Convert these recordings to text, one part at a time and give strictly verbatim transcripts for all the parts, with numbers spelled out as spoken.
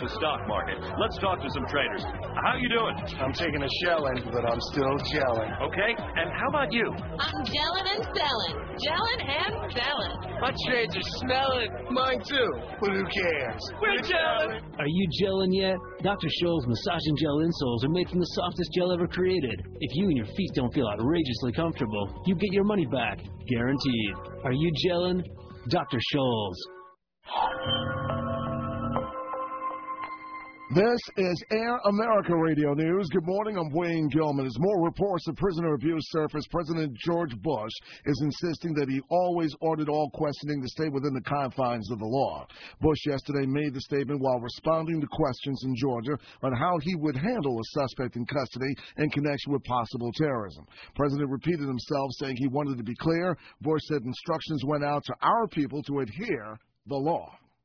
the stock market. Let's talk to some traders. How you doing? I'm taking a shellin', but I'm still gelling. Okay, and how about you? I'm gelling and selling. Gelling and selling. My trades are smelling. Mine too. But who cares? We're gelling. Are you gelling yet? Doctor Scholl's massaging gel insoles are made from the softest gel ever created. If you and your feet don't feel outrageously comfortable, you get your money back. Guaranteed. Are you gelling? Doctor Scholl's. This is Air America Radio News. Good morning, I'm Wayne Gilman. As more reports of prisoner abuse surface, President George Bush is insisting that he always ordered all questioning to stay within the confines of the law. Bush yesterday made the statement while responding to questions in Georgia on how he would handle a suspect in custody in connection with possible terrorism. The president repeated himself, saying he wanted to be clear. Bush said instructions went out to our people to adhere the law.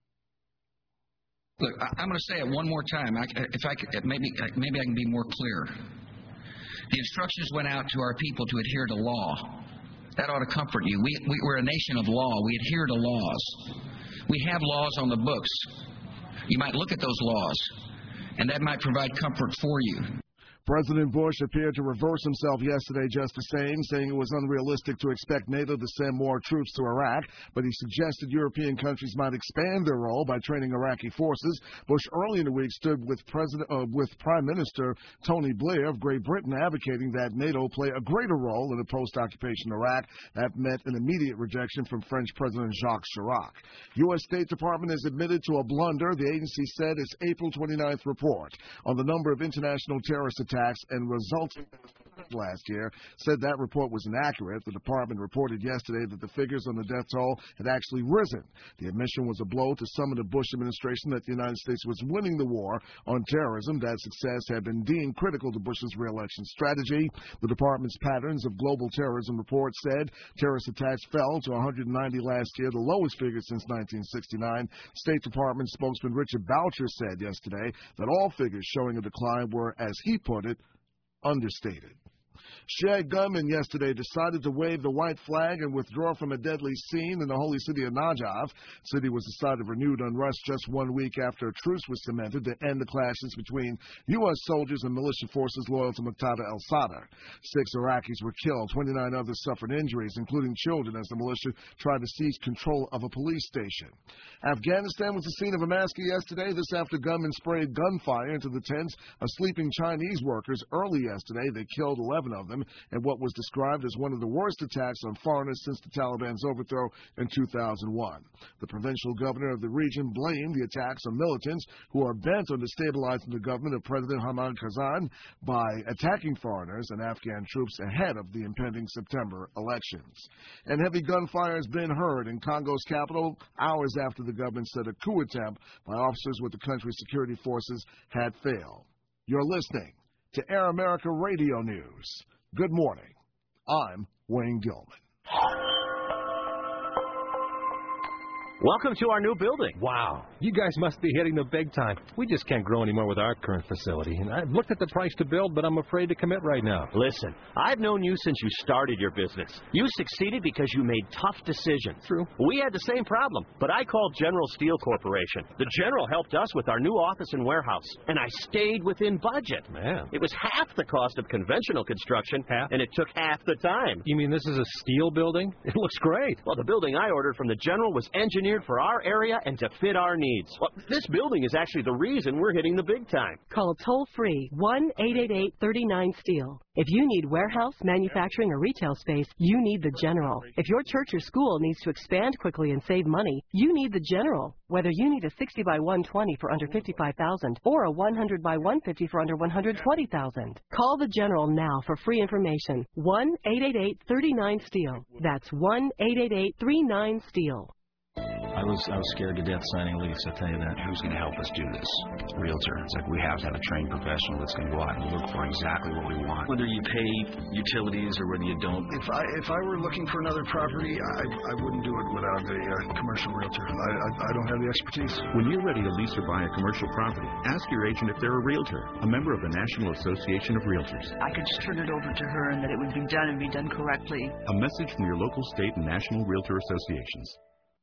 Look, I, I'm going to say it one more time. I, if I could, maybe, maybe I can be more clear. The instructions went out to our people to adhere to law. That ought to comfort you. We, we, we're a nation of law. We adhere to laws. We have laws on the books. You might look at those laws, and that might provide comfort for you. President Bush appeared to reverse himself yesterday just the same, saying it was unrealistic to expect NATO to send more troops to Iraq, but he suggested European countries might expand their role by training Iraqi forces. Bush early in the week stood with President, uh, with Prime Minister Tony Blair of Great Britain, advocating that NATO play a greater role in the post-occupation Iraq. That met an immediate rejection from French President Jacques Chirac. U S. State Department has admitted to a blunder, the agency said its April twenty-ninth report on the number of international terrorist attacks and resulting last year said that report was inaccurate. The department reported yesterday that the figures on the death toll had actually risen. The admission was a blow to some of the Bush administration that the United States was winning the war on terrorism. That success had been deemed critical to Bush's reelection strategy. The department's Patterns of Global Terrorism report said terrorist attacks fell to one hundred ninety last year, the lowest figure since nineteen sixty-nine. State Department spokesman Richard Boucher said yesterday that all figures showing a decline were, as he put it, understated. Shared gunmen yesterday decided to wave the white flag and withdraw from a deadly scene in the holy city of Najaf. The city was the site of renewed unrest just one week after a truce was cemented to end the clashes between U S soldiers and militia forces loyal to Muqtada al-Sadr. Six Iraqis were killed. twenty-nine others suffered injuries, including children, as the militia tried to seize control of a police station. Afghanistan was the scene of a massacre yesterday. This after gunmen sprayed gunfire into the tents of sleeping Chinese workers early yesterday. They killed eleven of them in what was described as one of the worst attacks on foreigners since the Taliban's overthrow in two thousand one. The provincial governor of the region blamed the attacks on militants who are bent on destabilizing the government of President Hamid Karzai by attacking foreigners and Afghan troops ahead of the impending September elections. And heavy gunfire has been heard in Congo's capital hours after the government said a coup attempt by officers with the country's security forces had failed. You're listening to Air America Radio News. Good morning. I'm Wayne Gilman. Welcome to our new building. Wow. You guys must be hitting the big time. We just can't grow anymore with our current facility. And I've looked at the price to build, but I'm afraid to commit right now. Listen, I've known you since you started your business. You succeeded because you made tough decisions. True. We had the same problem, but I called General Steel Corporation. The General helped us with our new office and warehouse, and I stayed within budget. Man. It was half the cost of conventional construction, half? and it took half the time. You mean this is a steel building? It looks great. Well, the building I ordered from the General was engineered for our area and to fit our needs. Well, this building is actually the reason we're hitting the big time. Call toll-free one eight eight eight, three nine, STEEL. If you need warehouse, manufacturing, or retail space, you need the General. If your church or school needs to expand quickly and save money, you need the General. Whether you need a sixty by one twenty for under fifty-five thousand dollars or a one hundred by one fifty for under one hundred twenty thousand dollars. Call the General now for free information. one eight eight eight, three nine, STEEL. That's one eight eight eight, three nine, STEEL. I was I was scared to death signing a lease, I'll tell you that. Who's going to help us do this? Realtor. It's like we have to have a trained professional that's going to go out and look for exactly what we want. Whether you pay utilities or whether you don't. If I if I were looking for another property, I I wouldn't do it without a uh, commercial realtor. I, I I don't have the expertise. When you're ready to lease or buy a commercial property, ask your agent if they're a realtor, a member of the National Association of Realtors. I could just turn it over to her and that it would be done and be done correctly. A message from your local, state, and national realtor associations.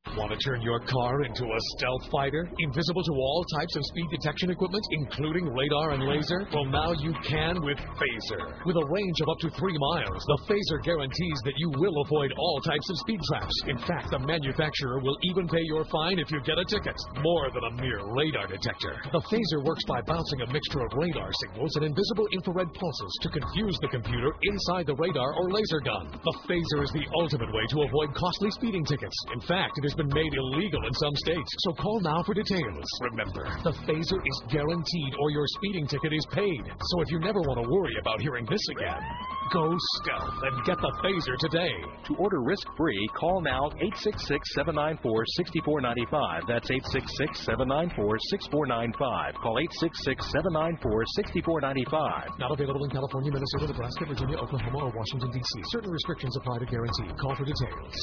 Want to turn your car into a stealth fighter? Invisible to all types of speed detection equipment, including radar and laser? Well, now you can with Phaser. With a range of up to three miles, the Phaser guarantees that you will avoid all types of speed traps. In fact, the manufacturer will even pay your fine if you get a ticket. More than a mere radar detector. The Phaser works by bouncing a mixture of radar signals and invisible infrared pulses to confuse the computer inside the radar or laser gun. The Phaser is the ultimate way to avoid costly speeding tickets. In fact, it has been made illegal in some states, so call now for details. Remember, the Phaser is guaranteed or your speeding ticket is paid. So if you never want to worry about hearing this again, go stealth and get the Phaser today. To order risk-free, call now eight six six, seven nine four, six four nine five. That's eight six six, seven nine four, six four nine five. Call eight six six, seven nine four, six four nine five. Not available in California, Minnesota, Nebraska, Virginia, Oklahoma, or Washington, D C. Certain restrictions apply to guarantee. Call for details.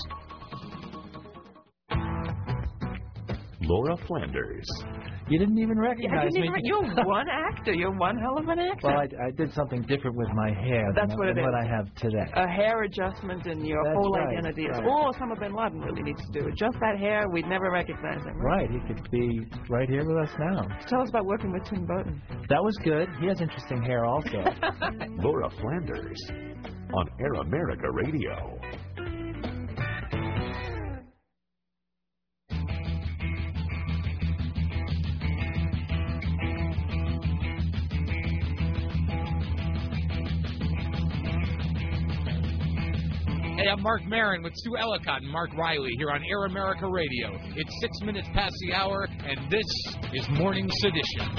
Laura Flanders. You didn't even recognize didn't me. even, you're one actor. You're one hell of an actor. Well, I, I did something different with my hair That's than, what it than is. what I have today. A hair adjustment and your That's whole right, identity is right. all Osama bin Laden really needs to do. Just that hair, we'd never recognize him. Right, he could be right here with us now. Tell us about working with Tim Burton. That was good. He has interesting hair also. Laura Flanders on Air America Radio. Hey, I'm Mark Maron with Sue Ellicott and Mark Riley here on Air America Radio. It's six minutes past the hour, and this is Morning Sedition.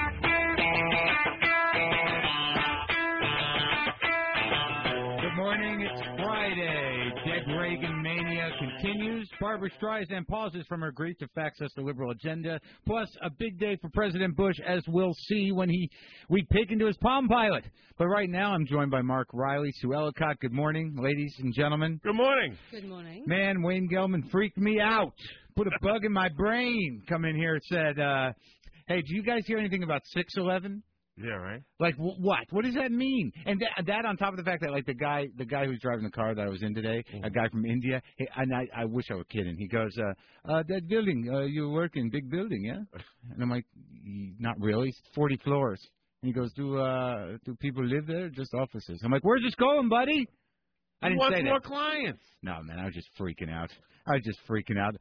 Good morning. It's Friday. Dead Reagan mania continues. Barbara Streisand pauses from her grief to fax us the liberal agenda. Plus, a big day for President Bush, as we'll see when he we peek into his Palm Pilot. But right now, I'm joined by Mark Riley, Sue Ellicott. Good morning, ladies and gentlemen. Good morning. Good morning. Man, Wayne Gelman freaked me out. Put a bug in my brain. Come in here and said, uh, hey, do you guys hear anything about six eleven? Yeah, right. Like w- what? What does that mean? And th- that on top of the fact that like the guy, the guy who's driving the car that I was in today, mm-hmm. a guy from India, he, and I, I wish I were kidding. He goes, uh, uh, that building, uh, you work in, big building, yeah? And I'm like, not really. It's forty floors. And he goes, do uh, do people live there? Just offices. I'm like, where's this going, buddy? I didn't Who say wants more that. clients? No, man, I was just freaking out. I was just freaking out.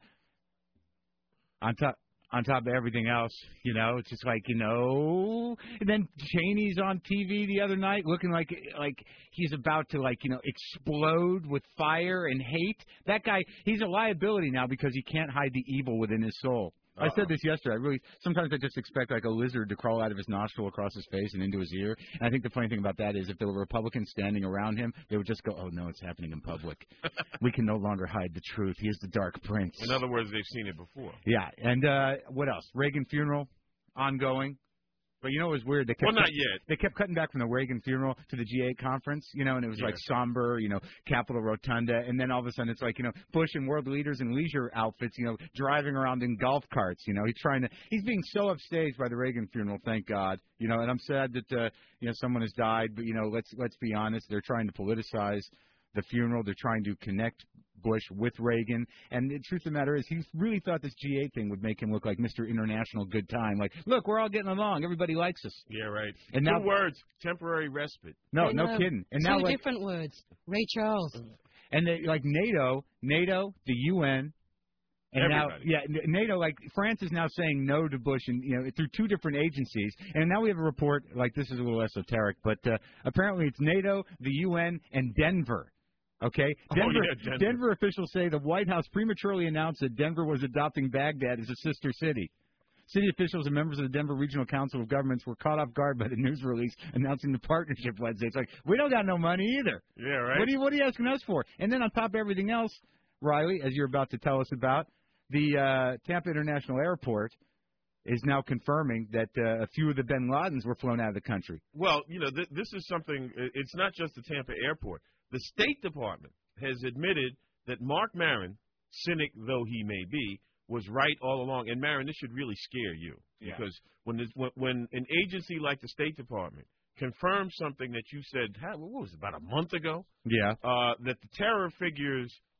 On top. On top of everything else, you know, it's just like, you know, and then Cheney's on T V the other night looking like like he's about to, like, you know, explode with fire and hate. That guy, he's a liability now because he can't hide the evil within his soul. Uh-oh. I said this yesterday. I really, sometimes I just expect like a lizard to crawl out of his nostril across his face and into his ear. And I think the funny thing about that is if there were Republicans standing around him, they would just go, oh, no, it's happening in public. We can no longer hide the truth. He is the dark prince. In other words, they've seen it before. Yeah. And uh, what else? Reagan funeral, ongoing. But you know what was weird? They kept well, not yet. They kept cutting back from the Reagan funeral to the G eight conference, you know, and it was yeah. like somber, you know, Capitol Rotunda, and then all of a sudden it's like, you know, Bush and world leaders in leisure outfits, you know, driving around in golf carts, you know. He's trying to, he's being so upstaged by the Reagan funeral, thank God, you know. And I'm sad that, uh, you know, someone has died, but you know, let's let's be honest, they're trying to politicize the funeral. They're trying to connect Bush with Reagan. And the truth of the matter is he really thought this G eight thing would make him look like Mister International Good Time. Like, look, we're all getting along. Everybody likes us. Yeah, right. And Two now, words, temporary respite. No, no kidding. And Two now, like, different words. Ray Charles. And they, like NATO, NATO, the U N, and Everybody. now, yeah, NATO, like France is now saying no to Bush, and you know, through two different agencies. And now we have a report, like this is a little esoteric, but uh, apparently it's NATO, the U N, and Denver. Okay, Denver, oh, yeah, Denver. Denver officials say the White House prematurely announced that Denver was adopting Baghdad as a sister city. City officials and members of the Denver Regional Council of Governments were caught off guard by the news release announcing the partnership Wednesday. It's like, we don't got no money either. Yeah, right. What are you, what are you asking us for? And then on top of everything else, Riley, as you're about to tell us about, the uh, Tampa International Airport is now confirming that uh, a few of the bin Ladens were flown out of the country. Well, you know, th- this is something, it's not just the Tampa Airport. The State Department has admitted that Mark Maron, cynic though he may be, was right all along. And, Maron, this should really scare you. Yeah. Because when, this, when, when an agency like the State Department confirms something that you said, what was it, about a month ago? Yeah. Uh, that the terror figures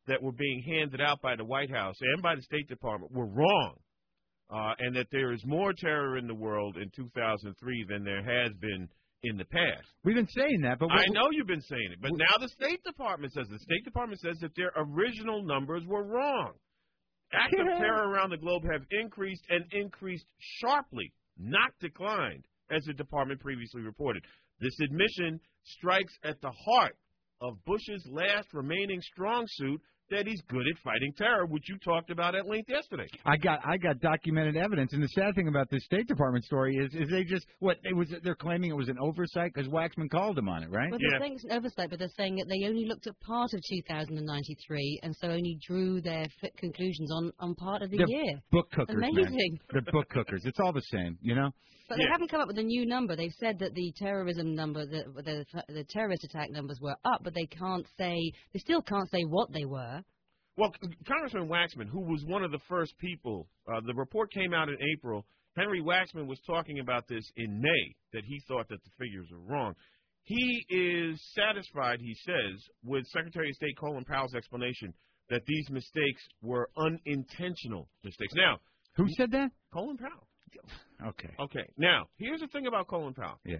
that were being handed out by the White House and by the State Department were wrong, uh, and that there is more terror in the world in two thousand three than there has been in the past. We've been saying that, but I know you've been saying it, but now the State Department says the State Department says that their original numbers were wrong. Acts of terror around the globe have increased and increased sharply, not declined, as the department previously reported. This admission strikes at the heart of Bush's last remaining strong suit, that he's good at fighting terror, which you talked about at length yesterday. I got I got documented evidence, and the sad thing about this State Department story is is they just what it was they're claiming it was an oversight because Waxman called them on it, right? Well, they're saying it's an oversight, but they're saying that they only looked at part of two thousand ninety-three, and so only drew their f- conclusions on, on part of the They're year. book cookers, Amazing. man. They're book cookers. It's all the same, you know. But they haven't come up with a new number. They've said that the terrorism number, the, the the terrorist attack numbers were up, but they can't say, they still can't say what they were. Well, Congressman Waxman, who was one of the first people, uh, the report came out in April. Henry Waxman was talking about this in May, that he thought that the figures were wrong. He is satisfied, he says, with Secretary of State Colin Powell's explanation that these mistakes were unintentional mistakes. Now, who said that? Colin Powell. Okay. Okay. Now, here's the thing about Colin Powell. Yeah.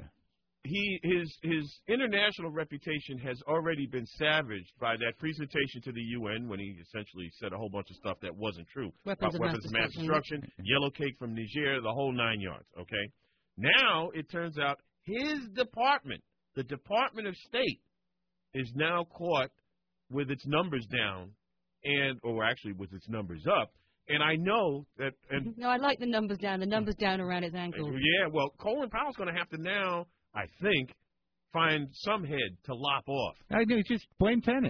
He his his international reputation has already been savaged by that presentation to the U N when he essentially said a whole bunch of stuff that wasn't true. Weapons, about of, weapons mass of mass destruction, yellow cake from Niger, the whole nine yards. Okay. Now it turns out his department, the Department of State, is now caught with its numbers down, and or actually with its numbers up. And I know that. And no, I like the numbers down. The numbers down around his ankles. Yeah. Well, Colin Powell's going to have to now, I think, find some head to lop off. I do. Just blame Tenet.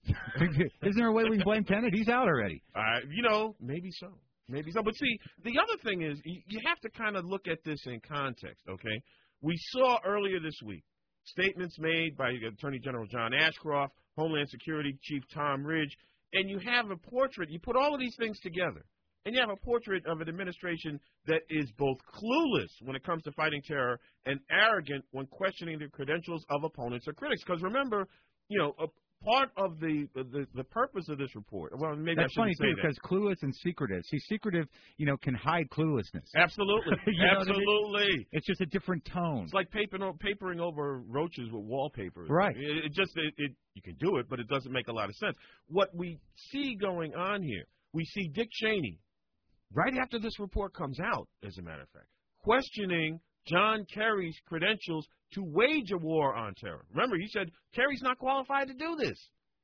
Isn't there a way we can blame Tenet? He's out already. Uh, you know, maybe so. Maybe so. But see, the other thing is, you have to kind of look at this in context, okay? We saw earlier this week statements made by Attorney General John Ashcroft, Homeland Security Chief Tom Ridge, and you have a portrait. You put all of these things together, and you have a portrait of an administration that is both clueless when it comes to fighting terror and arrogant when questioning the credentials of opponents or critics. Because remember, you know, a part of the, the the purpose of this report. Well, maybe That's I funny shouldn't too, say because clueless and secretive. See, secretive, you know, can hide cluelessness. Absolutely, You know what I mean? absolutely. It's just a different tone. It's like papering, papering over roaches with wallpaper. Right. It, it just it, it you can do it, but it doesn't make a lot of sense. What we see going on here, we see Dick Cheney, right after this report comes out, as a matter of fact, questioning John Kerry's credentials to wage a war on terror. Remember, he said Kerry's not qualified to do this.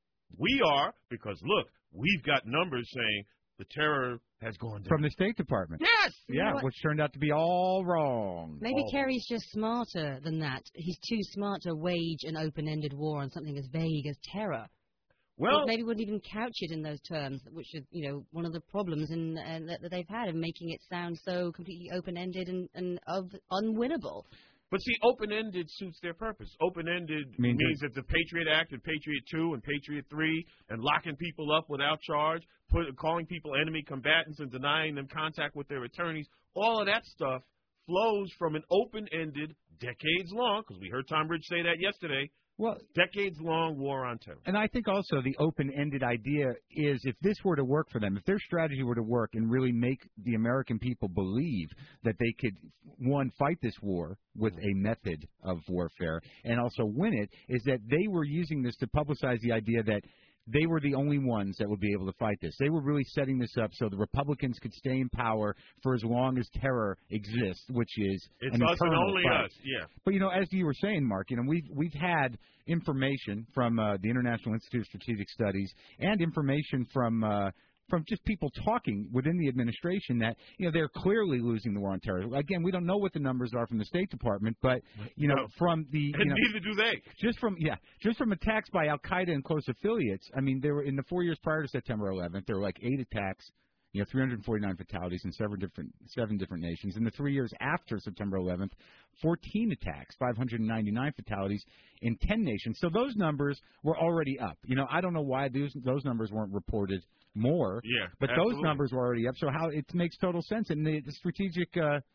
We are, because look, we've got numbers saying the terror has gone down. From the State Department. Yes! You Yeah, know what? which turned out to be all wrong. Maybe all Kerry's just smarter than that. He's too smart to wage an open-ended war on something as vague as terror. Well, Or maybe wouldn't even couch it in those terms, which is, you know, one of the problems in, uh, that, that they've had in making it sound so completely open-ended and, and of, unwinnable. But see, open-ended suits their purpose. Open-ended Means means that the Patriot Act and Patriot two and Patriot three and locking people up without charge, put, calling people enemy combatants and denying them contact with their attorneys, all of that stuff flows from an open-ended, decades-long, because we heard Tom Ridge say that yesterday, Well, decades-long war on terror. And I think also the open-ended idea is if this were to work for them, if their strategy were to work and really make the American people believe that they could, one, fight this war with a method of warfare and also win it, is that they were using this to publicize the idea that they were the only ones that would be able to fight this. They were really setting this up so the Republicans could stay in power for as long as terror exists, which is It's an us and eternal only fight. us, yeah. But, you know, as you were saying, Mark, you know, we've, we've had information from uh, the International Institute of Strategic Studies and information from uh, from just people talking within the administration that, you know, they're clearly losing the war on terror. Again, we don't know what the numbers are from the State Department, but, you know, No. from the... And you know, neither do they. Just from, yeah, just from attacks by Al-Qaeda and close affiliates, I mean, there were, in the four years prior to September eleventh, there were like eight attacks, you know, three hundred forty-nine fatalities in seven different seven different nations. In the three years after September eleventh, fourteen attacks, five hundred ninety-nine fatalities in ten nations. So those numbers were already up. You know, I don't know why those those numbers weren't reported more. Yeah, but absolutely. those numbers were already up. So how it makes total sense. And the, the strategic uh,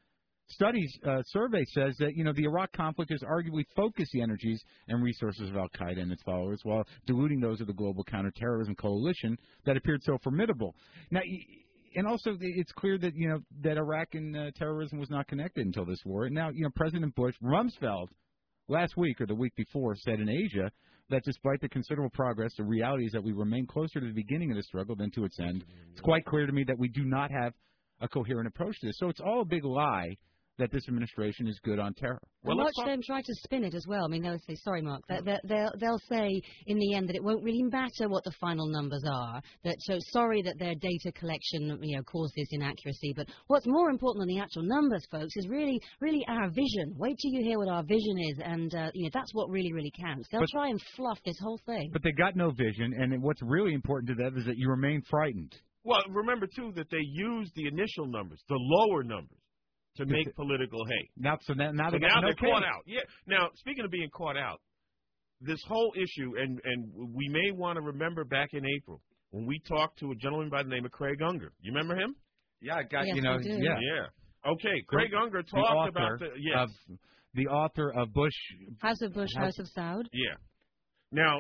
studies uh, survey says that, you know, the Iraq conflict has arguably focused the energies and resources of al-Qaeda and its followers while diluting those of the global counterterrorism coalition that appeared so formidable. Now, and also it's clear that, you know, that Iraq and uh, terrorism was not connected until this war. And now, you know, President Bush, Rumsfeld, last week or the week before, said in Asia that despite the considerable progress, the reality is that we remain closer to the beginning of the struggle than to its end. It's quite clear to me that we do not have a coherent approach to this. So it's all a big lie that this administration is good on terror. Well, watch them try to spin it as well. I mean, they'll say, sorry, Mark, they, they, they'll, they'll say in the end that it won't really matter what the final numbers are, that so sorry that their data collection, you know, caused this inaccuracy, but what's more important than the actual numbers, folks, is really, really our vision. Wait till you hear what our vision is, and, uh, you know, that's what really, really counts. They'll But- try and fluff this whole thing. But they got no vision, and what's really important to them is that you remain frightened. Well, remember, too, that they used the initial numbers, the lower numbers, to make political hay. Now, so now, now, So they got now no they're case. caught out. Yeah. Now, speaking of being caught out, this whole issue, and, and we may want to remember back in April when we talked to a gentleman by the name of Craig Unger. You remember him? Yeah, I got, Yes, you know, I do. yeah. Yeah. Okay, Craig Unger The talked author about the yes. of, the author of Bush. House of Bush, House of Saud. Yeah. Now,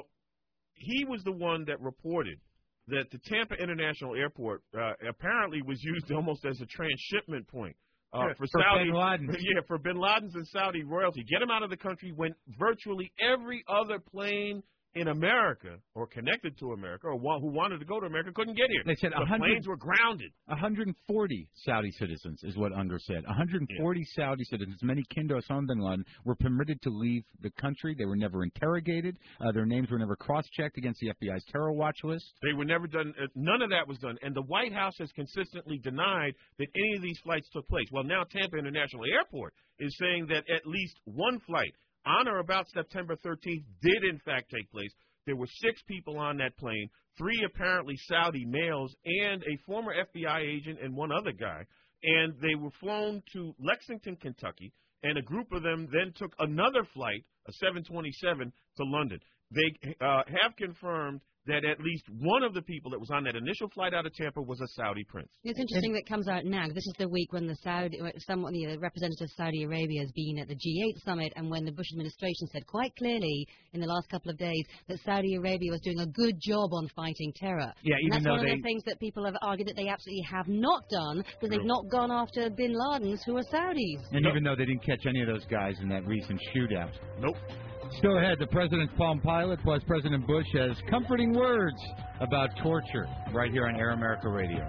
he was the one that reported that the Tampa International Airport uh, apparently was used almost as a transshipment point. Uh, Yeah, for, for Saudi, bin Laden. yeah, for Bin Laden's and Saudi royalty, get them out of the country when virtually every other plane in America or connected to America or one who wanted to go to America couldn't get here. They said the one hundred planes were grounded. one hundred forty Saudi citizens is what Unger said. one hundred forty Saudi citizens, many kin to Osama bin Laden, were permitted to leave the country. They were never interrogated. Uh, their names were never cross-checked against the F B I's terror watch list. They were never done. Uh, none of that was done. And the White House has consistently denied that any of these flights took place. Well, now Tampa International Airport is saying that at least one flight on or about September thirteenth did in fact take place. There were six people on that plane, three apparently Saudi males and a former F B I agent and one other guy. And they were flown to Lexington, Kentucky, and a group of them then took another flight, a seven twenty-seven, to London. They uh, have confirmed that at least one of the people that was on that initial flight out of Tampa was a Saudi prince. It's interesting that comes out now. This is the week when the Saudi, someone, the representative of Saudi Arabia has been at the G eight summit, and when the Bush administration said quite clearly in the last couple of days that Saudi Arabia was doing a good job on fighting terror. Yeah, and even that's though one of they- the things that people have argued that they absolutely have not done, because they've not gone after Bin Ladens, who are Saudis. And even though they didn't catch any of those guys in that recent shootout. Nope. Still ahead, the president's Palm Pilot plus President Bush has comforting words about torture right here on Air America Radio.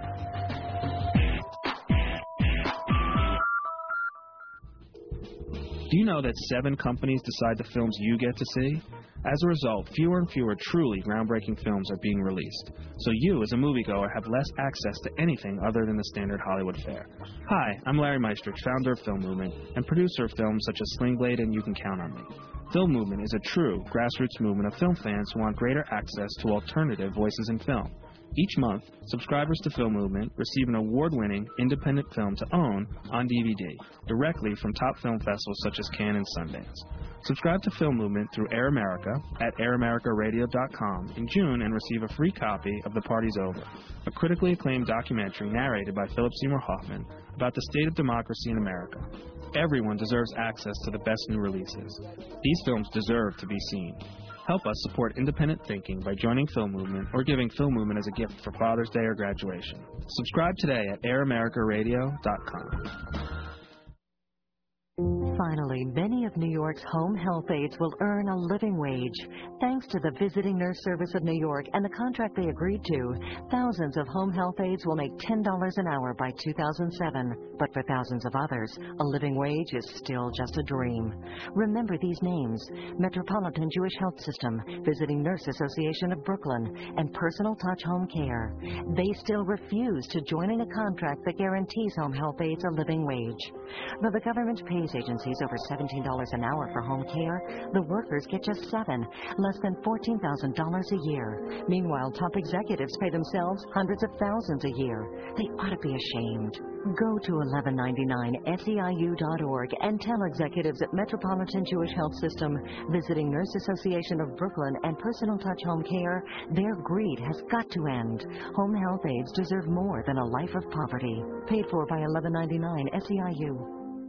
Do you know that seven companies decide the films you get to see? As a result, fewer and fewer truly groundbreaking films are being released. So you, as a moviegoer, have less access to anything other than the standard Hollywood fare. Hi, I'm Larry Meistrich, founder of Film Movement and producer of films such as Sling Blade and You Can Count on Me. Film Movement is a true grassroots movement of film fans who want greater access to alternative voices in film. Each month, subscribers to Film Movement receive an award-winning independent film to own on D V D, directly from top film festivals such as Cannes and Sundance. Subscribe to Film Movement through Air America at air america radio dot com in June and receive a free copy of The Party's Over, a critically acclaimed documentary narrated by Philip Seymour Hoffman about the state of democracy in America. Everyone deserves access to the best new releases. These films deserve to be seen. Help us support independent thinking by joining Film Movement or giving Film Movement as a gift for Father's Day or graduation. Subscribe today at air america radio dot com. Finally, many of New York's home health aides will earn a living wage. Thanks to the Visiting Nurse Service of New York and the contract they agreed to, thousands of home health aides will make ten dollars an hour by two thousand seven. But for thousands of others, a living wage is still just a dream. Remember these names: Metropolitan Jewish Health System, Visiting Nurse Association of Brooklyn, and Personal Touch Home Care. They still refuse to joining a contract that guarantees home health aides a living wage. Though the government pays agencies over seventeen dollars an hour for home care, the workers get just seven, less than fourteen thousand dollars a year. Meanwhile, top executives pay themselves hundreds of thousands a year. They ought to be ashamed. Go to eleven ninety-nine S E I U dot org and tell executives at Metropolitan Jewish Health System, Visiting Nurse Association of Brooklyn, and Personal Touch Home Care, their greed has got to end. Home health aides deserve more than a life of poverty. Paid for by eleven ninety-nine S E I U.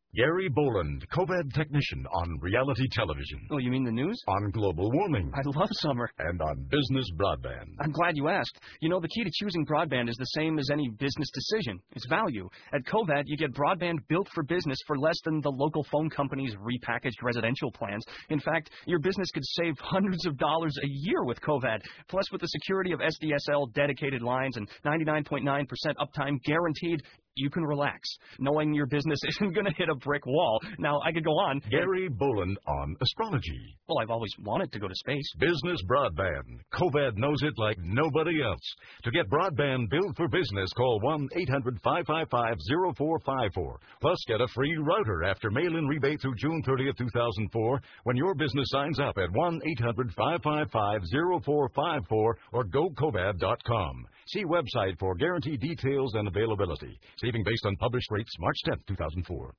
Gary Boland, COVID technician on reality television. Oh, you mean the news? On global warming. I love summer. And on business broadband. I'm glad you asked. You know, the key to choosing broadband is the same as any business decision. It's value. At Covad, you get broadband built for business for less than the local phone company's repackaged residential plans. In fact, your business could save hundreds of dollars a year with Covad. Plus, with the security of S D S L dedicated lines and ninety-nine point nine percent uptime guaranteed, you can relax, knowing your business isn't going to hit a brick wall. Now, I could go on. Gary Boland on astrology. Well, I've always wanted to go to space. Business broadband. Covad knows it like nobody else. To get broadband built for business, call one eight hundred five five five zero four five four. Plus, get a free router after mail-in rebate through June thirtieth, two thousand four when your business signs up at one eight hundred five five five zero four five four or go covad dot com. See website for guaranteed details and availability. Saving based on published rates March tenth, two thousand four.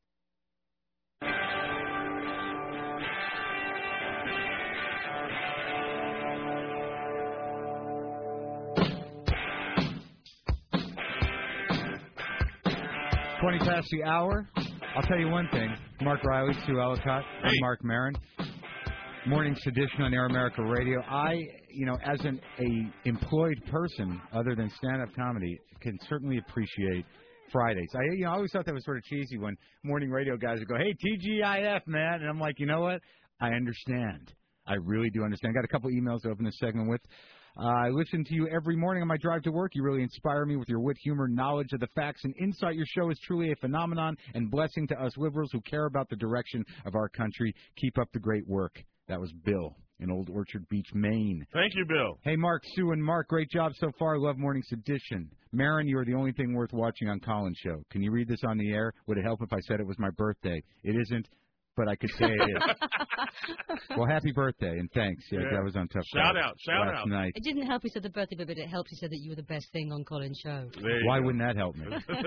twenty past the hour. I'll tell you one thing. Mark Riley, Sue Ellicott, and Mark Maron. Morning Sedition on Air America Radio. I, you know, as an a employed person other than stand-up comedy, can certainly appreciate Fridays. I, you know, I always thought that was sort of cheesy when morning radio guys would go, "Hey, T G I F, man," and I'm like, you know what? I understand. I really do understand. I got a couple emails to open this segment with. Uh, I listen to you every morning on my drive to work. You really inspire me with your wit, humor, knowledge of the facts, and insight. Your show is truly a phenomenon and blessing to us liberals who care about the direction of our country. Keep up the great work. That was Bill in Old Orchard Beach, Maine. Thank you, Bill. Hey, Mark, Sue, and Mark, great job so far. Love Morning Sedition. Marin, you are the only thing worth watching on Colin's show. Can you read this on the air? Would it help if I said it was my birthday? It isn't, but I could say it is. Well, happy birthday, and thanks. Yeah, Yeah. that was on Tough Shout Crowd out, shout last out. night. It didn't help you said the birthday, but it helped you said that you were the best thing on Colin's show. Why wouldn't that help me?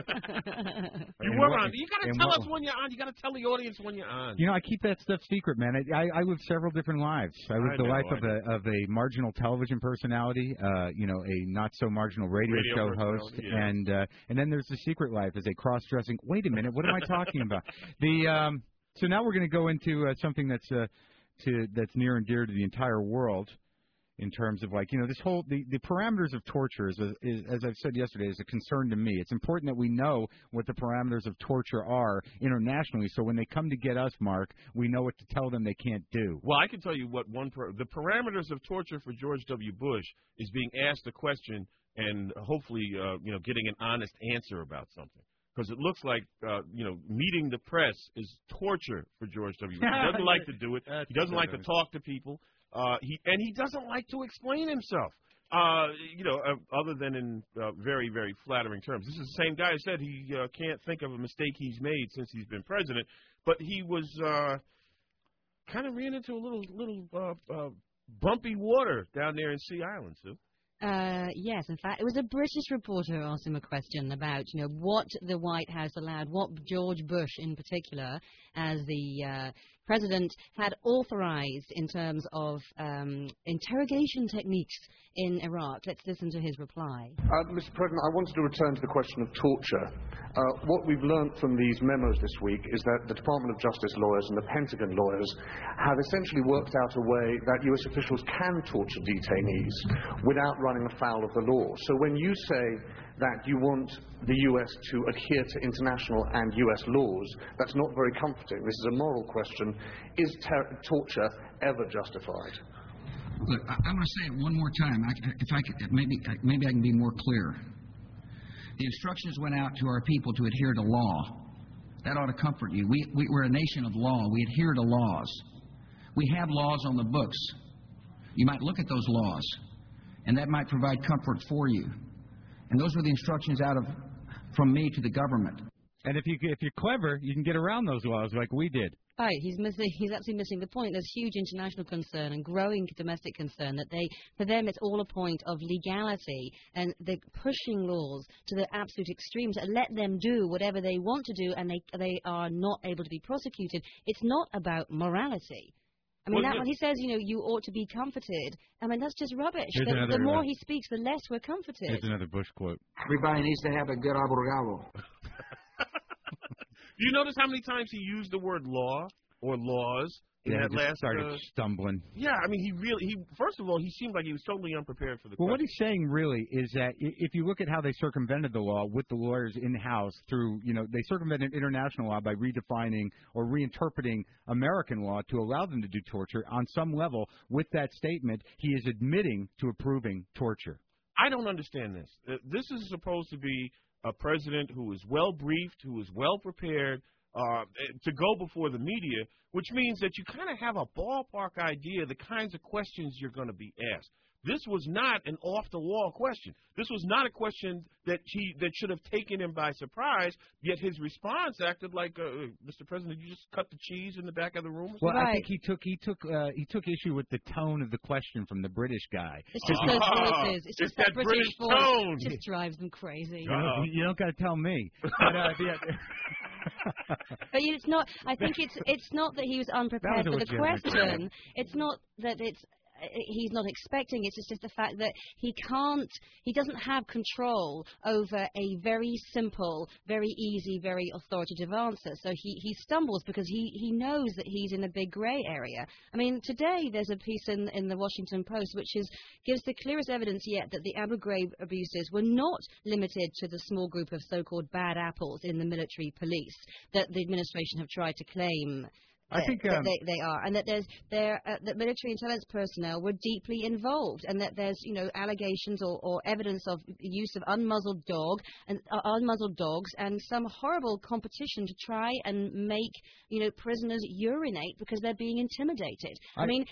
You And were what- on. You got to and tell what- us when you're on. You got to tell the audience when you're on. You know, I keep that stuff secret, man. I, I, I live several different lives. I live I the know, life I of a of a marginal television personality, uh, you know, a not so marginal radio, Radio show host, personality, yeah. and uh, and then there's the secret life as a cross-dressing. Wait a minute, what am I talking about? The um, so now we're going to go into uh, something that's uh, to that's near and dear to the entire world. In terms of, like, you know, this whole, the, the parameters of torture, is, a, is, as I've said yesterday, is a concern to me. It's important that we know what the parameters of torture are internationally, so when they come to get us, Mark, we know what to tell them they can't do. Well, I can tell you what one per- the parameters of torture for George W. Bush is being asked a question and hopefully, uh, you know, getting an honest answer about something. Because it looks like, uh, you know, meeting the press is torture for George W. Bush. He doesn't like to do it. He doesn't like to talk to people. Uh, he and he doesn't like to explain himself. Uh, you know, uh, other than in uh, very, very flattering terms. This is the same guy who said he uh, can't think of a mistake he's made since he's been president. But he was uh, kind of ran into a little, little uh, uh, bumpy water down there in Sea Island, Sue. Uh, yes, in fact, it was a British reporter who asked him a question about, you know, what the White House allowed, what George Bush in particular, as the uh, president, had authorized in terms of um, interrogation techniques in Iraq. Let's listen to his reply. Uh, Mister President, I wanted to return to the question of torture. Uh, what we've learned from these memos this week is that the Department of Justice lawyers and the Pentagon lawyers have essentially worked out a way that U S officials can torture detainees without running afoul of the law. So when you say that you want the U S to adhere to international and U S laws, that's not very comforting. This is a moral question. Is ter- torture ever justified? Look, I, I'm going to say it one more time. I, if I could, maybe, maybe I can be more clear. The instructions went out to our people to adhere to law. That ought to comfort you. We, we, we're a nation of law. We adhere to laws. We have laws on the books. You might look at those laws, and that might provide comfort for you. And those were the instructions out of from me to the government. And if you if you're clever, you can get around those laws like we did. Right, he's missing. He's actually missing the point. There's huge international concern and growing domestic concern that they, for them, it's all a point of legality, and they're pushing laws to the absolute extremes. Let them do whatever they want to do, and they they are not able to be prosecuted. It's not about morality. I mean, Well, that, yeah. when he says, you know, you ought to be comforted, I mean, that's just rubbish. Here's The, another, the more uh, he speaks, the less we're comforted. Here's another Bush quote. Everybody needs to have a good abogado. Do you notice how many times he used the word law or laws in yeah, that he just last? started Uh, stumbling. yeah, I mean, he really. He first of all, he seemed like he was totally unprepared for the. Well, question. what he's saying really is that i- if you look at how they circumvented the law with the lawyers in-house through, you know, they circumvented international law by redefining or reinterpreting American law to allow them to do torture. On some level, with that statement, he is admitting to approving torture. I don't understand this. Uh, This is supposed to be a president who is well briefed, who is well prepared uh, to go before the media, which means that you kind of have a ballpark idea of the kinds of questions you're going to be asked. This was not an off-the-wall question. This was not a question that he that should have taken him by surprise. Yet his response acted like, uh, "Mister President, did you just cut the cheese in the back of the room?" Well, I think he took he took uh, he took issue with the tone of the question from the British guy. It's just those voices. It's just It's that British British voice. tone. It just drives them crazy. You don't, you don't got to tell me. But, uh, yeah. But it's not. I think it's it's not that he was unprepared That for was the a legitimate question. It's not that it's he's not expecting. It's just the fact that he can't. He doesn't have control over a very simple, very easy, very authoritative answer. So he he stumbles because he he knows that he's in a big grey area. I mean, today there's a piece in in the Washington Post which is gives the clearest evidence yet that the Abu Ghraib abuses were not limited to the small group of so-called bad apples in the military police that the administration have tried to claim. I think that um, they, they are, and that there's there uh, that military intelligence personnel were deeply involved, and that there's you know allegations or, or evidence of use of unmuzzled dog and uh, unmuzzled dogs, and some horrible competition to try and make you know prisoners urinate because they're being intimidated. I, I mean.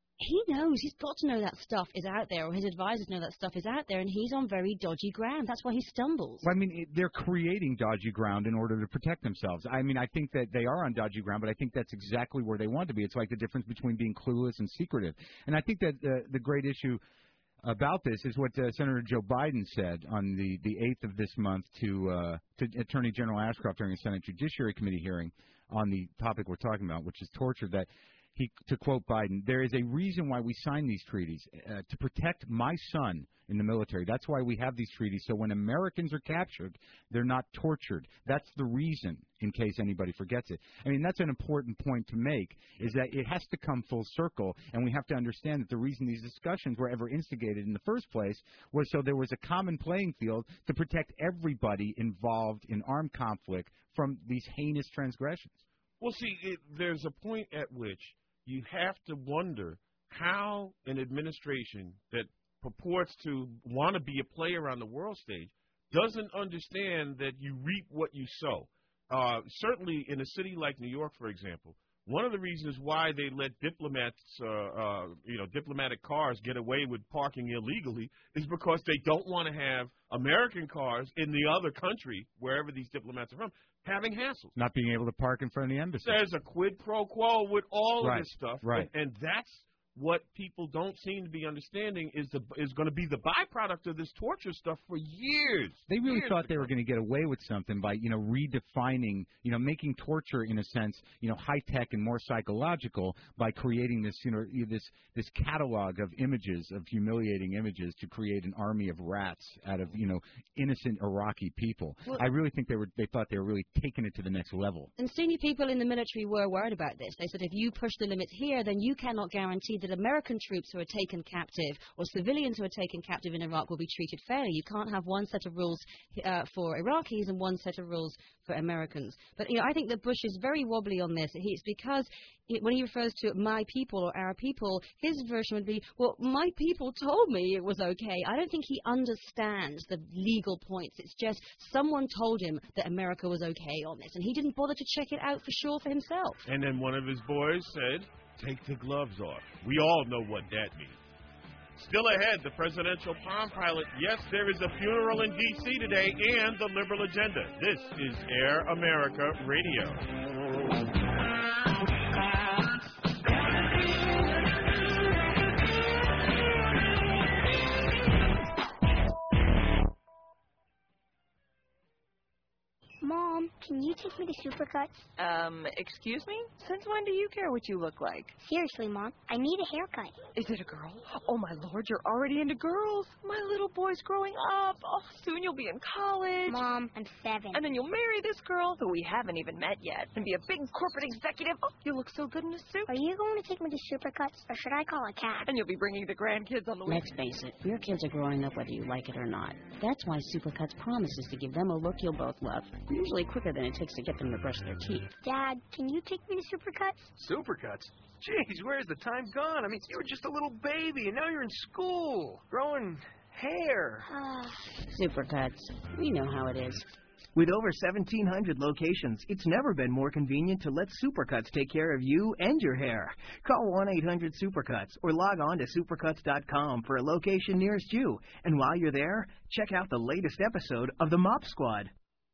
He knows, he's got to know that stuff is out there, or his advisors know that stuff is out there, and he's on very dodgy ground. That's why he stumbles. Well, I mean, it, they're creating dodgy ground in order to protect themselves. I mean, I think that they are on dodgy ground, but I think that's exactly where they want to be. It's like the difference between being clueless and secretive. And I think that uh, the great issue about this is what uh, Senator Joe Biden said on the, the eighth of this month to, uh, to Attorney General Ashcroft during a Senate Judiciary Committee hearing on the topic we're talking about, which is torture, that He, to quote Biden, there is a reason why we sign these treaties, uh, to protect my son in the military. That's why we have these treaties, so when Americans are captured, they're not tortured. That's the reason, in case anybody forgets it. I mean, that's an important point to make, is that it has to come full circle, and we have to understand that the reason these discussions were ever instigated in the first place was so there was a common playing field to protect everybody involved in armed conflict from these heinous transgressions. Well, see, it, there's a point at which you have to wonder how an administration that purports to want to be a player on the world stage doesn't understand that you reap what you sow. Uh, certainly in a city like New York, for example, one of the reasons why they let diplomats, uh, uh, you know, diplomatic cars get away with parking illegally is because they don't want to have American cars in the other country, wherever these diplomats are from, having hassles. Not being able to park in front of the embassy. There's a quid pro quo with all Right, of this stuff, right. and, and that's what people don't seem to be understanding is the is going to be the byproduct of this torture stuff for years. They really years thought they were going to get away with something by, you know, redefining, you know, making torture in a sense, you know, high tech and more psychological by creating this, you know, this this catalog of images, of humiliating images, to create an army of rats out of, you know, innocent Iraqi people. Well, I really think they were they thought they were really taking it to the next level. And senior people in the military were worried about this. They said if you push the limits here, then you cannot guarantee that American troops who are taken captive or civilians who are taken captive in Iraq will be treated fairly. You can't have one set of rules uh, for Iraqis and one set of rules for Americans. But you know, I think that Bush is very wobbly on this. It's because it, when he refers to my people or our people, his version would be, well, my people told me it was okay. I don't think he understands the legal points. It's just someone told him that America was okay on this, and he didn't bother to check it out for sure for himself. And then one of his boys said, take the gloves off. We all know what that means. Still ahead, the presidential Palm Pilot. Yes, there is a funeral in D C today and the liberal agenda. This is Air America Radio. Mom, can you take me to Supercuts? Um, excuse me? Since when do you care what you look like? Seriously, Mom, I need a haircut. Is it a girl? Oh, my Lord, you're already into girls. My little boy's growing up. Oh, soon you'll be in college. Mom, I'm seven. And then you'll marry this girl, who we haven't even met yet, and be a big corporate executive. Oh, you look so good in a suit. Are you going to take me to Supercuts, or should I call a cab? And you'll be bringing the grandkids on the way. Let's face it, your kids are growing up whether you like it or not. That's why Supercuts promises to give them a look you'll both love, usually quicker than it takes to get them to brush their teeth. Dad, can you take me to Supercuts? Supercuts? Jeez, where's the time gone? I mean, you were just a little baby, and now you're in school, growing hair. Supercuts. We know how it is. With over seventeen hundred locations, it's never been more convenient to let Supercuts take care of you and your hair. Call one eight hundred Supercuts or log on to supercuts dot com for a location nearest you. And while you're there, check out the latest episode of The Mop Squad.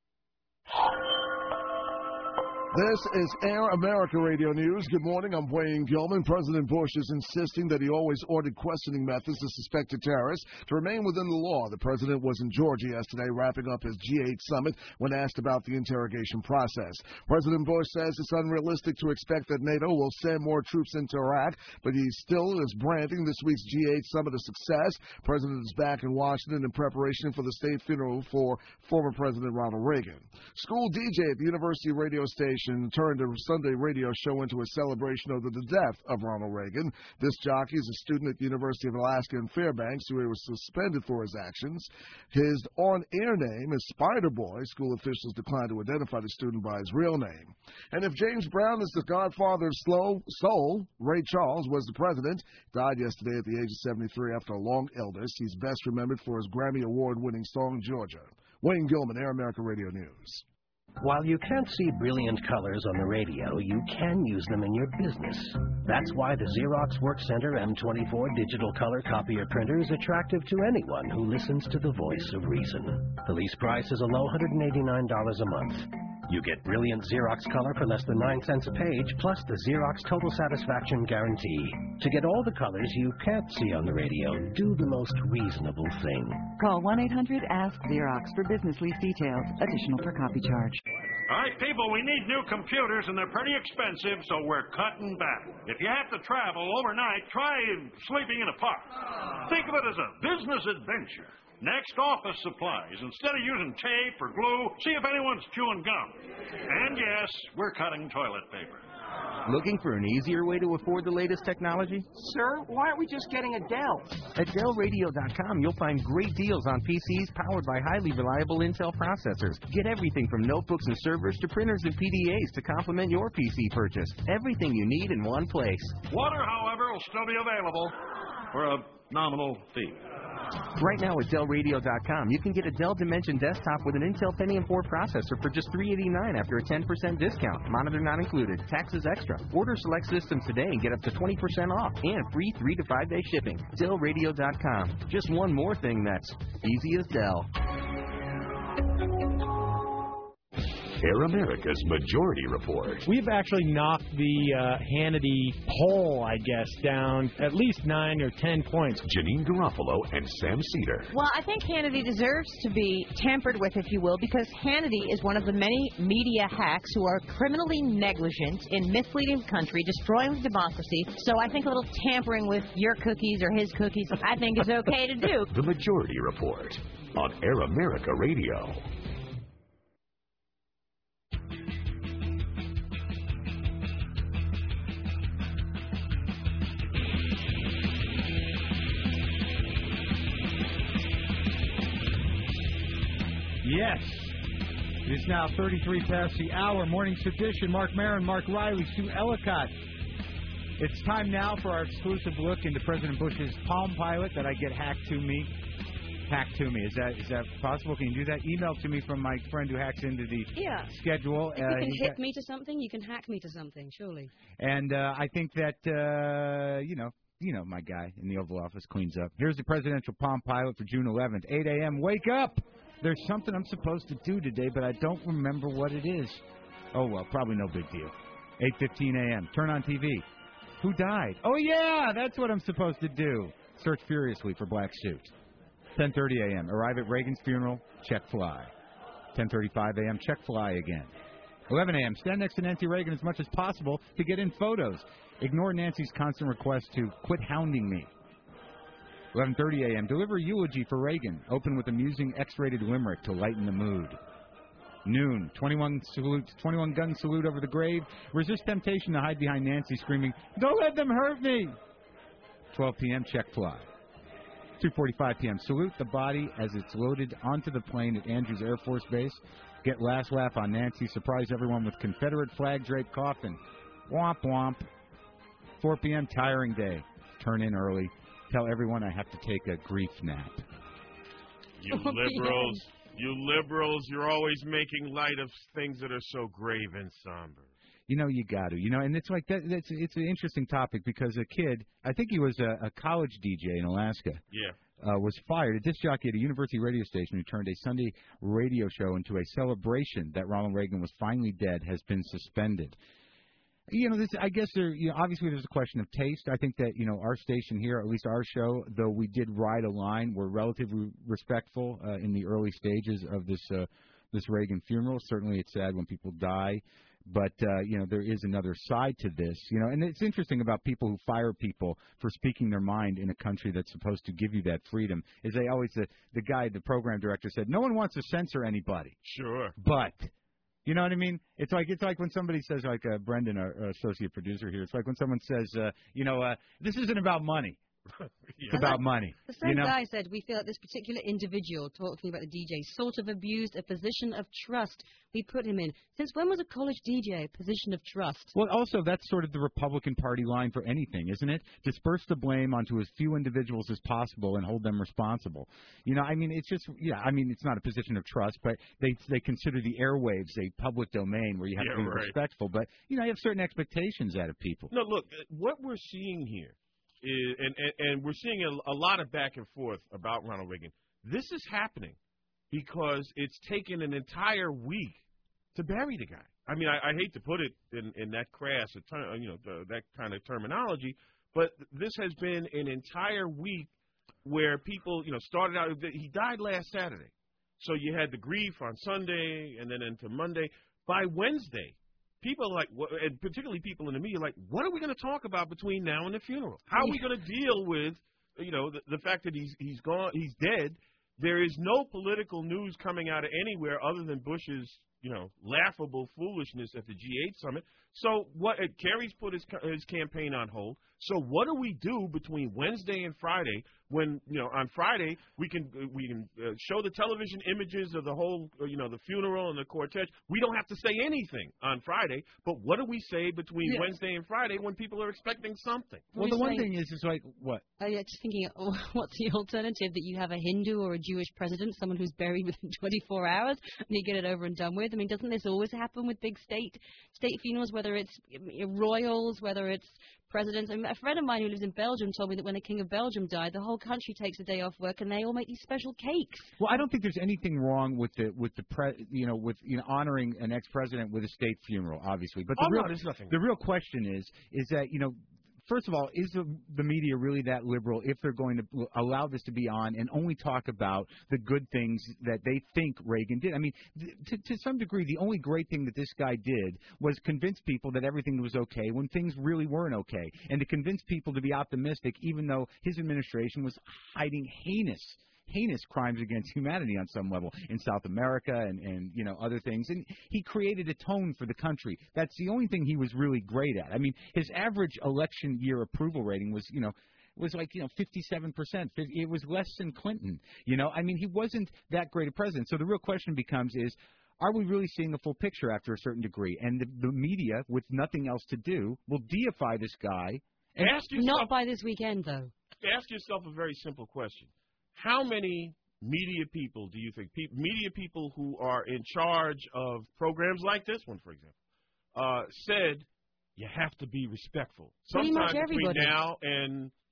This is Air America Radio News. Good morning. I'm Wayne Gilman. President Bush is insisting that he always ordered questioning methods of suspected terrorists to remain within the law. The president was in Georgia yesterday wrapping up his G eight summit when asked about the interrogation process. President Bush says it's unrealistic to expect that NATO will send more troops into Iraq, but he still is branding this week's G eight summit a success. The president is back in Washington in preparation for the state funeral for former President Ronald Reagan. School D J at the University radio station turned a Sunday radio show into a celebration of the death of Ronald Reagan. This jockey is a student at the University of Alaska in Fairbanks who was suspended for his actions. His on-air name is Spider Boy. School officials declined to identify the student by his real name. And if James Brown is the godfather of slow soul, Ray Charles was the president. Died yesterday at the age of seventy-three after a long illness. He's best remembered for his Grammy Award-winning song, Georgia. Wayne Gilman, Air America Radio News. While you can't see brilliant colors on the radio, you can use them in your business. That's why the Xerox WorkCenter M twenty-four digital color copier printer is attractive to anyone who listens to the voice of reason. The lease price is a low one hundred eighty-nine dollars a month. You get brilliant Xerox color for less than nine cents a page, plus the Xerox Total Satisfaction Guarantee. To get all the colors you can't see on the radio, do the most reasonable thing. Call one eight hundred ask Xerox for business lease details. Additional per copy charge. All right, people, we need new computers, and they're pretty expensive, so we're cutting back. If you have to travel overnight, try sleeping in a park. Think of it as a business adventure. Next, office supplies. Instead of using tape or glue, see if anyone's chewing gum. And yes, we're cutting toilet paper. Looking for an easier way to afford the latest technology? Sir, why aren't we just getting a Dell? At Dell Radio dot com, you'll find great deals on P Cs powered by highly reliable Intel processors. Get everything from notebooks and servers to printers and P D As to complement your P C purchase. Everything you need in one place. Water, however, will still be available for a nominal fee. Right now at Dell Radio dot com, you can get a Dell Dimension desktop with an Intel Pentium four processor for just three hundred eighty-nine dollars after a ten percent discount. Monitor not included. Taxes extra. Order select systems today and get up to twenty percent off and free three to five day shipping. Dell Radio dot com. Just one more thing that's easy as Dell. Air America's Majority Report. We've actually knocked the uh, Hannity poll, I guess, down at least nine or ten points. Janine Garofalo and Sam Cedar. Well, I think Hannity deserves to be tampered with, if you will, because Hannity is one of the many media hacks who are criminally negligent in misleading the country, destroying democracy. So I think a little tampering with your cookies or his cookies, I think is okay to do. The Majority Report on Air America Radio. Yes. It is now thirty-three past the hour. Morning Sedition. Mark Maron, Mark Riley, Sue Ellicott. It's time now for our exclusive look into President Bush's Palm Pilot that I get hacked to me. Hacked to me. Is that is that possible? Can you do that? Email to me from my friend who hacks into the yeah. schedule. If you uh, can hit got, me to something, you can hack me to something, surely. And uh, I think that, uh, you know, you know, my guy in the Oval Office cleans up. Here's the presidential Palm Pilot for June eleventh, eight a.m. Wake up! There's something I'm supposed to do today, but I don't remember what it is. Oh, well, probably no big deal. eight fifteen a.m. Turn on T V. Who died? Oh, yeah, that's what I'm supposed to do. Search furiously for black suit. ten thirty a.m. Arrive at Reagan's funeral. Check fly. ten thirty-five a.m. Check fly again. eleven a.m. Stand next to Nancy Reagan as much as possible to get in photos. Ignore Nancy's constant request to quit hounding me. eleven thirty a.m. Deliver eulogy for Reagan. Open with amusing X-rated limerick to lighten the mood. Noon. twenty-one salute, twenty-one gun salute over the grave. Resist temptation to hide behind Nancy screaming, "Don't let them hurt me!" twelve p.m. Check fly. two forty-five p.m. Salute the body as it's loaded onto the plane at Andrews Air Force Base. Get last laugh on Nancy. Surprise everyone with Confederate flag draped coffin. Womp womp. four p.m. Tiring day. Turn in early. Tell everyone I have to take a grief nap. You liberals, you liberals, you're always making light of things that are so grave and somber. You know, you got to. You know, and it's like that. That's it's an interesting topic because a kid, I think he was a, a college D J in Alaska. Yeah. Uh, was fired. A disc jockey at a university radio station who turned a Sunday radio show into a celebration that Ronald Reagan was finally dead has been suspended. You know, this. I guess there. You know, obviously, there's a question of taste. I think that you know our station here, or at least our show, though we did ride a line, we're relatively respectful uh, in the early stages of this uh, this Reagan funeral. Certainly, it's sad when people die, but uh, you know there is another side to this. You know, and it's interesting about people who fire people for speaking their mind in a country that's supposed to give you that freedom. Is they always the the guy, the program director said, no one wants to censor anybody. Sure, but. You know what I mean? It's like it's like when somebody says, like uh, Brendan, our, our associate producer here. It's like when someone says, uh, you know, uh, this isn't about money. It's about money. The same you know? guy said, we feel that this particular individual, talking about the D J, sort of abused a position of trust we put him in. Since when was a college D J a position of trust? Well, also, that's sort of the Republican Party line for anything, isn't it? Disperse the blame onto as few individuals as possible and hold them responsible. You know, I mean, it's just, yeah, I mean, it's not a position of trust, but they they consider the airwaves a public domain where you have Yeah, to be right. respectful. But, you know, you have certain expectations out of people. No, look, what we're seeing here is, and, and, and we're seeing a, a lot of back and forth about Ronald Reagan. This is happening because it's taken an entire week to bury the guy. I mean, I, I hate to put it in, in that crass, you know, the, that kind of terminology, but this has been an entire week where people, you know, started out. He died last Saturday, so you had the grief on Sunday and then into Monday. By Wednesday, people are like, and particularly people in the media, are like, what are we going to talk about between now and the funeral? How are we going to deal with, you know, the, the fact that he's he's gone, he's dead? There is no political news coming out of anywhere other than Bush's, you know, laughable foolishness at the G eight summit. So what? Uh, Kerry's put his his campaign on hold. So what do we do between Wednesday and Friday when, you know, on Friday we can we can uh, show the television images of the whole, uh, you know, the funeral and the cortege. We don't have to say anything on Friday, but what do we say between Yeah. Wednesday and Friday when people are expecting something? Well, the one thing is, is like, what? Oh, yeah, just thinking, oh, what's the alternative? That you have a Hindu or a Jewish president, someone who's buried within twenty-four hours, and you get it over and done with? I mean, doesn't this always happen with big state state funerals, whether it's uh, royals, whether it's presidents? I mean, a friend of mine who lives in Belgium told me that when the King of Belgium died, the whole country takes a day off work and they all make these special cakes. Well, I don't think there's anything wrong with the with the pre, you know with you know honoring an ex-president with a state funeral, obviously. But the Oh, real no, there's nothing. the real question is is that you know. First of all, is the, the media really that liberal if they're going to allow this to be on and only talk about the good things that they think Reagan did? I mean, th- to, to some degree, the only great thing that this guy did was convince people that everything was okay when things really weren't okay, and to convince people to be optimistic even though his administration was hiding heinous heinous crimes against humanity on some level in South America and, and, you know, other things. And he created a tone for the country. That's the only thing he was really great at. I mean, his average election year approval rating was, you know, was like, you know, fifty-seven percent. It was less than Clinton. You know, I mean, he wasn't that great a president. So the real question becomes is, are we really seeing the full picture after a certain degree? And the, the media, with nothing else to do, will deify this guy. And Ask yourself, Not by this weekend, though. ask yourself a very simple question. How many media people do you think, pe- media people who are in charge of programs like this one, for example, uh, said you have to be respectful? Pretty much Sometime between everybody. now and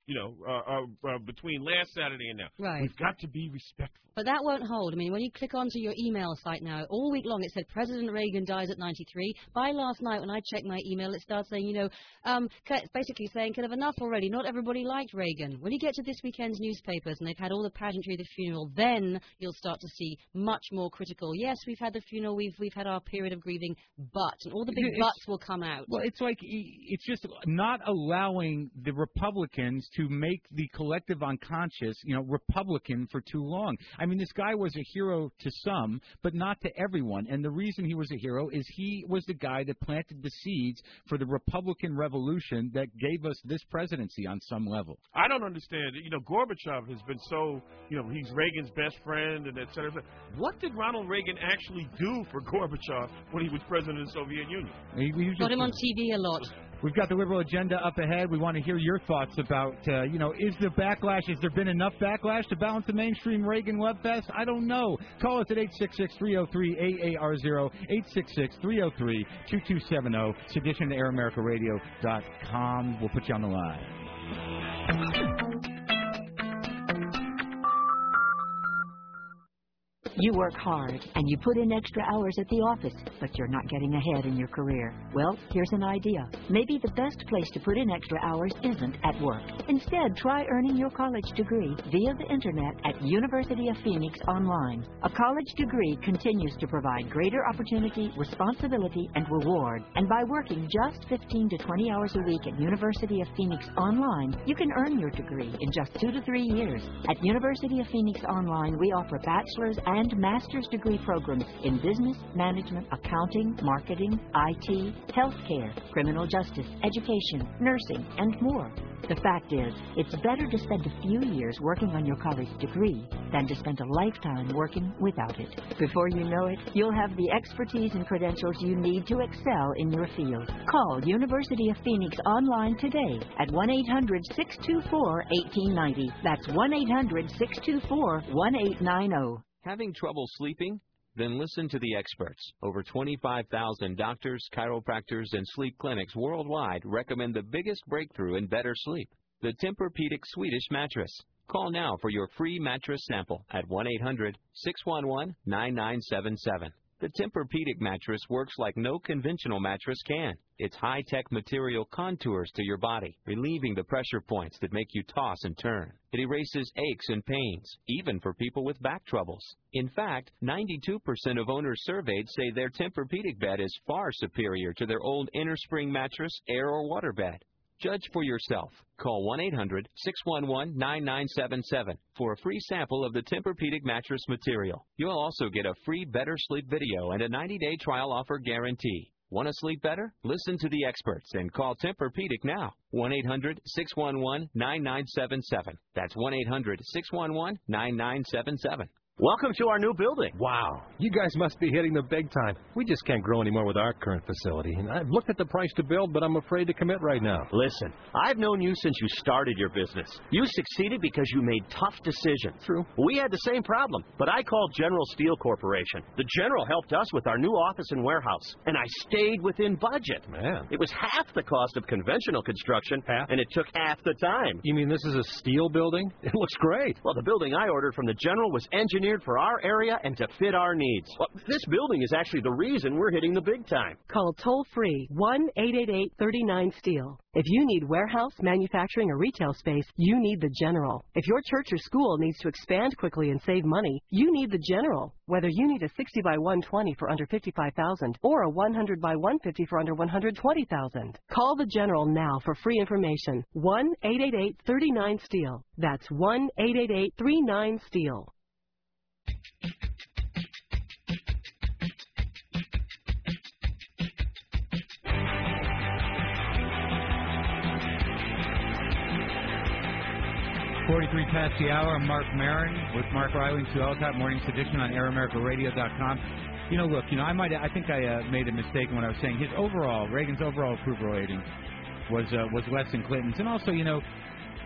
you know, uh, uh, uh, between last Saturday and now. Right. We've got to be respectful. But that won't hold. I mean, when you click onto your email site now, all week long it said President Reagan dies at ninety-three. By last night, when I checked my email, it starts saying, you know, um, it's basically saying, kind of enough already. Not everybody liked Reagan. When you get to this weekend's newspapers and they've had all the pageantry of the funeral, then you'll start to see much more critical. Yes, we've had the funeral, we've we've had our period of grieving, but, and all the big It's- buts will come out. Well, it's like it's just not allowing the Republicans to make the collective unconscious, you know, Republican for too long. I mean, this guy was a hero to some, but not to everyone. And the reason he was a hero is he was the guy that planted the seeds for the Republican Revolution that gave us this presidency on some level. I don't understand. You know, Gorbachev has been so, you know, he's Reagan's best friend and et cetera, et cetera. What did Ronald Reagan actually do for Gorbachev when he was president of the Soviet Union? He, he just- Got him on T V a lot. We've got the liberal agenda up ahead. We want to hear your thoughts about, uh, you know, is the backlash, has there been enough backlash to balance the mainstream Reagan Love Fest? I don't know. Call us at eight six six, three oh three, A A R zero, eight six six, three oh three, two two seven zero. Sedition to air america radio dot com. We'll put you on the line. You work hard, and you put in extra hours at the office, but you're not getting ahead in your career. Well, here's an idea. Maybe the best place to put in extra hours isn't at work. Instead, try earning your college degree via the Internet at University of Phoenix Online. A college degree continues to provide greater opportunity, responsibility, and reward. And by working just fifteen to twenty hours a week at University of Phoenix Online, you can earn your degree in just two to three years. At University of Phoenix Online, we offer bachelor's and master's degree programs in business, management, accounting, marketing, I T, healthcare, criminal justice, education, nursing, and more. The fact is, it's better to spend a few years working on your college degree than to spend a lifetime working without it. Before you know it, you'll have the expertise and credentials you need to excel in your field. Call University of Phoenix Online today at one eight hundred, six two four, one eight nine zero. That's one eight hundred, six two four, one eight nine zero. Having trouble sleeping? Then listen to the experts. Over twenty-five thousand doctors, chiropractors, and sleep clinics worldwide recommend the biggest breakthrough in better sleep, the Tempur-Pedic Swedish mattress. Call now for your free mattress sample at one eight hundred, six one one, nine nine seven seven. The Tempur-Pedic mattress works like no conventional mattress can. Its high-tech material contours to your body, relieving the pressure points that make you toss and turn. It erases aches and pains, even for people with back troubles. In fact, ninety-two percent of owners surveyed say their Tempur-Pedic bed is far superior to their old innerspring mattress, air, or water bed. Judge for yourself. Call one eight hundred, six one one, nine nine seven seven for a free sample of the Tempur-Pedic mattress material. You'll also get a free Better Sleep video and a ninety-day trial offer guarantee. Want to sleep better? Listen to the experts and call Tempur-Pedic now. one eight hundred, six one one, nine nine seven seven. That's one eight hundred, six one one, nine nine seven seven. Welcome to our new building. Wow, you guys must be hitting the big time. We just can't grow anymore with our current facility. And I've looked at the price to build, but I'm afraid to commit right now. Listen, I've known you since you started your business. You succeeded because you made tough decisions. True. We had the same problem, but I called General Steel Corporation. The General helped us with our new office and warehouse, and I stayed within budget. Man. It was half the cost of conventional construction, half? and it took half the time. You mean this is a steel building? It looks great. Well, the building I ordered from the General was engineered for our area and to fit our needs. Well, this building is actually the reason we're hitting the big time. Call toll-free one eight eight eight, three nine, STEEL. If you need warehouse, manufacturing, or retail space, you need the General. If your church or school needs to expand quickly and save money, you need the General. Whether you need a sixty by one twenty for under fifty-five thousand dollars or a one hundred by one fifty for under one hundred twenty thousand dollars. Call the General now for free information. one eight eight eight, three nine, STEEL. That's one eight eight eight, three nine, STEEL. forty-three past the hour. I'm Mark Maron with Mark Riley, Sue Ellicott, Morning Sedition on air america radio dot com. You know, look, you know, I might, I think I uh, made a mistake when I was saying his overall, Reagan's overall approval rating was uh, was less than Clinton's, and also, you know,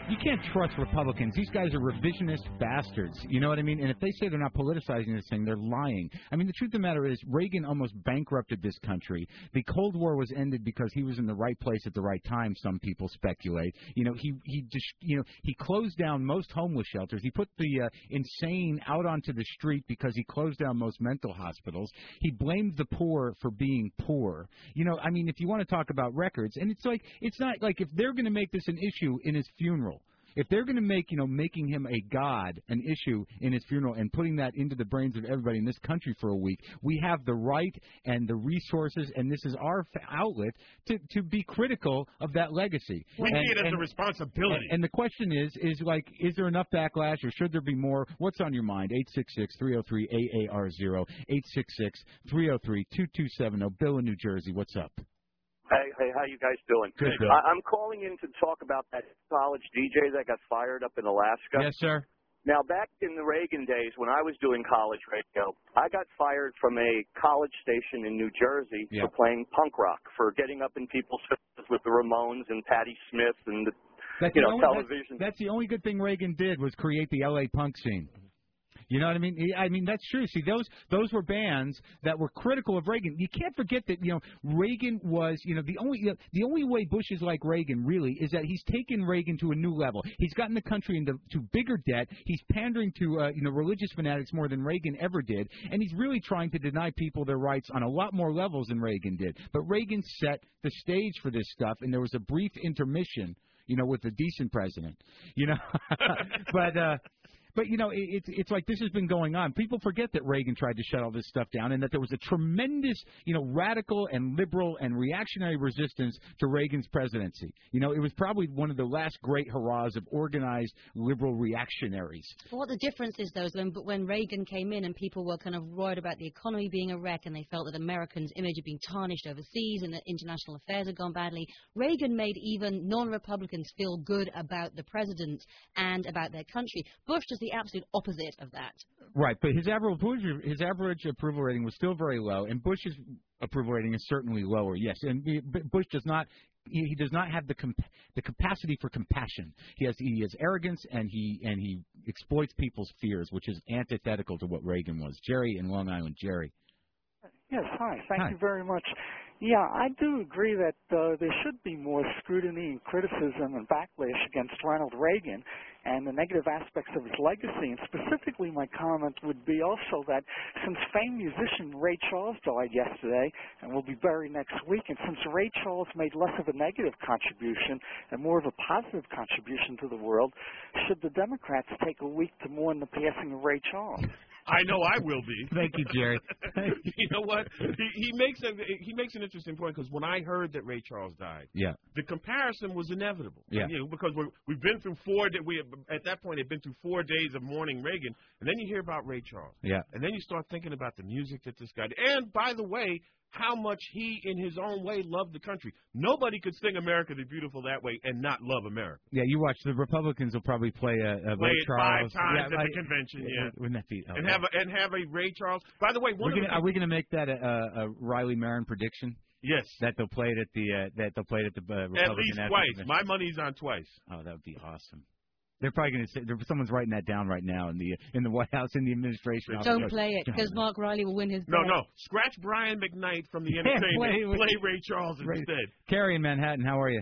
you can't trust Republicans. These guys are revisionist bastards. You know what I mean? And if they say they're not politicizing this thing, they're lying. I mean, the truth of the matter is Reagan almost bankrupted this country. The Cold War was ended because he was in the right place at the right time, some people speculate. You know, he, he just, you know, he closed down most homeless shelters. He put the uh, insane out onto the street because he closed down most mental hospitals. He blamed the poor for being poor. You know, I mean, if you want to talk about records, and it's like, it's not like if they're going to make this an issue in his funeral, if they're going to make, you know, making him a god an issue in his funeral and putting that into the brains of everybody in this country for a week, we have the right and the resources, and this is our f- outlet to, to be critical of that legacy. We and, see it as and, a responsibility. And, and the question is, is like, is there enough backlash or should there be more? What's on your mind? eight six six, three oh three, A A R zero, eight six six, three oh three, two two seven oh. Bill in New Jersey, what's up? Hey, hey, how you guys doing? Good, Bill. I, I'm calling in to talk about that college D J that got fired up in Alaska. Yes, sir. Now, back in the Reagan days when I was doing college radio, I got fired from a college station in New Jersey Yeah. for playing punk rock, for getting up in people's faces with the Ramones and Patti Smith and the, That's you the know, only, television. That's, that's the only good thing Reagan did was create the L A punk scene. You know what I mean? I mean, that's true. See, those those were bands that were critical of Reagan. You can't forget that, you know, Reagan was, you know, the only you know, the only way Bush is like Reagan, really, is that he's taken Reagan to a new level. He's gotten the country into to bigger debt. He's pandering to, uh, you know, religious fanatics more than Reagan ever did. And he's really trying to deny people their rights on a lot more levels than Reagan did. But Reagan set the stage for this stuff, and there was a brief intermission, you know, with a decent president, you know. but, uh, But, you know, it, it's it's like this has been going on. People forget that Reagan tried to shut all this stuff down and that there was a tremendous, you know, radical and liberal and reactionary resistance to Reagan's presidency. You know, it was probably one of the last great hurrahs of organized liberal reactionaries. Well, what the difference is, though, is when, when Reagan came in and people were kind of worried about the economy being a wreck and they felt that Americans' image had been tarnished overseas and that international affairs had gone badly, Reagan made even non-Republicans feel good about the president and about their country. Bush does the absolute opposite of that. Right, but his average his average approval rating was still very low, and Bush's approval rating is certainly lower. Yes, and Bush does not he does not have the comp- the capacity for compassion. He has he has arrogance, and he and he exploits people's fears, which is antithetical to what Reagan was. Jerry in Long Island, Jerry. Yes, hi. Thank Hi. you very much. Yeah, I do agree that uh, there should be more scrutiny and criticism and backlash against Ronald Reagan and the negative aspects of his legacy. And specifically, my comment would be also that since famed musician Ray Charles died yesterday and will be buried next week, and since Ray Charles made less of a negative contribution and more of a positive contribution to the world, should the Democrats take a week to mourn the passing of Ray Charles? I know I will be. Thank you, Jerry. You know what? He, he makes a he makes an interesting point because when I heard that Ray Charles died, Yeah. the comparison was inevitable. Yeah. You know, because we're, we've been through four. da- We at that point had been through four days of mourning Reagan, and then you hear about Ray Charles. Yeah. And then you start thinking about the music that this guy did. And by the way, how much he, in his own way, loved the country. Nobody could sing "America the Beautiful" that way and not love America. Yeah, you watch. The Republicans will probably play a, a Play Ray it Charles. five times yeah, at like- the convention. Yeah. Wouldn't that be? Oh, and have a, and have a Ray Charles. By the way, one We're of gonna, the are we going to make that a, a, a Riley Marin prediction? Yes. That they'll play it at the uh, that they'll play it at the uh, Republican at least National twice. Convention. My money's on twice. Oh, that would be awesome. They're probably going to say there, someone's writing that down right now in the in the White House in the administration. Don't office. play it, because Mark Riley will win his No, bet. no. Scratch Brian McKnight from the Yeah, entertainment. play play, with- Ray Charles Ray- instead. Carrie in Manhattan, how are you?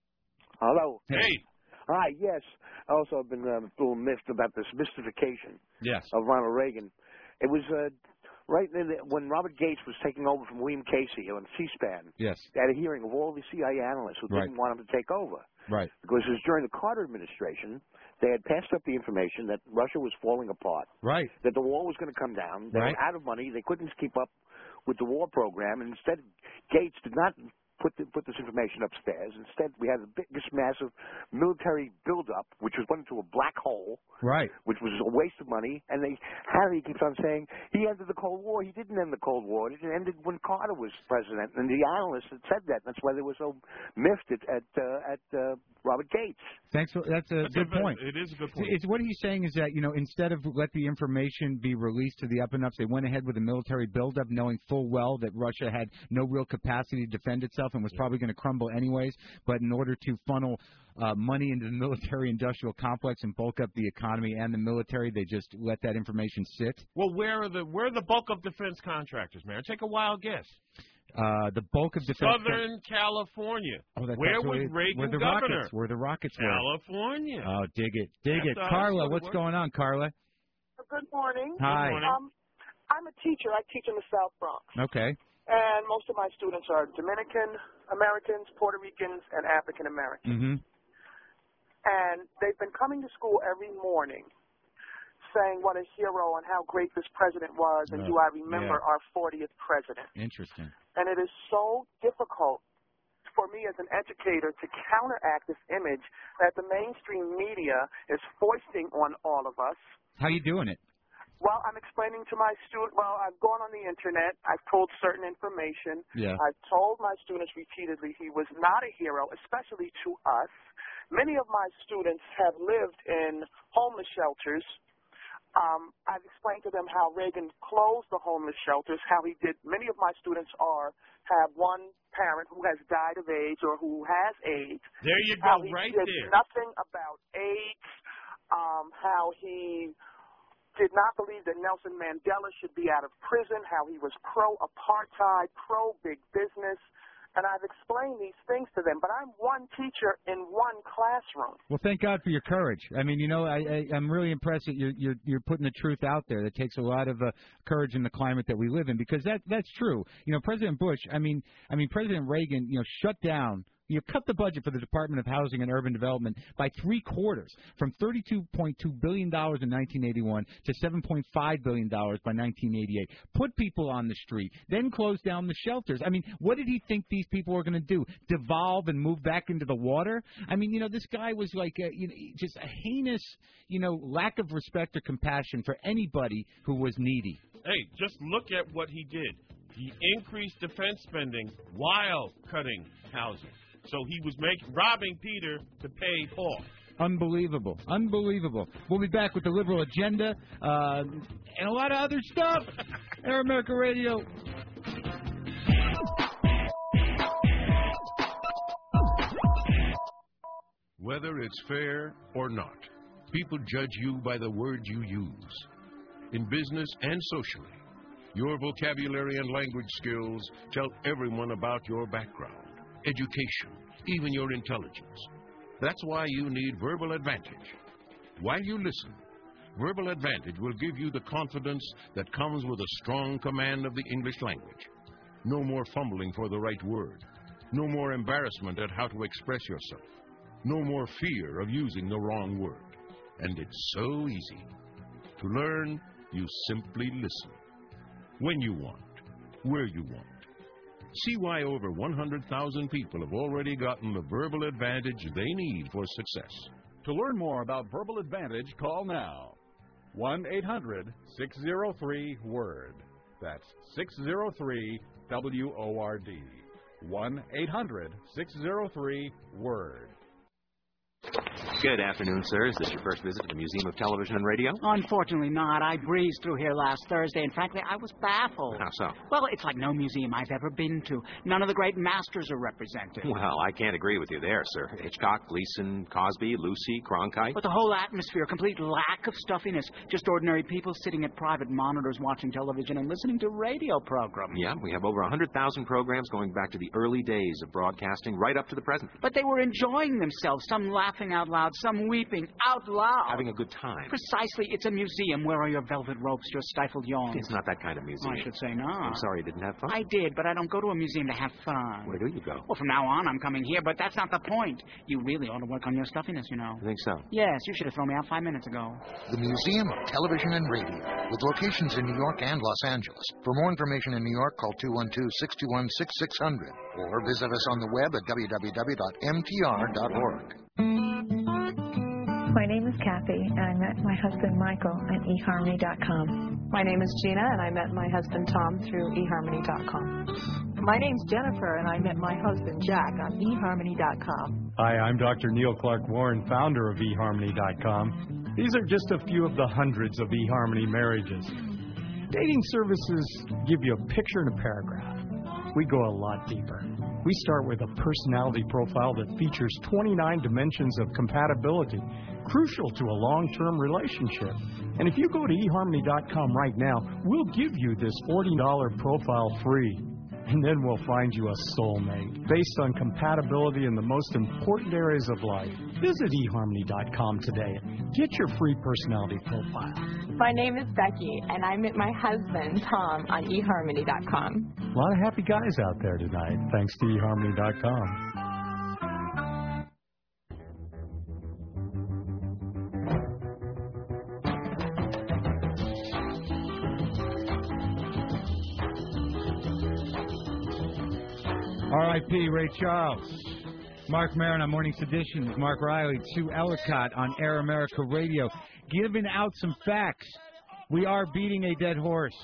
Hello. Hey. Hi, yes. I also have been uh, a little miffed about this mystification Yes. of Ronald Reagan. It was uh, right in the, when Robert Gates was taking over from William Casey on C-SPAN. Yes. They had a hearing of all the C I A analysts who Right. didn't want him to take over. Right. Because it was during the Carter administration, they had passed up the information that Russia was falling apart, Right. that the wall was going to come down, they Right. were out of money, they couldn't keep up with the war program, and instead Gates did not put the, put this information upstairs. Instead, we had the biggest massive military buildup, which was went into a black hole, Right. which was a waste of money. And they, Harry keeps on saying he ended the Cold War. He didn't end the Cold War. It ended when Carter was president. And the analysts had said that. That's why they were so miffed at at, uh, at uh, Robert Gates. Thanks. For, that's a That's good a- point. it is a good point. It's what he's saying is that, you know, instead of let the information be released to the up and ups, they went ahead with a military buildup, knowing full well that Russia had no real capacity to defend itself. itself and was probably going to crumble anyways. But in order to funnel uh, money into the military-industrial complex and bulk up the economy and the military, they just let that information sit. Well, where are the where are the bulk of defense contractors, man? Take a wild guess. Uh, the bulk of defense. Southern California. Oh, that's where actually, was Reagan where the governor? Rockets, where the Rockets were. California. Oh, dig it, dig That's it, how Carla. it What's works. going on, Carla? Good morning. Hi. Good morning. Um, I'm a teacher. I teach in the South Bronx. Okay. And most of my students are Dominican Americans, Puerto Ricans, and African Americans. Mm-hmm. And they've been coming to school every morning saying what a hero and how great this president was, and Uh, do I remember yeah. our fortieth president. Interesting. And it is so difficult for me as an educator to counteract this image that the mainstream media is foisting on all of us. How you doing it? Well, I'm explaining to my student. Well, I've gone on the internet. I've pulled certain information. Yeah. I've told my students repeatedly he was not a hero, especially to us. Many of my students have lived in homeless shelters. Um, I've explained to them how Reagan closed the homeless shelters, how he did. Many of my students are have one parent who has died of AIDS or who has AIDS. There you How go, he right did there. nothing about AIDS. Um, how he did not believe that Nelson Mandela should be out of prison. How he was pro-apartheid, pro-big business. And I've explained these things to them, but I'm one teacher in one classroom. Well, thank God for your courage. I mean, you know, I, I, I'm really impressed that you're, you're you're putting the truth out there. That takes a lot of uh, courage in the climate that we live in, because that that's true. You know, President Bush. I mean, I mean, President Reagan. You know, shut down. You cut the budget for the Department of Housing and Urban Development by three quarters, from thirty-two point two billion dollars in nineteen eighty-one to seven point five billion dollars by nineteen eighty-eight. Put people on the street, then close down the shelters. I mean, what did he think these people were going to do? Devolve and move back into the water? I mean, you know, this guy was like a, you know, just a heinous, you know, lack of respect or compassion for anybody who was needy. Hey, just look at what he did. He increased defense spending while cutting housing. So he was making robbing Peter to pay Paul. Unbelievable. Unbelievable. We'll be back with the liberal agenda uh, and a lot of other stuff. Air America Radio. Whether it's fair or not, people judge you by the words you use. In business and socially, your vocabulary and language skills tell everyone about your background, education, even your intelligence. That's why you need Verbal Advantage. While you listen, Verbal Advantage will give you the confidence that comes with a strong command of the English language. No more fumbling for the right word. No more embarrassment at how to express yourself. No more fear of using the wrong word. And it's so easy. To learn, you simply listen. When you want, where you want. See why over one hundred thousand people have already gotten the verbal advantage they need for success. To learn more about Verbal Advantage, call now. one eight hundred six oh three WORD. That's six oh three W O R D. one eight hundred six oh three WORD. Good afternoon, sir. Is this your first visit to the Museum of Television and Radio? Unfortunately not. I breezed through here last Thursday, and frankly, I was baffled. How so? Well, it's like no museum I've ever been to. None of the great masters are represented. Well, I can't agree with you there, sir. Hitchcock, Gleason, Cosby, Lucy, Cronkite. But the whole atmosphere, complete lack of stuffiness. Just ordinary people sitting at private monitors watching television and listening to radio programs. Yeah, we have over one hundred thousand programs going back to the early days of broadcasting right up to the present. But they were enjoying themselves, some laughing out loud, some weeping out loud. Having a good time. Precisely. It's a museum. Where are your velvet ropes, your stifled yawns? It's not that kind of museum. I should say not. I'm sorry you didn't have fun. I did, but I don't go to a museum to have fun. Where do you go? Well, from now on, I'm coming here, but that's not the point. You really ought to work on your stuffiness, you know. You think so? Yes, you should have thrown me out five minutes ago. The Museum of Television and Radio, with locations in New York and Los Angeles. For more information in New York, call two one two, six two one, six six zero zero or visit us on the web at w w w dot m t r dot org. My name is Kathy, and I met my husband Michael at e harmony dot com. My name is Gina, and I met my husband Tom through e harmony dot com. My name's Jennifer, and I met my husband Jack on e harmony dot com. Hi, I'm Doctor Neil Clark Warren, founder of e harmony dot com. These are just a few of the hundreds of eHarmony marriages. Dating services give you a picture and a paragraph. We go a lot deeper. We start with a personality profile that features twenty-nine dimensions of compatibility, crucial to a long-term relationship. And if you go to e harmony dot com right now, we'll give you this forty dollar profile free. And then we'll find you a soulmate based on compatibility in the most important areas of life. Visit e harmony dot com today. Get your free personality profile. My name is Becky, and I met my husband, Tom, on e harmony dot com. A lot of happy guys out there tonight, thanks to e harmony dot com. R I P Ray Charles. Mark Maron on Morning Sedition. Mark Riley, Sue Ellicott on Air America Radio. Giving out some facts. We are beating a dead horse.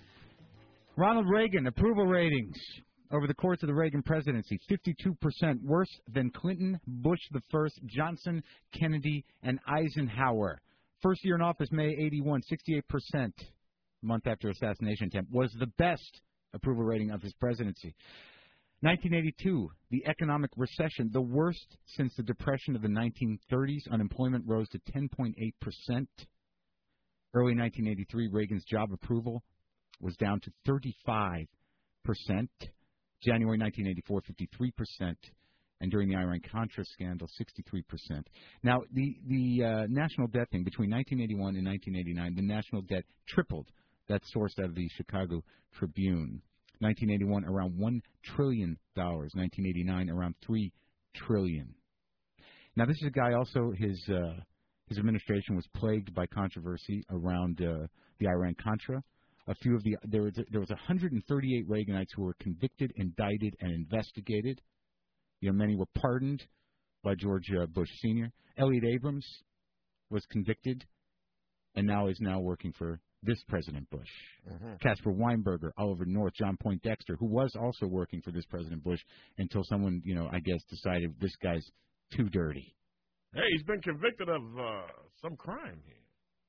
Ronald Reagan, approval ratings over the course of the Reagan presidency, fifty-two percent worse than Clinton, Bush the First, Johnson, Kennedy, and Eisenhower. First year in office, May eighty-one, sixty-eight percent, month after assassination attempt, was the best approval rating of his presidency. nineteen eighty-two, the economic recession, the worst since the Depression of the nineteen thirties. Unemployment rose to ten point eight percent. Early nineteen eighty-three, Reagan's job approval was down to thirty-five percent. January nineteen eighty-four, fifty-three percent. And during the Iran-Contra scandal, sixty-three percent. Now, the, the uh, national debt thing, between nineteen eighty-one and nineteen eighty-nine, the national debt tripled. That's sourced out of the Chicago Tribune. nineteen eighty-one, around one trillion dollars. nineteen eighty-nine, around three trillion dollars. Now, this is a guy also, his uh, his administration was plagued by controversy around uh, the Iran-Contra. A few of the there was there was one hundred thirty-eight Reaganites who were convicted, indicted, and investigated. You know, many were pardoned by George uh, Bush Senior Elliot Abrams was convicted, and now is now working for this President Bush. Mm-hmm. Caspar Weinberger, Oliver North, John Poindexter, who was also working for this President Bush until someone, you know, I guess decided this guy's too dirty. Hey, he's been convicted of uh, some crime here.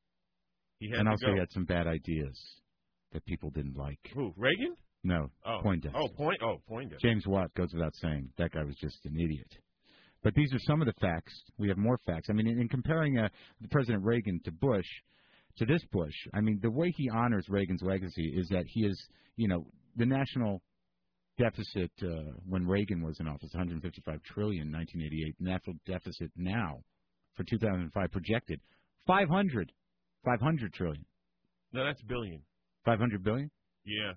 He had and to also go. he had some bad ideas that people didn't like. Who, Reagan? No, Oh. Poindexter. Oh, Point. Oh, Poindexter. James Watt goes without saying. That guy was just an idiot. But these are some of the facts. We have more facts. I mean, in, in comparing uh, President Reagan to Bush, to this Bush, I mean, the way he honors Reagan's legacy is that he is, you know, the national deficit uh, when Reagan was in office, one hundred fifty-five trillion dollars, nineteen eighty-eight. National deficit now for two thousand five projected five hundred, five hundred trillion. No, that's billion. five hundred billion? Yeah.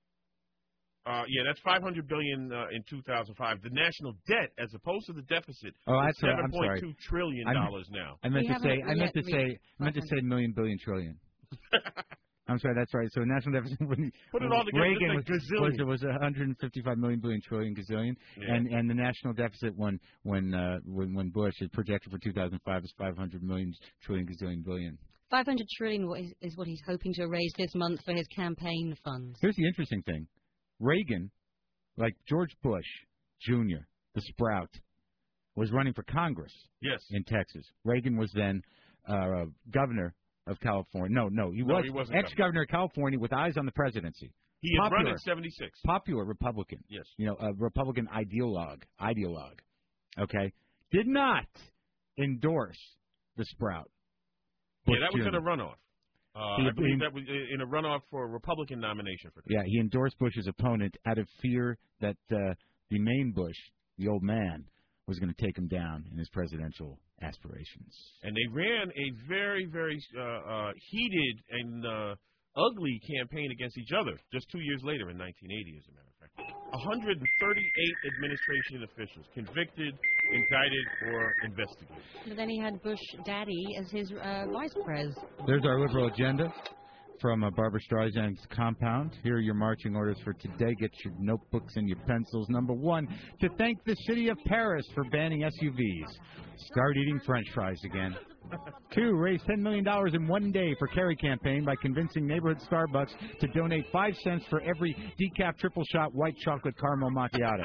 Uh, yeah, that's five hundred billion dollars uh, in two thousand five. The national debt, as opposed to the deficit, Oh, is that's right. I'm seven point sorry. two trillion dollars now. I meant We to say. haven't I meant to yet say. reached I meant to say million, billion, trillion. I'm sorry. That's right. So national deficit. When Put it all together, Reagan was, it's a was gazillion. was one hundred fifty-five million, billion, trillion, gazillion, Yeah. and and the national deficit when when uh, when when Bush is projected for two thousand five is five hundred million, trillion, gazillion, billion. five hundred trillion dollars is, is what he's hoping to raise this month for his campaign funds. Here's the interesting thing: Reagan, like George Bush Junior, the Sprout, was running for Congress. Yes. In Texas. Reagan was then uh, governor of California. No, no, he No, was he wasn't ex-governor of California with eyes on the presidency. He had popular, run in seventy-six. Popular Republican. Yes. You know, a Republican ideologue. Ideologue. Okay. Did not endorse the Sprout. Yeah, Bush that was in Junior a runoff. Uh, He- I believe he- that was in a runoff for a Republican nomination for. Yeah, he endorsed Bush's opponent out of fear that uh, the main Bush, the old man, was going to take him down in his presidential aspirations. And they ran a very, very uh, uh, heated and uh, ugly campaign against each other just two years later in nineteen eighty, as a matter of fact. one hundred thirty-eight administration officials convicted, indicted, or investigated. But then he had Bush Daddy as his uh, vice pres. There's our liberal agenda from uh, Barbara Streisand's compound. Here are your marching orders for today. Get your notebooks and your pencils. Number one, to thank the city of Paris for banning S U Vs. Start eating French fries again. Two, raise ten million dollars in one day for Kerry campaign by convincing neighborhood Starbucks to donate five cents for every decaf triple shot white chocolate caramel macchiato.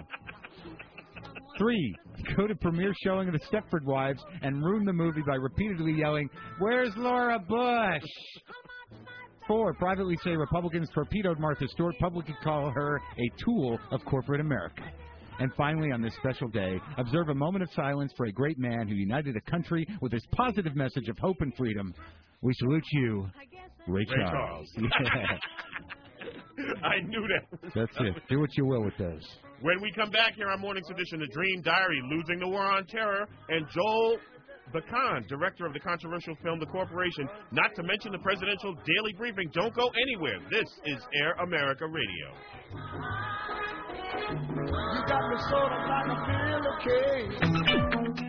Three, go to premiere showing of The Stepford Wives and ruin the movie by repeatedly yelling, "Where's Laura Bush?" Four, privately say Republicans torpedoed Martha Stewart, publicly call her a tool of corporate America. And finally, on this special day, observe a moment of silence for a great man who united a country with his positive message of hope and freedom. We salute you, Ray, Ray Charles. Charles. Yeah. I knew that. That's it. Do what you will with those. When we come back here on Morning's edition, The Dream Diary, Losing the War on Terror, and Joel Bacan, director of the controversial film The Corporation, not to mention the presidential daily briefing. Don't go anywhere. This is Air America Radio. You got me sort of like a pillowcase.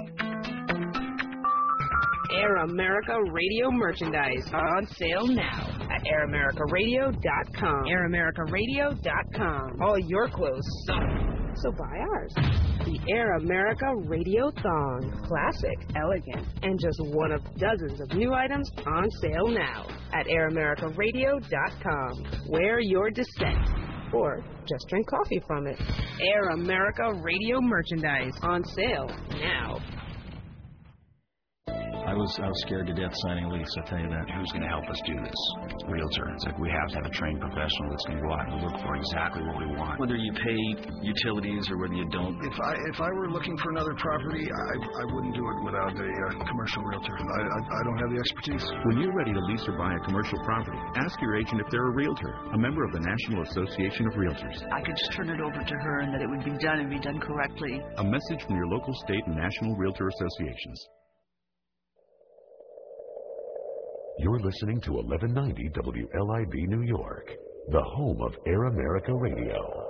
Air America Radio merchandise on sale now at air america radio dot com. air america radio dot com. All your clothes suck, so buy ours. The Air America Radio Thong. Classic, elegant, and just one of dozens of new items on sale now at air america radio dot com. Wear your dissent. Or just drink coffee from it. Air America Radio merchandise on sale now. I was I was scared to death signing a lease, I'll tell you that. Who's going to help us do this? Realtor. It's like we have to have a trained professional that's going to go out and look for exactly what we want. Whether you pay utilities or whether you don't. If I if I were looking for another property, I I wouldn't do it without a uh, commercial realtor. I, I I don't have the expertise. When you're ready to lease or buy a commercial property, ask your agent if they're a realtor, a member of the National Association of Realtors. I could just turn it over to her and that it would be done and be done correctly. A message from your local, state, and national realtor associations. You're listening to eleven ninety W L I B New York, the home of Air America Radio.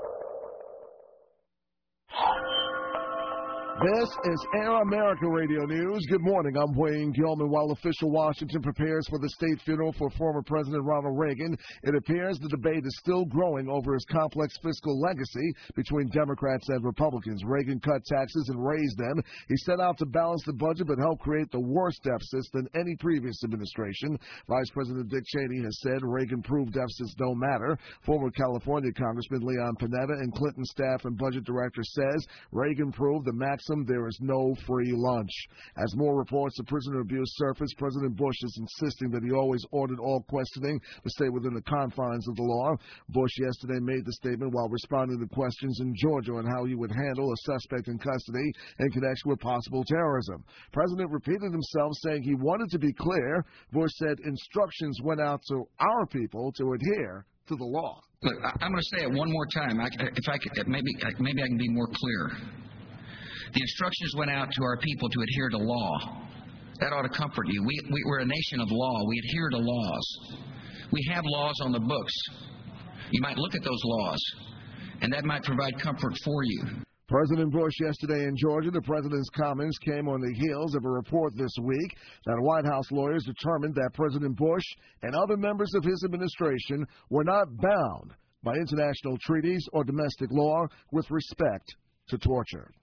This is Air America Radio News. Good morning. I'm Wayne Gilman. While official Washington prepares for the state funeral for former President Ronald Reagan, it appears the debate is still growing over his complex fiscal legacy between Democrats and Republicans. Reagan cut taxes and raised them. He set out to balance the budget but helped create the worst deficits than any previous administration. Vice President Dick Cheney has said Reagan proved deficits don't matter. Former California Congressman Leon Panetta and Clinton staff and budget director says Reagan proved the maximum there is no free lunch. As more reports of prisoner abuse surface, President Bush is insisting that he always ordered all questioning to stay within the confines of the law. Bush yesterday made the statement while responding to questions in Georgia on how he would handle a suspect in custody in connection with possible terrorism. The president repeated himself, saying he wanted to be clear. Bush said instructions went out to our people to adhere to the law. Look, I'm going to say it one more time. I, if I could, maybe, maybe I can be more clear. The instructions went out to our people to adhere to law. That ought to comfort you. We, we, we're a nation of law. We adhere to laws. We have laws on the books. You might look at those laws, and that might provide comfort for you. President Bush yesterday in Georgia, the president's comments came on the heels of a report this week that White House lawyers determined that President Bush and other members of his administration were not bound by international treaties or domestic law with respect to torture.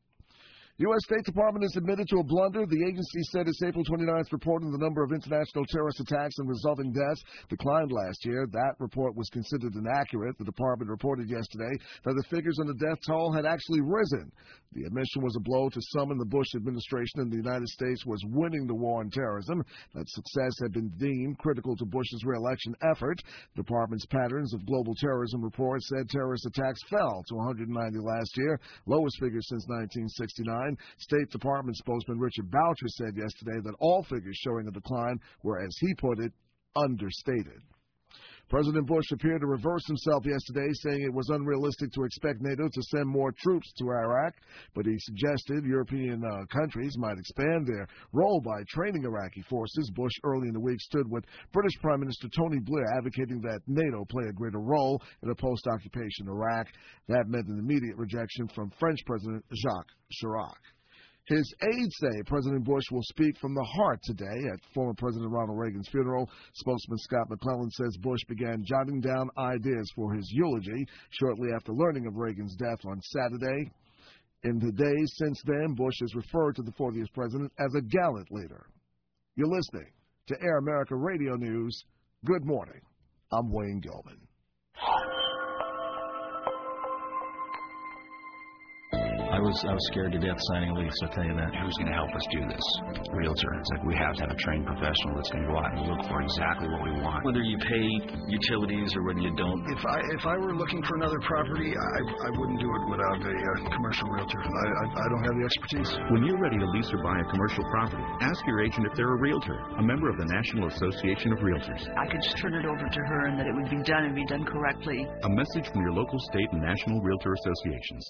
U S State Department has admitted to a blunder. The agency said its April twenty-ninth report on the number of international terrorist attacks and resulting deaths declined last year. That report was considered inaccurate. The department reported yesterday that the figures on the death toll had actually risen. The admission was a blow to some in the Bush administration, and the United States was winning the war on terrorism. That success had been deemed critical to Bush's re-election effort. The department's Patterns of Global Terrorism report said terrorist attacks fell to one hundred ninety last year, lowest figure since nineteen sixty-nine. State Department spokesman Richard Boucher said yesterday that all figures showing a decline were, as he put it, understated. President Bush appeared to reverse himself yesterday, saying it was unrealistic to expect NATO to send more troops to Iraq, but he suggested European uh, countries might expand their role by training Iraqi forces. Bush early in the week stood with British Prime Minister Tony Blair, advocating that NATO play a greater role in a post-occupation Iraq. That meant an immediate rejection from French President Jacques Chirac. His aides say President Bush will speak from the heart today at former President Ronald Reagan's funeral. Spokesman Scott McClellan says Bush began jotting down ideas for his eulogy shortly after learning of Reagan's death on Saturday. In the days since then, Bush has referred to the fortieth president as a gallant leader. You're listening to Air America Radio News. Good morning. I'm Wayne Gilman. I was I was scared to death signing a lease, I'll tell you that. Who's going to help us do this? Realtor. It's like we have to have a trained professional that's going to go out and look for exactly what we want. Whether you pay utilities or whether you don't. If I if I were looking for another property, I I wouldn't do it without a uh, commercial realtor. I, I I don't have the expertise. When you're ready to lease or buy a commercial property, ask your agent if they're a realtor, a member of the National Association of Realtors. I could just turn it over to her and that it would be done and be done correctly. A message from your local state and national realtor associations.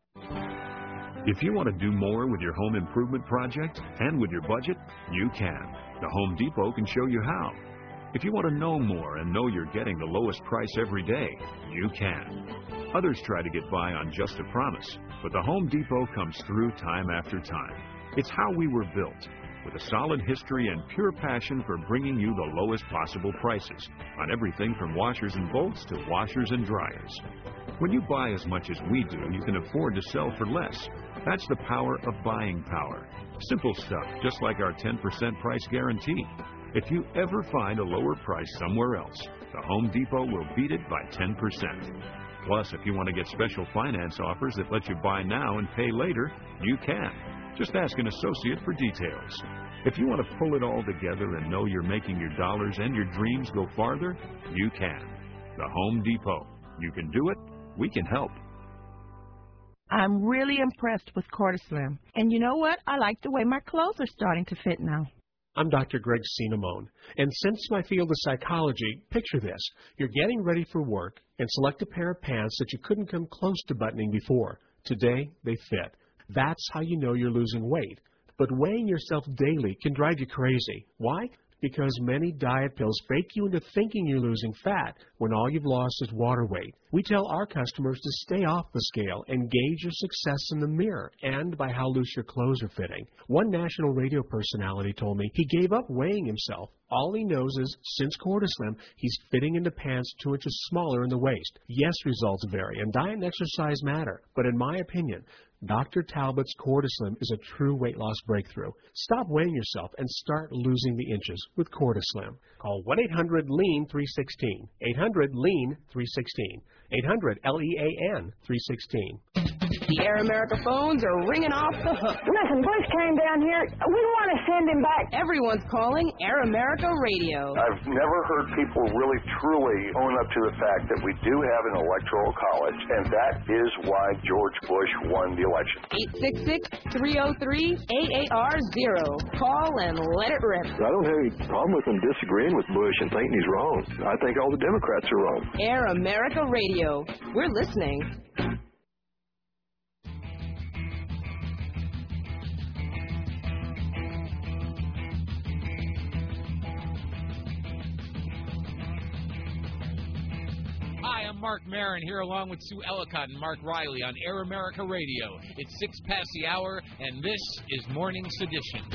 If you want to do more with your home improvement project and with your budget, you can. The Home Depot can show you how. If you want to know more and know you're getting the lowest price every day, you can. Others try to get by on just a promise, but the Home Depot comes through time after time. It's how we were built, with a solid history and pure passion for bringing you the lowest possible prices on everything from washers and bolts to washers and dryers. When you buy as much as we do, you can afford to sell for less. That's the power of buying power. Simple stuff, just like our ten percent price guarantee. If you ever find a lower price somewhere else, the Home Depot will beat it by ten percent. Plus, if you want to get special finance offers that let you buy now and pay later, you can. Just ask an associate for details. If you want to pull it all together and know you're making your dollars and your dreams go farther, you can. The Home Depot. You can do it. We can help. I'm really impressed with Cortislim. And you know what? I like the way my clothes are starting to fit now. I'm Doctor Greg Cinnamone, and since my field is psychology, picture this. You're getting ready for work and select a pair of pants that you couldn't come close to buttoning before. Today, they fit. That's how you know you're losing weight. But weighing yourself daily can drive you crazy. Why? Because many diet pills fake you into thinking you're losing fat when all you've lost is water weight. We tell our customers to stay off the scale and gauge your success in the mirror and by how loose your clothes are fitting. One national radio personality told me he gave up weighing himself. All he knows is, since Cortislim, he's fitting into pants two inches smaller in the waist. Yes, results vary, and diet and exercise matter. But in my opinion, Doctor Talbot's Cortislim is a true weight loss breakthrough. Stop weighing yourself and start losing the inches with Cortislim. Call one eight hundred lean three one six. eight hundred lean three one six. eight hundred L E A N three one six. The Air America phones are ringing off the hook. Listen, Bush came down here. We want to send him back. Everyone's calling Air America Radio. I've never heard people really truly own up to the fact that we do have an electoral college, and that is why George Bush won the election. eight six six, three oh three, eight eight R zero. Call and let it rip. I don't have any problem with them disagreeing with Bush and thinking he's wrong. I think all the Democrats are wrong. Air America Radio. We're listening. Hi, I'm Mark Maron here along with Sue Ellicott and Mark Riley on Air America Radio. It's six past the hour, and this is Morning Sedition.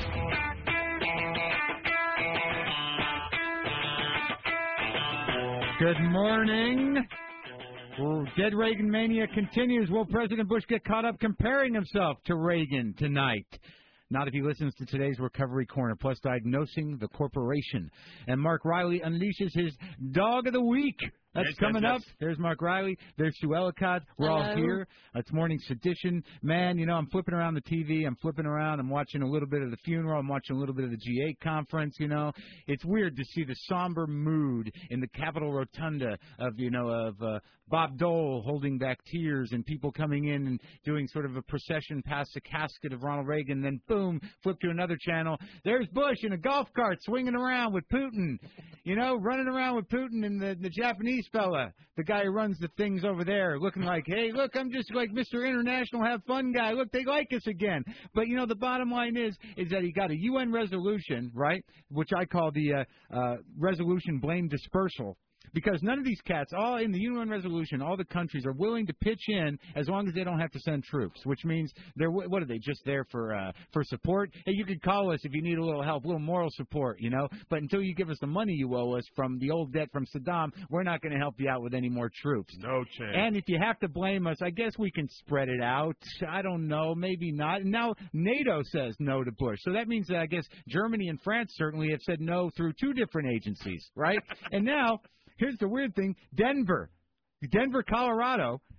Good morning. Dead Reagan mania continues. Will President Bush get caught up comparing himself to Reagan tonight? Not if he listens to today's Recovery Corner, plus diagnosing the corporation. And Mark Riley unleashes his Dog of the Week. That's yes, coming yes, up. yes. There's Mark Riley. There's Sue Ellicott. We're Hello. all here. It's Morning Sedition. Man, you know, I'm flipping around the T V. I'm flipping around. I'm watching a little bit of the funeral. I'm watching a little bit of the G eight conference, you know. It's weird to see the somber mood in the Capitol Rotunda of, you know, of uh, Bob Dole holding back tears and people coming in and doing sort of a procession past the casket of Ronald Reagan. Then, boom, flip to another channel. There's Bush in a golf cart swinging around with Putin, you know, running around with Putin and the, the Japanese fella, the guy who runs the things over there, looking like, hey, look, I'm just like Mister International Have Fun guy. Look, they like us again. But, you know, the bottom line is, is that he got a U N resolution, right, which I call the uh, uh, resolution blame dispersal. Because none of these cats, all in the U N resolution, all the countries are willing to pitch in as long as they don't have to send troops, which means they're, what are they, just there for uh, for support? Hey, you can call us if you need a little help, a little moral support, you know, but until you give us the money you owe us from the old debt from Saddam, we're not going to help you out with any more troops. No chance. And if you have to blame us, I guess we can spread it out. I don't know, maybe not. And now NATO says no to Bush. So that means that I guess Germany and France certainly have said no through two different agencies, right? And now, here's the weird thing, Denver. Denver, Colorado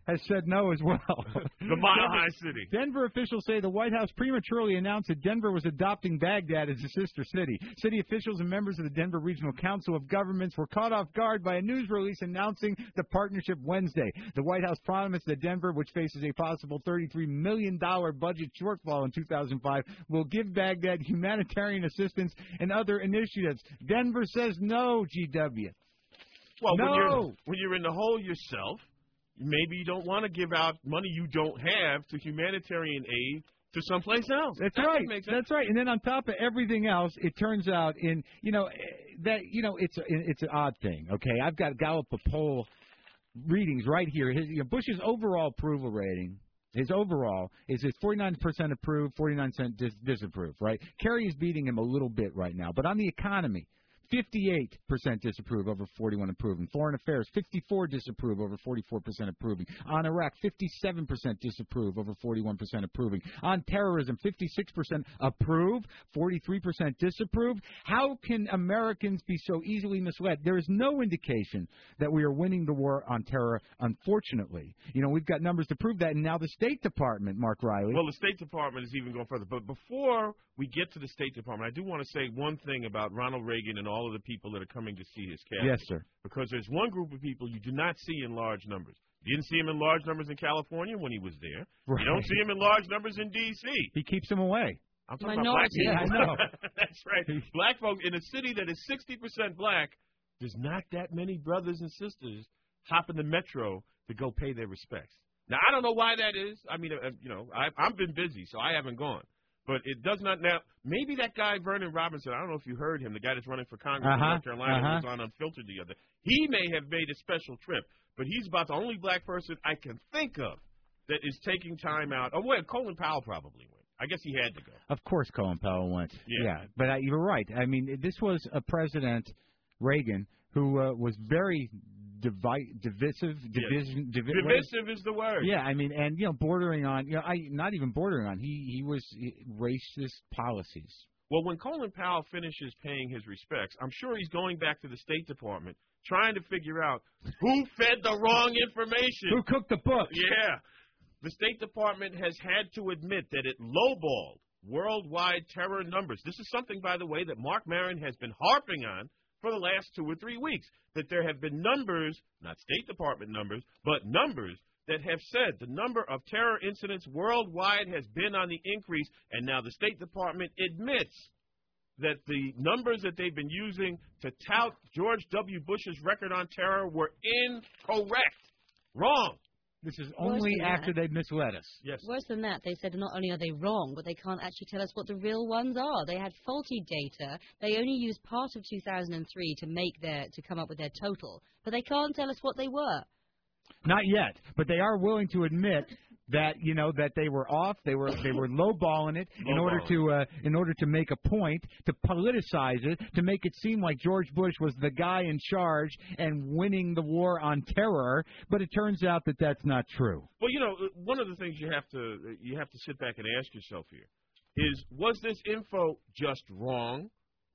has said no as well. The Mile High City. Denver officials say the White House prematurely announced that Denver was adopting Baghdad as a sister city. City officials and members of the Denver Regional Council of Governments were caught off guard by a news release announcing the partnership Wednesday. The White House promised that Denver, which faces a possible thirty-three million dollars budget shortfall in two thousand five, will give Baghdad humanitarian assistance and other initiatives. Denver says no, G W. Well, no. when you're, when you're in the hole yourself, maybe you don't want to give out money you don't have to humanitarian aid to someplace else. That's that right. Makes sense. That's right. And then on top of everything else, it turns out in you know that you know it's a, it's an odd thing. Okay, I've got Gallup poll readings right here. His, you know, Bush's overall approval rating. His overall is his forty-nine percent approve, forty-nine percent dis- disapprove, right? Kerry is beating him a little bit right now. But on the economy, fifty-eight percent disapprove over forty-one approving. Foreign affairs, fifty-four disapprove over forty-four percent approving. On Iraq, fifty-seven percent disapprove over forty-one percent approving. On terrorism, fifty-six percent approve, forty-three percent disapprove. How can Americans be so easily misled? There is no indication that we are winning the war on terror, unfortunately. You know, we've got numbers to prove that, and now the State Department, Mark Riley. Well, the State Department is even going further. But before we get to the State Department, I do want to say one thing about Ronald Reagan and all of the people that are coming to see his cabinet. Yes, sir. Because there's one group of people you do not see in large numbers. You didn't see him in large numbers in California when he was there. Right. You don't see him in large numbers in D C He keeps them away. I'm talking Minority. about black people. Yeah, I know. That's right. Black folks in a city that is sixty percent black, there's not that many brothers and sisters hopping the metro to go pay their respects. Now, I don't know why that is. I mean, uh, you know, I, I've been busy, so I haven't gone. But it does not now. Maybe that guy, Vernon Robinson, I don't know if you heard him, the guy that's running for Congress uh-huh, in North Carolina, uh-huh. who was on Unfiltered the other. He may have made a special trip, but he's about the only black person I can think of that is taking time out. Oh, wait, Colin Powell probably went. I guess he had to go. Of course Colin Powell went. Yeah. yeah. But uh, you're right. I mean, this was a President, Reagan, who uh, was very divi- divisive. Division, yes. divi- divisive is the word. Yeah, I mean, and, you know, bordering on, you know, I not even bordering on. He, he was racist policies. Well, when Colin Powell finishes paying his respects, I'm sure he's going back to the State Department trying to figure out who fed the wrong information. Who cooked the books. Yeah. The State Department has had to admit that it lowballed worldwide terror numbers. This is something, by the way, that Mark Maron has been harping on for the last two or three weeks, that there have been numbers, not State Department numbers, but numbers that have said the number of terror incidents worldwide has been on the increase, and now the State Department admits that the numbers that they've been using to tout George W. Bush's record on terror were incorrect. Wrong. This is only after they've misled us. Yes. Worse than that, they said not only are they wrong, but they can't actually tell us what the real ones are. They had faulty data. They only used part of two thousand three to make their to come up with their total, but they can't tell us what they were. Not yet, but they are willing to admit that you know that they were off, they were they were lowballing it in order to uh, in order to make a point, to politicize it, to make it seem like George Bush was the guy in charge and winning the war on terror. But it turns out that that's not true. Well, you know, one of the things you have to you have to sit back and ask yourself here is: was this info just wrong,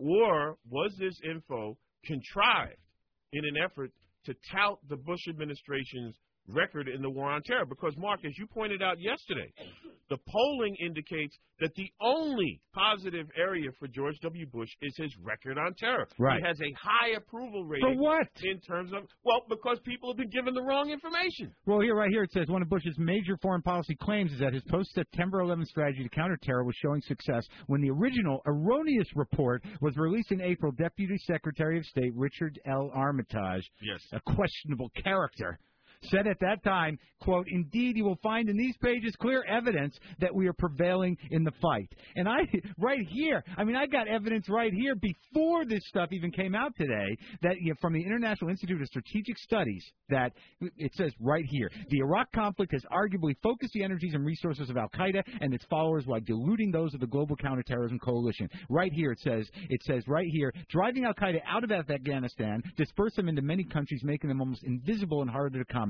or was this info contrived in an effort to tout the Bush administration's record in the war on terror? Because, Mark, as you pointed out yesterday, the polling indicates that the only positive area for George W. Bush is his record on terror. Right. He has a high approval rating. For what? In terms of, well, because people have been given the wrong information. Well, here, right here, it says one of Bush's major foreign policy claims is that his post-September eleventh strategy to counter terror was showing success when the original erroneous report was released in April. Deputy Secretary of State Richard L. Armitage, yes, a questionable character, said at that time, quote, "Indeed, you will find in these pages clear evidence that we are prevailing in the fight." And I, right here, I mean, I got evidence right here before this stuff even came out today that you know, from the International Institute of Strategic Studies that it says right here, the Iraq conflict has arguably focused the energies and resources of Al-Qaeda and its followers while diluting those of the global counterterrorism coalition. Right here, it says, it says right here, driving Al-Qaeda out of Afghanistan, disperse them into many countries, making them almost invisible and harder to combat.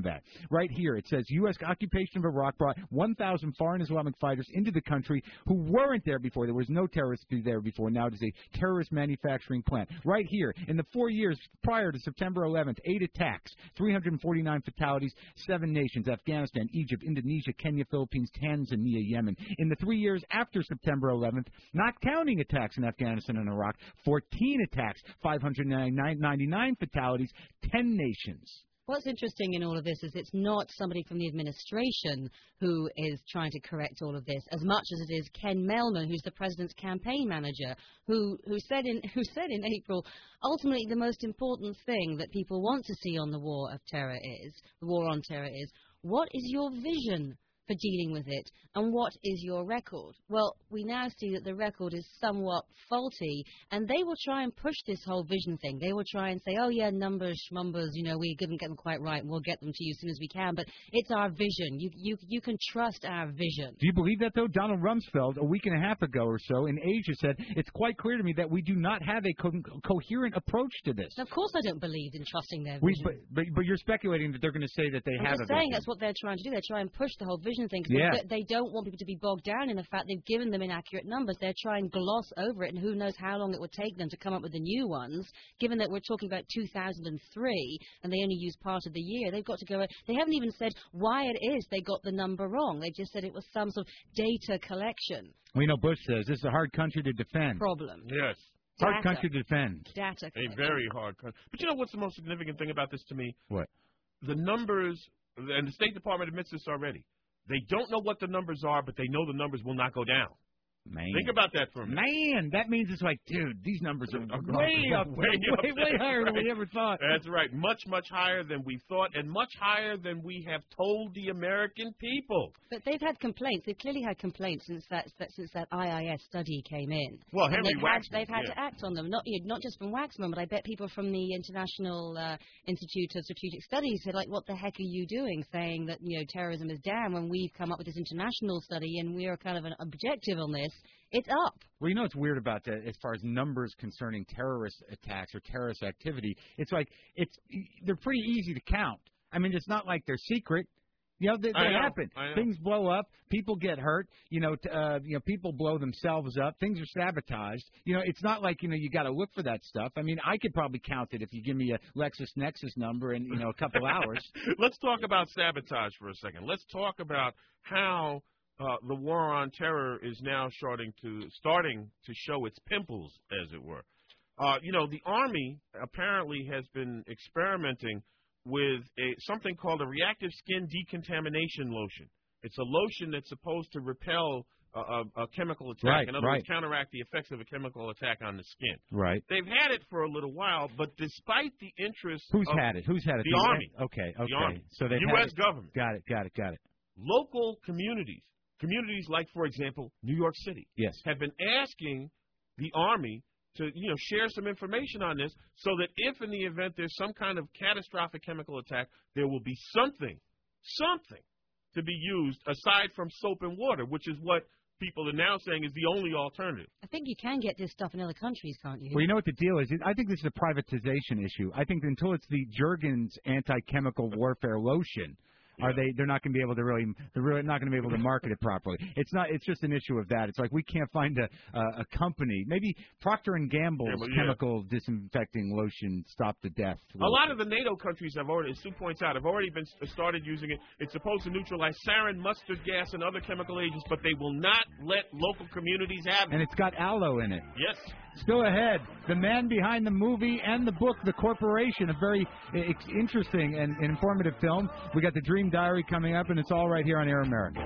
combat. Right here, it says U S occupation of Iraq brought one thousand foreign Islamic fighters into the country who weren't there before. There was no terrorists there before. Now it is a terrorist manufacturing plant. Right here, in the four years prior to September eleventh, eight attacks, three hundred forty-nine fatalities, seven nations, Afghanistan, Egypt, Indonesia, Kenya, Philippines, Tanzania, Yemen. In the three years after September eleventh, not counting attacks in Afghanistan and Iraq, fourteen attacks, five hundred ninety-nine fatalities, ten nations. What's interesting in all of this is it's not somebody from the administration who is trying to correct all of this, as much as it is Ken Melman, who's the president's campaign manager, who who said in who said in April, ultimately the most important thing that people want to see on the war of terror is the war on terror is what is your vision for dealing with it, and what is your record? Well, we now see that the record is somewhat faulty, and they will try and push this whole vision thing. They will try and say, oh, yeah, numbers, schmumbers, you know, we didn't get them quite right, we'll get them to you as soon as we can, but it's our vision. You you you can trust our vision. Do you believe that, though? Donald Rumsfeld, a week and a half ago or so, in Asia said, it's quite clear to me that we do not have a co- coherent approach to this. Of course I don't believe in trusting their vision. We, but, but, but you're speculating that they're going to say that they I'm have just a saying vision. that's what they're trying to do. They're trying to push the whole vision thing. 'Cause Yeah. they, they don't want people to be bogged down in the fact they've given them inaccurate numbers. They're trying to gloss over it, and who knows how long it would take them to come up with the new ones, given that we're talking about two thousand three, and they only use part of the year. They've got to go... They haven't even said why it is they got the number wrong. They just said it was some sort of data collection. We know Bush says this is a hard country to defend. Problem. Yes. Hard Data. country to defend. Data collection. A very hard country. But you know what's the most significant thing about this to me? What? The numbers, and the State Department admits this already. They don't know what the numbers are, but they know the numbers will not go down. Man. Think about that for a minute. Man, that means it's like, dude, these numbers are Are way up, way, way, up way there, higher than right? we ever thought. That's right. Much, much higher than we thought, and much higher than we have told the American people. But they've had complaints. They've clearly had complaints since that, that since that I I S study came in. Well, And Henry they've had, Waxman, they've had yeah. to act on them. Not you know, not just from Waxman, but I bet people from the International uh, Institute of Strategic Studies said, like, what the heck are you doing, saying that you know terrorism is down when we've come up with this international study and we are kind of an objective on this. It's up. Well, you know what's weird about that as far as numbers concerning terrorist attacks or terrorist activity? It's like it's they're pretty easy to count. I mean, it's not like they're secret. You know, they, I they know, happen. I know. Things blow up. People get hurt. You know, t- uh, you know, people blow themselves up. Things are sabotaged. You know, it's not like you know you got to look for that stuff. I mean, I could probably count it if you give me a LexisNexis number in you know a couple hours. Let's talk about sabotage for a second. Let's talk about how uh, the war on terror is now starting to starting to show its pimples, as it were. Uh, you know, the Army apparently has been experimenting with a something called a reactive skin decontamination lotion. It's a lotion that's supposed to repel a, a, a chemical attack. Right, In other right. words, counteract the effects of a chemical attack on the skin. Right. They've had it for a little while, but despite the interest Who's of had it? Who's had it? The Army. Okay. Okay. The Army. So they U S government. Got it. Got it. Got it. Local communities, communities like, for example, New York City, Yes. have been asking the Army to, you know, share some information on this so that if in the event there's some kind of catastrophic chemical attack, there will be something, something to be used aside from soap and water, which is what people are now saying is the only alternative. I think you can get this stuff in other countries, can't you? Well, you know what the deal is? I think this is a privatization issue. I think until it's the Jergens anti-chemical warfare lotion, are they? They're not going to be able to really. They're really not going to be able to market it properly. It's not. It's just an issue of that. It's like we can't find a a, a company. Maybe Procter and Gamble's Yeah, but yeah. chemical disinfecting lotion stop the death. A lot of the NATO countries have already, as Sue points out, have already been started using it. It's supposed to neutralize sarin, mustard gas, and other chemical agents, but they will not let local communities have it. And it's got aloe in it. Yes. Still ahead, the man behind the movie and the book, The Corporation, a very ex- interesting and informative film. We got the Dream Diary coming up, and it's all right here on Air America.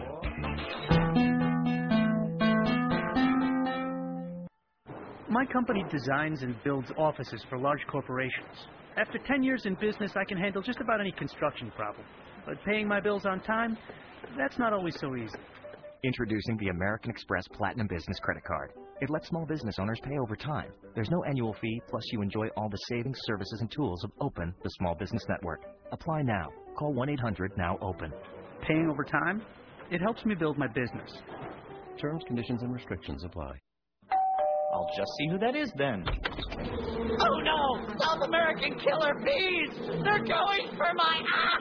My company designs and builds offices for large corporations. After ten years in business, I can handle just about any construction problem. But paying my bills on time, that's not always so easy. Introducing the American Express Platinum Business Credit Card. It lets small business owners pay over time. There's no annual fee, plus you enjoy all the savings, services, and tools of OPEN, the Small Business Network. Apply now. Call one eight hundred now open. Paying over time? It helps me build my business. Terms, conditions, and restrictions apply. I'll I'll just see who that is then. Oh no! South American killer bees! They're going for my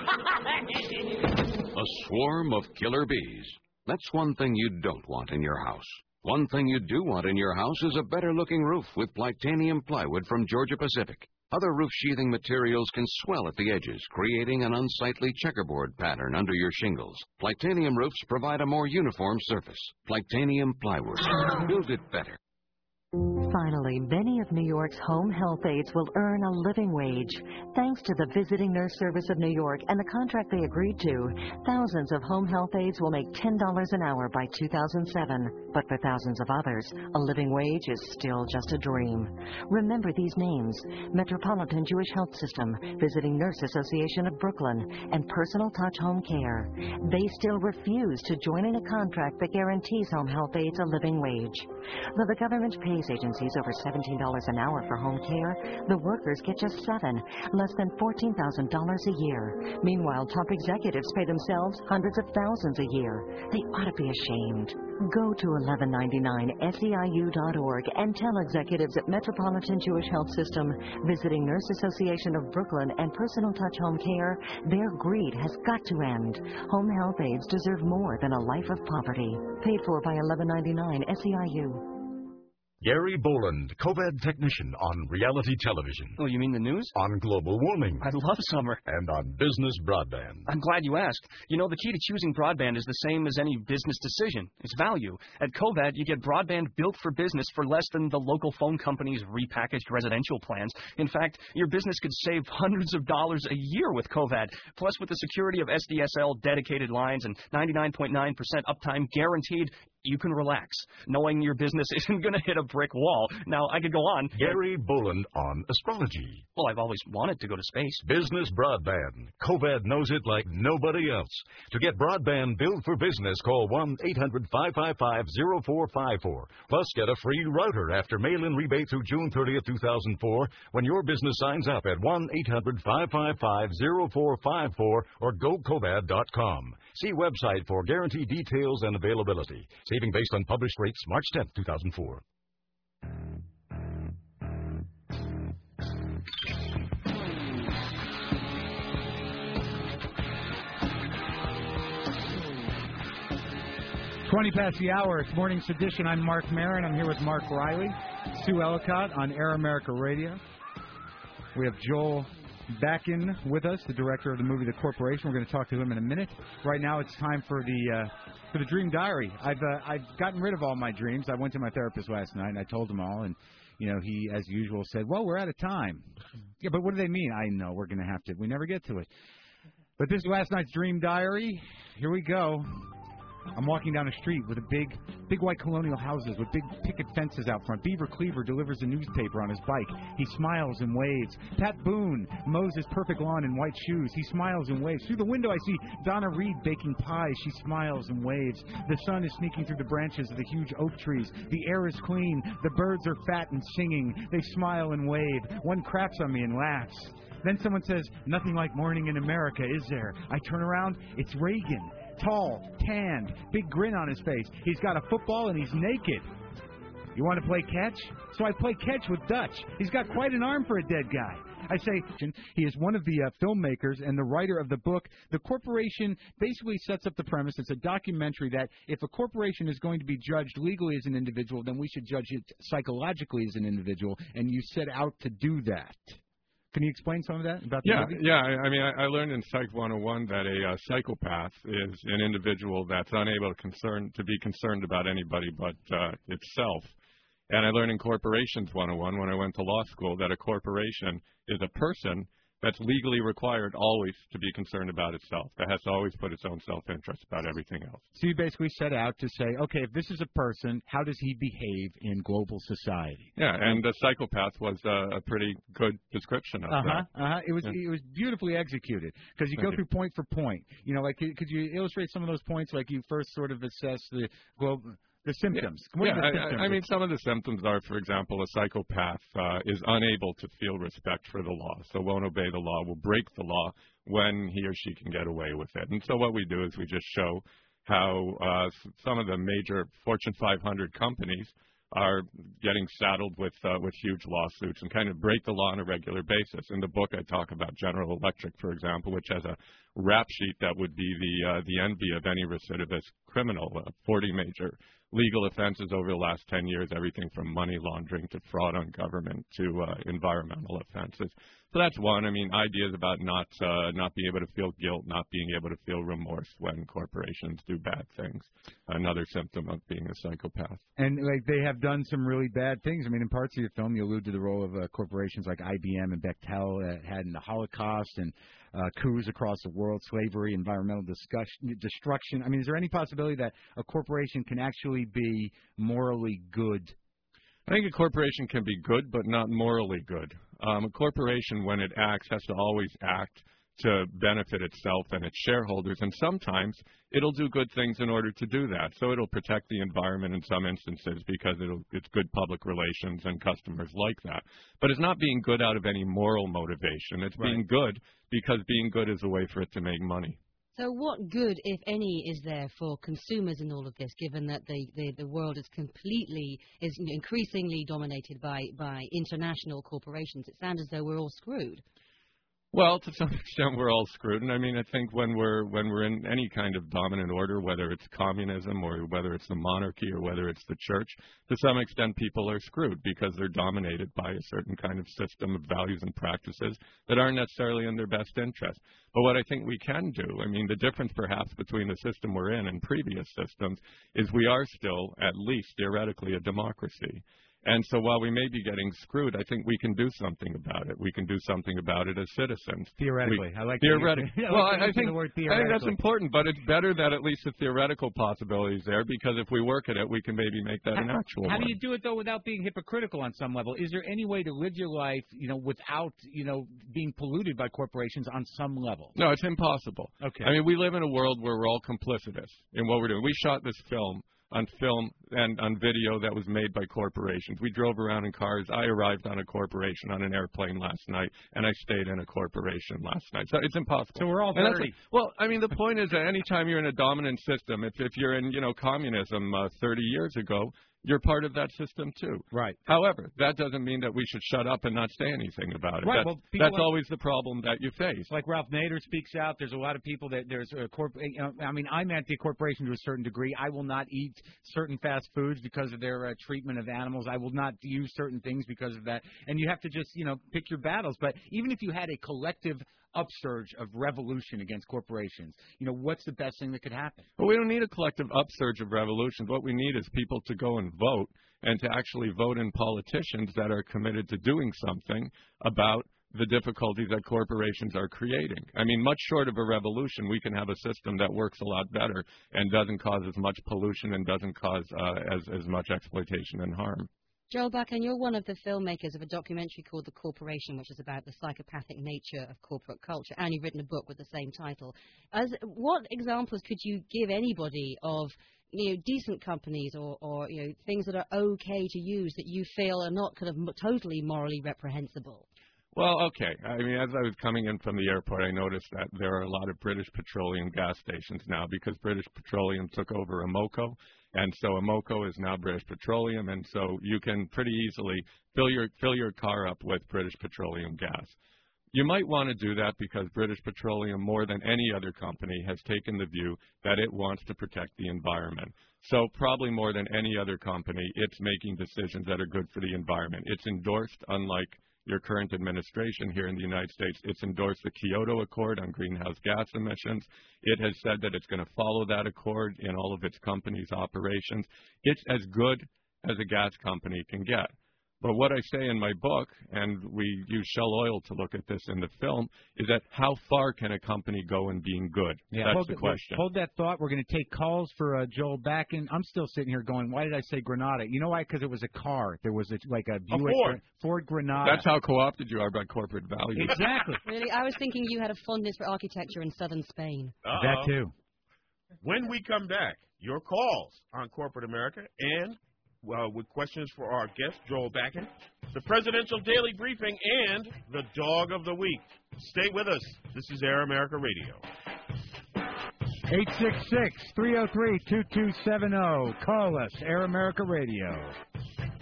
eyes! A swarm of killer bees. That's one thing you don't want in your house. One thing you do want in your house is a better-looking roof with Plytanium plywood from Georgia Pacific. Other roof sheathing materials can swell at the edges, creating an unsightly checkerboard pattern under your shingles. Plytanium roofs provide a more uniform surface. Plytanium plywood. Build it better. Finally, many of New York's home health aides will earn a living wage. Thanks to the Visiting Nurse Service of New York and the contract they agreed to, thousands of home health aides will make ten dollars an hour by two thousand seven. But for thousands of others, a living wage is still just a dream. Remember these names: Metropolitan Jewish Health System, Visiting Nurse Association of Brooklyn, and Personal Touch Home Care. They still refuse to join in a contract that guarantees home health aides a living wage. Though the government pays agencies over seventeen dollars an hour for home care, the workers get just seven, less than fourteen thousand dollars a year. Meanwhile, top executives pay themselves hundreds of thousands a year. They ought to be ashamed. Go to eleven ninety-nine S E I U dot org and tell executives at Metropolitan Jewish Health System, Visiting Nurse Association of Brooklyn, and Personal Touch Home Care their greed has got to end. Home health aides deserve more than a life of poverty. Paid for by eleven ninety-nine S E I U. Gary Boland, COVID technician on reality television. Oh, you mean the news? On global warming. I love summer. And on business broadband. I'm glad you asked. You know, the key to choosing broadband is the same as any business decision. It's value. At COVID, you get broadband built for business for less than the local phone company's repackaged residential plans. In fact, your business could save hundreds of dollars a year with COVID. Plus, with the security of S D S L dedicated lines and ninety-nine point nine percent uptime guaranteed, you can relax, knowing your business isn't going to hit a brick wall. Now, I could go on. Gary Boland on astrology. Well, I've always wanted to go to space. Business broadband. COVID knows it like nobody else. To get broadband built for business, call one eight hundred five five five zero four five four. Plus, get a free router after mail-in rebate through June thirtieth, two thousand four when your business signs up at one eight hundred five five five zero four five four or go cobad dot com. See website for guarantee details and availability. Saving based on published rates March tenth, two thousand four. twenty past the hour. It's Morning Sedition. I'm Mark Maron. I'm here with Mark Riley, Sue Ellicott on Air America Radio. We have Joel Bakken with us, the director of the movie The Corporation. We're going to talk to him in a minute. Right now, it's time for the uh, for the Dream Diary. I've uh, I've gotten rid of all my dreams. I went to my therapist last night and I told him all, and you know he, as usual, said, "Well, we're out of time." Yeah, but what do they mean? I know we're going to have to. We never get to it. But this is last night's Dream Diary. Here we go. I'm walking down a street with a big, big white colonial houses with big picket fences out front. Beaver Cleaver delivers a newspaper on his bike. He smiles and waves. Pat Boone mows his perfect lawn in white shoes. He smiles and waves. Through the window, I see Donna Reed baking pies. She smiles and waves. The sun is sneaking through the branches of the huge oak trees. The air is clean. The birds are fat and singing. They smile and wave. One craps on me and laughs. Then someone says, "Nothing like morning in America, is there?" I turn around. It's Reagan. Tall, tanned, big grin on his face. He's got a football and he's naked. You want to play catch? So I play catch with Dutch. He's got quite an arm for a dead guy. I say he is one of the uh, filmmakers and the writer of the book. The Corporation basically sets up the premise. It's a documentary that if a corporation is going to be judged legally as an individual, then we should judge it psychologically as an individual, and you set out to do that. Can you explain some of that about the yeah, movie? Yeah, I, I mean, I, I learned in Psych one oh one that a uh, psychopath is an individual that's unable to, concern, to be concerned about anybody but uh, itself. And I learned in Corporations one oh one when I went to law school that a corporation is a person that's legally required always to be concerned about itself. That has to always put its own self-interest about everything else. So you basically set out to say, okay, if this is a person, how does he behave in global society? Yeah, and the psychopath was uh, a pretty good description of uh-huh, that. Uh-huh. It was yeah. it was beautifully executed because you Thank go you. through point for point. You know, like could you illustrate some of those points? Like you first sort of assess the global. The symptoms. Yeah, what yeah are the I, symptoms? I mean, some of the symptoms are, for example, a psychopath uh, is unable to feel respect for the law, so won't obey the law, will break the law when he or she can get away with it. And so what we do is we just show how uh, some of the major Fortune five hundred companies are getting saddled with uh, with huge lawsuits and kind of break the law on a regular basis. In the book, I talk about General Electric, for example, which has a rap sheet that would be the uh, the envy of any recidivist criminal. Uh, forty major legal offenses over the last ten years, everything from money laundering to fraud on government to uh, environmental offenses. So that's one. I mean, ideas about not uh, not being able to feel guilt, not being able to feel remorse when corporations do bad things. Another symptom of being a psychopath. And like they have done some really bad things. I mean, in parts of your film, you allude to the role of uh, corporations like I B M and Bechtel that had in the Holocaust and uh, coups across the world, slavery, environmental discussion, destruction. I mean, is there any possibility that a corporation can actually be morally good? I think a corporation can be good, but not morally good. Um, a corporation, when it acts, has to always act to benefit itself and its shareholders, and sometimes it'll do good things in order to do that. So it'll protect the environment in some instances because it'll, it's good public relations and customers like that. But it's not being good out of any moral motivation. It's Right. being good because being good is a way for it to make money. So what good, if any, is there for consumers in all of this, given that the, the, the world is completely, is increasingly dominated by, by international corporations? It sounds as though we're all screwed. Well, to some extent, we're all screwed, and I mean, I think when we're when we're in any kind of dominant order, whether it's communism or whether it's the monarchy or whether it's the church, to some extent, people are screwed because they're dominated by a certain kind of system of values and practices that aren't necessarily in their best interest. But what I think we can do, I mean, the difference perhaps between the system we're in and previous systems is we are still, at least theoretically, a democracy. And so while we may be getting screwed, I think we can do something about it. We can do something about it as citizens. Theoretically. We, I like theoretically. The, I like well, the I, think, the word I think theoretically. that's important, but it's better that at least the theoretical possibility is there, because if we work at it, we can maybe make that an actual How one. do you do it, though, without being hypocritical on some level? Is there any way to live your life, you know, without, you know, being polluted by corporations on some level? No, it's impossible. Okay. I mean, we live in a world where we're all complicitous in what we're doing. We shot this film on film and on video that was made by corporations. We drove around in cars. I arrived on a corporation on an airplane last night, and I stayed in a corporation last night. So it's impossible. So we're all And that's dirty. what- well, I mean, the point is that any time you're in a dominant system, if, if you're in, you know, communism uh, thirty years ago, you're part of that system too. Right. However, that doesn't mean that we should shut up and not say anything about it. Right, That's, well, people that's like- always the problem that you face. Like Ralph Nader speaks out. There's a lot of people that there's a corp. You know, I mean, I'm anti-corporation to a certain degree. I will not eat certain fast foods because of their uh, treatment of animals. I will not use certain things because of that. And you have to just, you know, pick your battles. But even if you had a collective upsurge of revolution against corporations, you know, what's the best thing that could happen? But we don't need a collective upsurge of revolutions. What we need is people to go and vote, and to actually vote in politicians that are committed to doing something about the difficulties that corporations are creating. I mean, much short of a revolution, we can have a system that works a lot better and doesn't cause as much pollution and doesn't cause uh, as, as much exploitation and harm. Joel Bakan, you're one of the filmmakers of a documentary called The Corporation, which is about the psychopathic nature of corporate culture, and you've written a book with the same title. As what examples could you give anybody of, you know, decent companies or, or you know, things that are okay to use that you feel are not kind of m- totally morally reprehensible? Well, okay. I mean, as I was coming in from the airport, I noticed that there are a lot of British Petroleum gas stations now because British Petroleum took over Amoco, and so Amoco is now British Petroleum, and so you can pretty easily fill your fill your car up with British Petroleum gas. You might want to do that because British Petroleum, more than any other company, has taken the view that it wants to protect the environment. So probably more than any other company, it's making decisions that are good for the environment. It's endorsed, unlike your current administration here in the United States, it's endorsed the Kyoto Accord on greenhouse gas emissions. It has said that it's going to follow that accord in all of its company's operations. It's as good as a gas company can get. But what I say in my book, and we use Shell Oil to look at this in the film, is that how far can a company go in being good? Yeah, That's hold, the question. Hold that thought. We're going to take calls for uh, Joel Bakan. I'm still sitting here going, why did I say Granada? You know why? Because it was a car. There was a, like a Buick, Ford. Ford Granada. That's how co-opted you are by corporate values. Exactly. Really, I was thinking you had a fondness for architecture in southern Spain. Uh-oh. That too. When we come back, your calls on Corporate America and uh, with questions for our guest, Joel Bakan, the Presidential Daily Briefing, and the Dog of the Week. Stay with us. This is Air America Radio. eight six six, three oh three, two two seven oh. Call us, Air America Radio.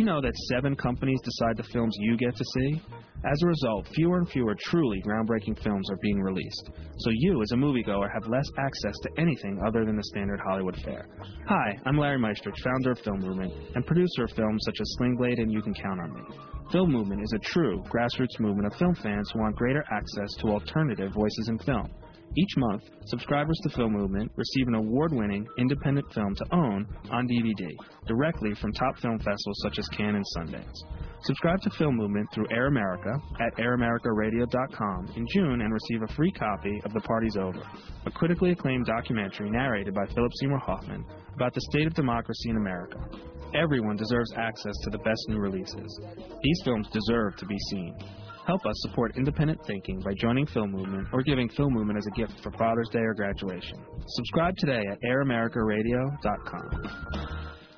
know that seven companies decide the films you get to see? As a result, fewer and fewer truly groundbreaking films are being released. So you, as a moviegoer, have less access to anything other than the standard Hollywood fare. Hi, I'm Larry Meistrich, founder of Film Movement and producer of films such as Sling Blade and You Can Count on Me. Film Movement is a true grassroots movement of film fans who want greater access to alternative voices in film. Each month, subscribers to Film Movement receive an award-winning independent film to own on D V D, directly from top film festivals such as Cannes and Sundance. Subscribe to Film Movement through Air America at air america radio dot com in June and receive a free copy of The Party's Over, a critically acclaimed documentary narrated by Philip Seymour Hoffman about the state of democracy in America. Everyone deserves access to the best new releases. These films deserve to be seen. Help us support independent thinking by joining Film Movement or giving Film Movement as a gift for Father's Day or graduation. Subscribe today at air america radio dot com.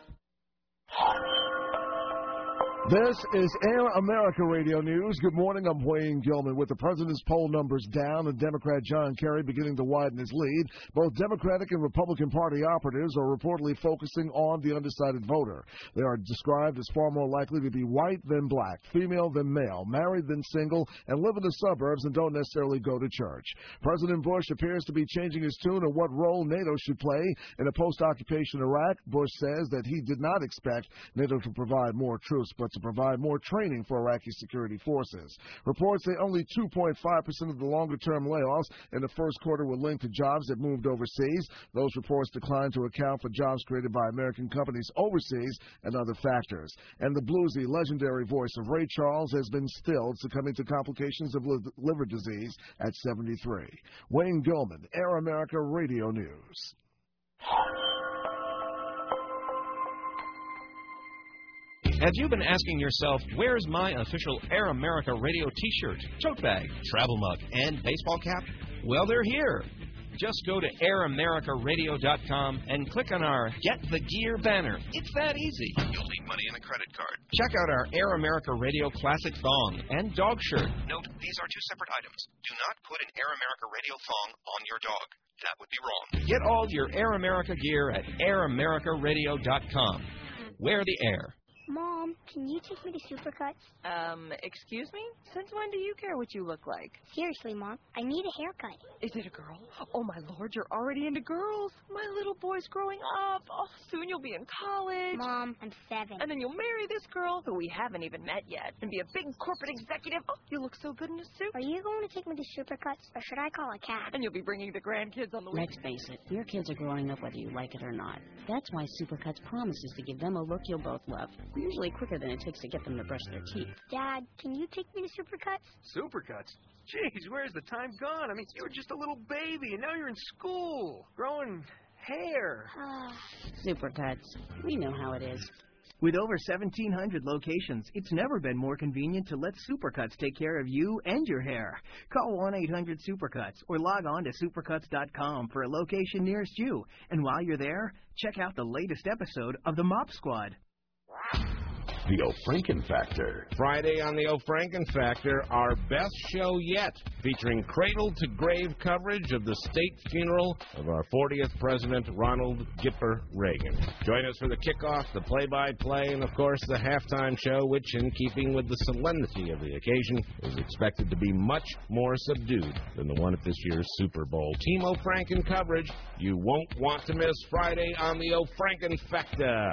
This is Air America Radio News. Good morning. I'm Wayne Gilman. With the president's poll numbers down and Democrat John Kerry beginning to widen his lead, both Democratic and Republican Party operatives are reportedly focusing on the undecided voter. They are described as far more likely to be white than black, female than male, married than single, and live in the suburbs and don't necessarily go to church. President Bush appears to be changing his tune on what role NATO should play in a post-occupation Iraq. Bush says that he did not expect NATO to provide more troops, but to provide more training for Iraqi security forces. Reports say only two point five percent of the longer-term layoffs in the first quarter were linked to jobs that moved overseas. Those reports declined to account for jobs created by American companies overseas and other factors. And the bluesy, legendary voice of Ray Charles has been stilled, succumbing to complications of li- liver disease at seventy-three. Wayne Gilman, Air America Radio News. Have you been asking yourself, where's my official Air America Radio t-shirt, tote bag, travel mug, and baseball cap? Well, they're here. Just go to air america radio dot com and click on our Get the Gear banner. It's that easy. You'll need money and a credit card. Check out our Air America Radio Classic Thong and Dog Shirt. Note, these are two separate items. Do not put an Air America Radio thong on your dog. That would be wrong. Get all your Air America gear at air america radio dot com. Wear the air. Mom, can you take me to Supercuts? Um, excuse me? Since when do you care what you look like? Seriously, Mom, I need a haircut. Is it a girl? Oh, my Lord, you're already into girls. My little boy's growing up. Oh, soon you'll be in college. Mom, I'm seven. And then you'll marry this girl, who we haven't even met yet, and be a big corporate executive. Oh, you look so good in a suit. Are you going to take me to Supercuts, or should I call a cab? And you'll be bringing the grandkids on the Let's face it, your kids are growing up whether you like it or not. That's why Supercuts promises to give them a look you'll both love. Usually quicker than it takes to get them to brush their teeth. Dad, can you take me to Supercuts? Supercuts? Jeez, where's the time gone? I mean, you were just a little baby, and now you're in school, growing hair. Supercuts. We know how it is. With over seventeen hundred locations, it's never been more convenient to let Supercuts take care of you and your hair. Call one eight hundred Supercuts or log on to supercuts dot com for a location nearest you. And while you're there, check out the latest episode of The Mop Squad. The O'Franken Factor. Friday on the O'Franken Factor, our best show yet, featuring cradle-to-grave coverage of the state funeral of our fortieth President, Ronald Gipper Reagan. Join us for the kickoff, the play-by-play, and, of course, the halftime show, which, in keeping with the solemnity of the occasion, is expected to be much more subdued than the one at this year's Super Bowl. Team O'Franken coverage you won't want to miss Friday on the O'Franken Factor.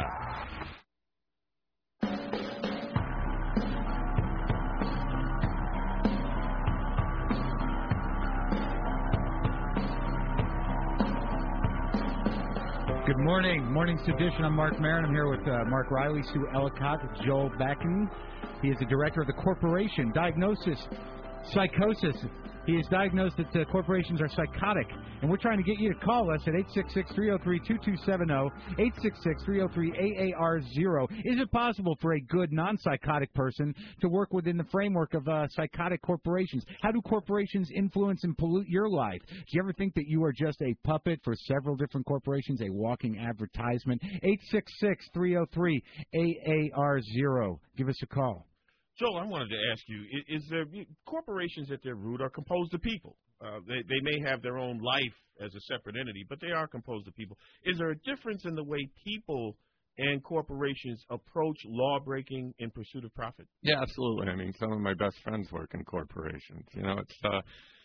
Good morning. Morning Sedition. I'm Mark Maron. I'm here with uh, Mark Riley, Sue Ellicott, Joel Backen. He is the director of the Corporation Diagnosis Psychosis. He is diagnosed that uh, corporations are psychotic, and we're trying to get you to call us at eight six six, three oh three, two two seven oh, eight six six, three oh three, A A R zero. Is it possible for a good non-psychotic person to work within the framework of uh, psychotic corporations? How do corporations influence and pollute your life? Do you ever think that you are just a puppet for several different corporations, a walking advertisement? eight six six, three oh three, A A R zero. Give us a call. Joel, I wanted to ask you, is, is there corporations at their root are composed of people? Uh, they, they may have their own life as a separate entity, but they are composed of people. Is there a difference in the way people and corporations approach law breaking in pursuit of profit? Yeah, absolutely. I mean, some of my best friends work in corporations. You know, it's uh,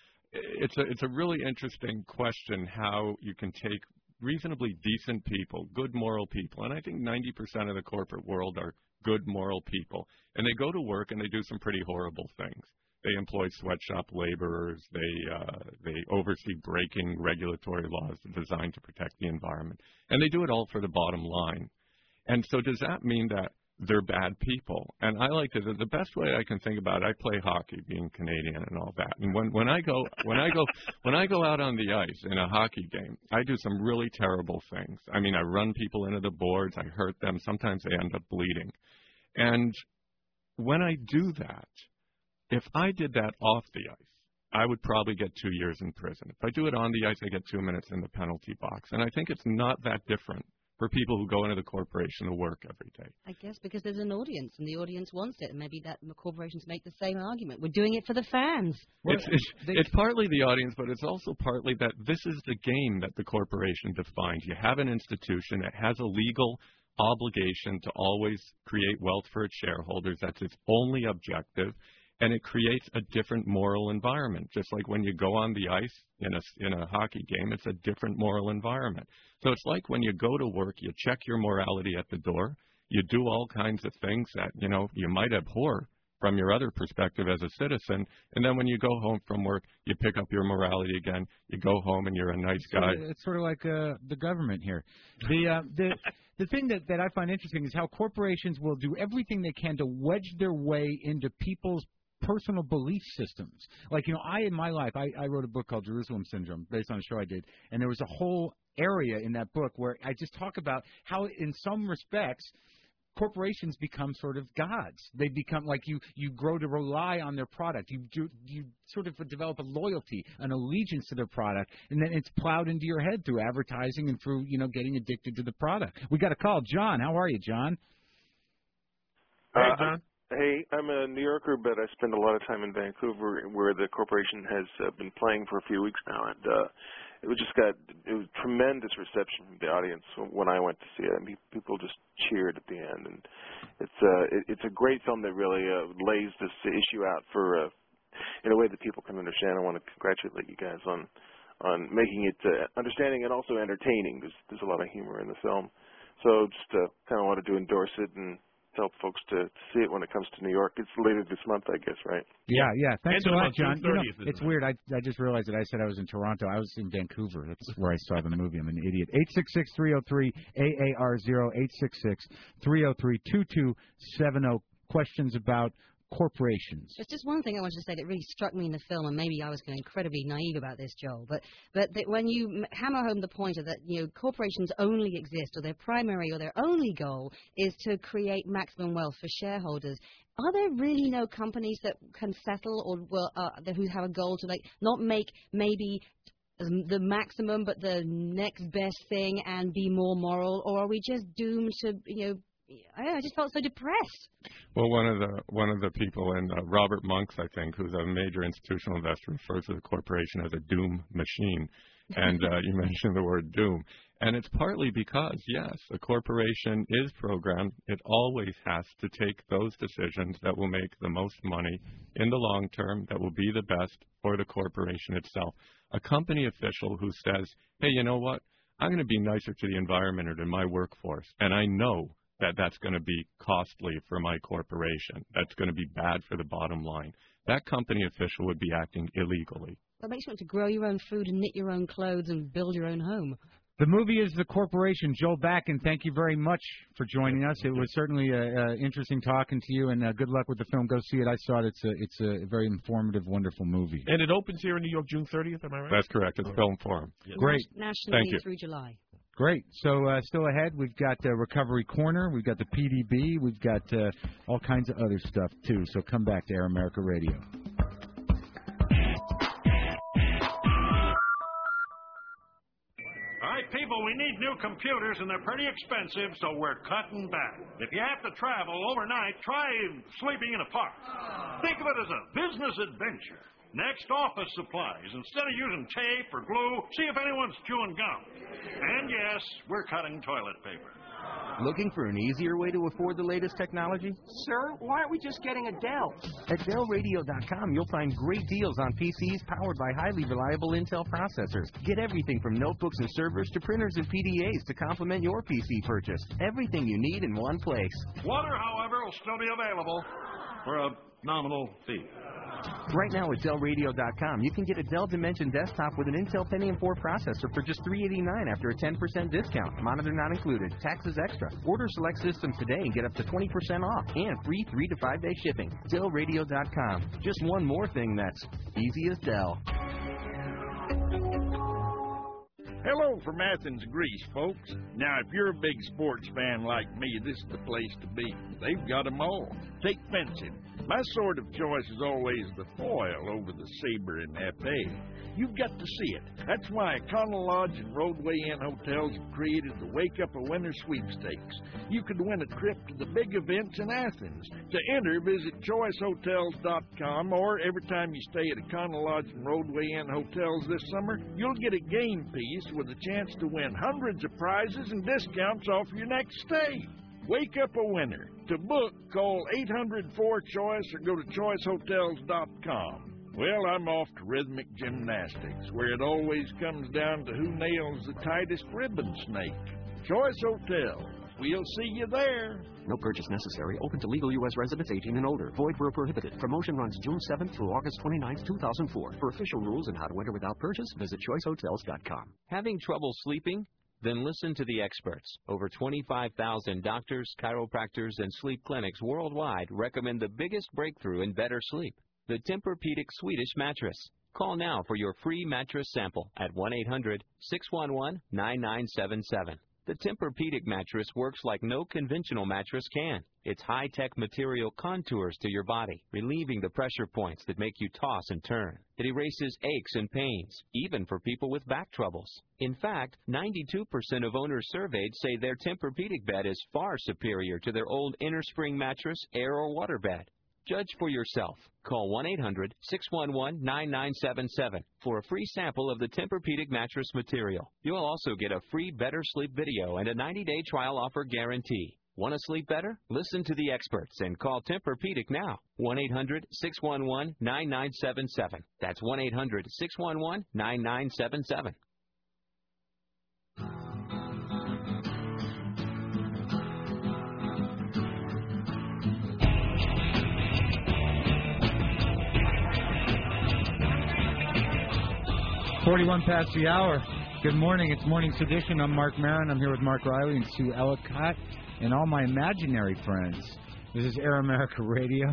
it's a it's a really interesting question how you can take reasonably decent people, good moral people, and I think ninety percent of the corporate world are good moral people, and they go to work and they do some pretty horrible things. They employ sweatshop laborers. They uh, they oversee breaking regulatory laws designed to protect the environment, and they do it all for the bottom line. And so does that mean that they're bad people? And I like to, the best way I can think about it, I play hockey, being Canadian and all that. And when, when I go when I go when I go out on the ice in a hockey game, I do some really terrible things. I mean, I run people into the boards, I hurt them, sometimes they end up bleeding. And when I do that, if I did that off the ice, I would probably get two years in prison. If I do it on the ice, I get two minutes in the penalty box. And I think it's not that different for people who go into the corporation to work every day. I guess because there's an audience, and the audience wants it, and maybe that corporations make the same argument. We're doing it for the fans. It's, it's, it's partly the audience, but it's also partly that this is the game that the corporation defines. You have an institution that has a legal obligation to always create wealth for its shareholders. That's its only objective. And it creates a different moral environment. Just like when you go on the ice in a, in a hockey game, it's a different moral environment. So it's like when you go to work, you check your morality at the door. You do all kinds of things that, you know, you might abhor from your other perspective as a citizen. And then when you go home from work, you pick up your morality again. You go home and you're a nice guy. So it's sort of like uh, the government here. The uh, the the thing that, that I find interesting is how corporations will do everything they can to wedge their way into people's personal belief systems. Like, you know, I, in my life, I, I wrote a book called Jerusalem Syndrome based on a show I did, and there was a whole area in that book where I just talk about how, in some respects, corporations become sort of gods. They become like you, you grow to rely on their product. You, do, you sort of develop a loyalty, an allegiance to their product, and then it's plowed into your head through advertising and through, you know, getting addicted to the product. We got a call. John, how are you, John? Hey, Uh, John. Hey, I'm a New Yorker, but I spend a lot of time in Vancouver, where the corporation has uh, been playing for a few weeks now, and uh, it was just got it was tremendous reception from the audience when I went to see it. I mean, people just cheered at the end, and it's uh, it, it's a great film that really uh, lays this issue out for uh, in a way that people can understand. I want to congratulate you guys on on making it uh, understanding and also entertaining. There's there's a lot of humor in the film, so just uh, kind of wanted to endorse it and tell folks to, to see it when it comes to New York. It's later this month, I guess, right? Yeah, yeah. Thanks a End of lot, the month, John. June You know, thirtieth, it's weird. I I just realized that I said I was in Toronto. I was in Vancouver. That's where I saw the movie. I'm an idiot. eight six six, three oh three, A A R zero, eight six six, three oh three, two two seven oh. Questions about corporations. There's just one thing I wanted to say that really struck me in the film, and maybe I was going incredibly naive about this, Joel, but but that when you m- hammer home the point of that, you know, corporations only exist, or their primary or their only goal is to create maximum wealth for shareholders. Are there really no companies that can settle or well, uh, that who have a goal to like not make maybe the maximum, but the next best thing and be more moral, or are we just doomed to, you know? I, I just felt so depressed. Well, one of the one of the people, and uh, Robert Monks, I think, who's a major institutional investor, refers to the corporation as a doom machine. And uh, you mentioned the word doom. And it's partly because, yes, a corporation is programmed. It always has to take those decisions that will make the most money in the long term, that will be the best for the corporation itself. A company official who says, hey, you know what? I'm going to be nicer to the environment or to my workforce, and I know that that's going to be costly for my corporation. That's going to be bad for the bottom line. That company official would be acting illegally. That makes you want to grow your own food and knit your own clothes and build your own home. The movie is The Corporation. Joel Backen, thank you very much for joining us. It was certainly uh, uh, interesting talking to you, and uh, good luck with the film. Go see it. I saw it. It's a, it's a very informative, wonderful movie. And it opens here in New York June thirtieth, am I right? That's correct. It's Film Forum. Yes. Great. Nationally Thank you. through July. Great. So uh, still ahead, we've got uh, Recovery Corner, we've got the P D B, we've got uh, all kinds of other stuff, too. So come back to Air America Radio. All right, people, we need new computers, and they're pretty expensive, so we're cutting back. If you have to travel overnight, try sleeping in a park. Think of it as a business adventure. Next, office supplies. Instead of using tape or glue, see if anyone's chewing gum. And yes, we're cutting toilet paper. Looking for an easier way to afford the latest technology? Sir, why aren't we just getting a Dell? At Dell Radio dot com, you'll find great deals on P Cs powered by highly reliable Intel processors. Get everything from notebooks and servers to printers and P D As to complement your P C purchase. Everything you need in one place. Water, however, will still be available for a nominal fee. Right now at Dell Radio dot com, you can get a Dell Dimension desktop with an Intel Pentium four processor for just three hundred eighty-nine dollars after a ten percent discount. Monitor not included. Taxes extra. Order select systems today and get up to twenty percent off and free three to five day shipping. Dell Radio dot com. Just one more thing that's easy as Dell. Hello from Athens, Greece, folks. Now, if you're a big sports fan like me, this is the place to be. They've got 'em all. Take fencing. My sword of choice is always the foil over the saber and epee. You've got to see it. That's why Econo Lodge and Roadway Inn hotels have created the Wake Up a Winner sweepstakes. You could win a trip to the big events in Athens. To enter, visit choice hotels dot com, or every time you stay at Econo Lodge and Roadway Inn hotels this summer, you'll get a game piece with a chance to win hundreds of prizes and discounts off your next stay. Wake up a winner. To book, call eight hundred four choice or go to choice hotels dot com. Well, I'm off to rhythmic gymnastics, where it always comes down to who nails the tightest ribbon snake. Choice Hotel. We'll see you there. No purchase necessary. Open to legal U S residents eighteen and older. Void where prohibited. Promotion runs June seventh through August twenty-ninth, two thousand four. For official rules and how to enter without purchase, visit choice hotels dot com. Having trouble sleeping? Then listen to the experts. Over twenty-five thousand doctors, chiropractors, and sleep clinics worldwide recommend the biggest breakthrough in better sleep, the Tempur-Pedic Swedish mattress. Call now for your free mattress sample at one eight hundred six one one nine nine seven seven. The Tempur-Pedic mattress works like no conventional mattress can. Its high-tech material contours to your body, relieving the pressure points that make you toss and turn. It erases aches and pains, even for people with back troubles. In fact, ninety-two percent of owners surveyed say their Tempur-Pedic bed is far superior to their old innerspring mattress, air, or water bed. Judge for yourself. Call one eight hundred six one one nine nine seven seven for a free sample of the Tempur-Pedic mattress material. You'll also get a free Better Sleep video and a ninety day trial offer guarantee. Want to sleep better? Listen to the experts and call Tempur-Pedic now. one eight hundred six one one nine nine seven seven. That's one eight hundred six one one nine nine seven seven. forty-one past the hour. Good morning. It's Morning Sedition. I'm Mark Maron. I'm here with Mark Riley and Sue Ellicott and all my imaginary friends. This is Air America Radio.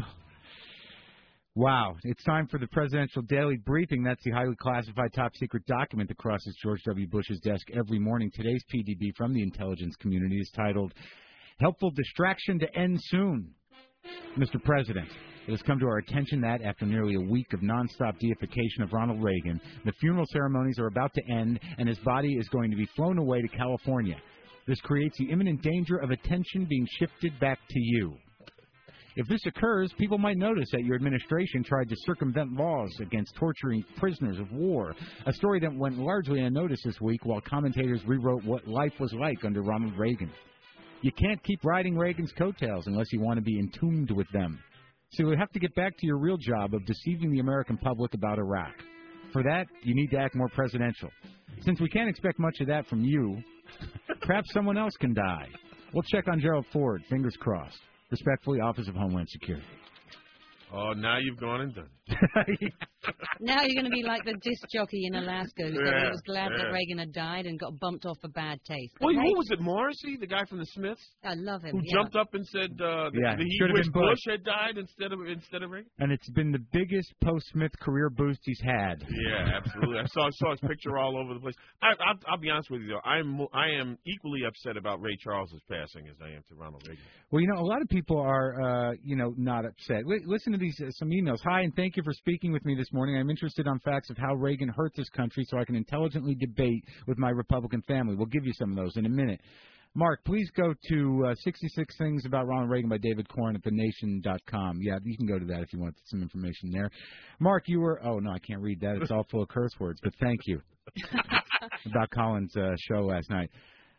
Wow. It's time for the Presidential Daily Briefing. That's the highly classified top secret document that crosses George W. Bush's desk every morning. Today's P D B from the intelligence community is titled, Helpful Distraction to End Soon. Mister President, it has come to our attention that after nearly a week of nonstop deification of Ronald Reagan, the funeral ceremonies are about to end and his body is going to be flown away to California. This creates the imminent danger of attention being shifted back to you. If this occurs, people might notice that your administration tried to circumvent laws against torturing prisoners of war, a story that went largely unnoticed this week while commentators rewrote what life was like under Ronald Reagan. You can't keep riding Reagan's coattails unless you want to be entombed with them. So you have to get back to your real job of deceiving the American public about Iraq. For that, you need to act more presidential. Since we can't expect much of that from you, perhaps someone else can die. We'll check on Gerald Ford, fingers crossed. Respectfully, Office of Homeland Security. Oh, now you've gone and done it. Now you're going to be like the disc jockey in Alaska who said he Yeah, was glad yeah. that Reagan had died and got bumped off for bad taste. Wait, But who hey, was it? Morrissey, the guy from the Smiths, I love him. who yeah. jumped up and said uh, Yeah, that he should've wished been Bush. Bush had died instead of instead of Reagan. And it's been the biggest post-Smith career boost he's had. Yeah, absolutely. I saw saw his picture all over the place. I, I, I'll be honest with you, though. I'm mo- I am equally upset about Ray Charles's passing as I am to Ronald Reagan. Well, you know, a lot of people are, uh, you know, not upset. Li- listen to these uh, some emails. Hi, and thank you for speaking with me this morning. I'm interested on facts of how Reagan hurt this country so I can intelligently debate with my Republican family. We'll give you some of those in a minute. Mark, please go to uh, sixty-six Things About Ronald Reagan by David Corn at the nation dot com. Yeah, you can go to that if you want some information there. Mark, you were, oh, no, I can't read that. It's all full of curse words, but thank you. About Colin's uh, show last night.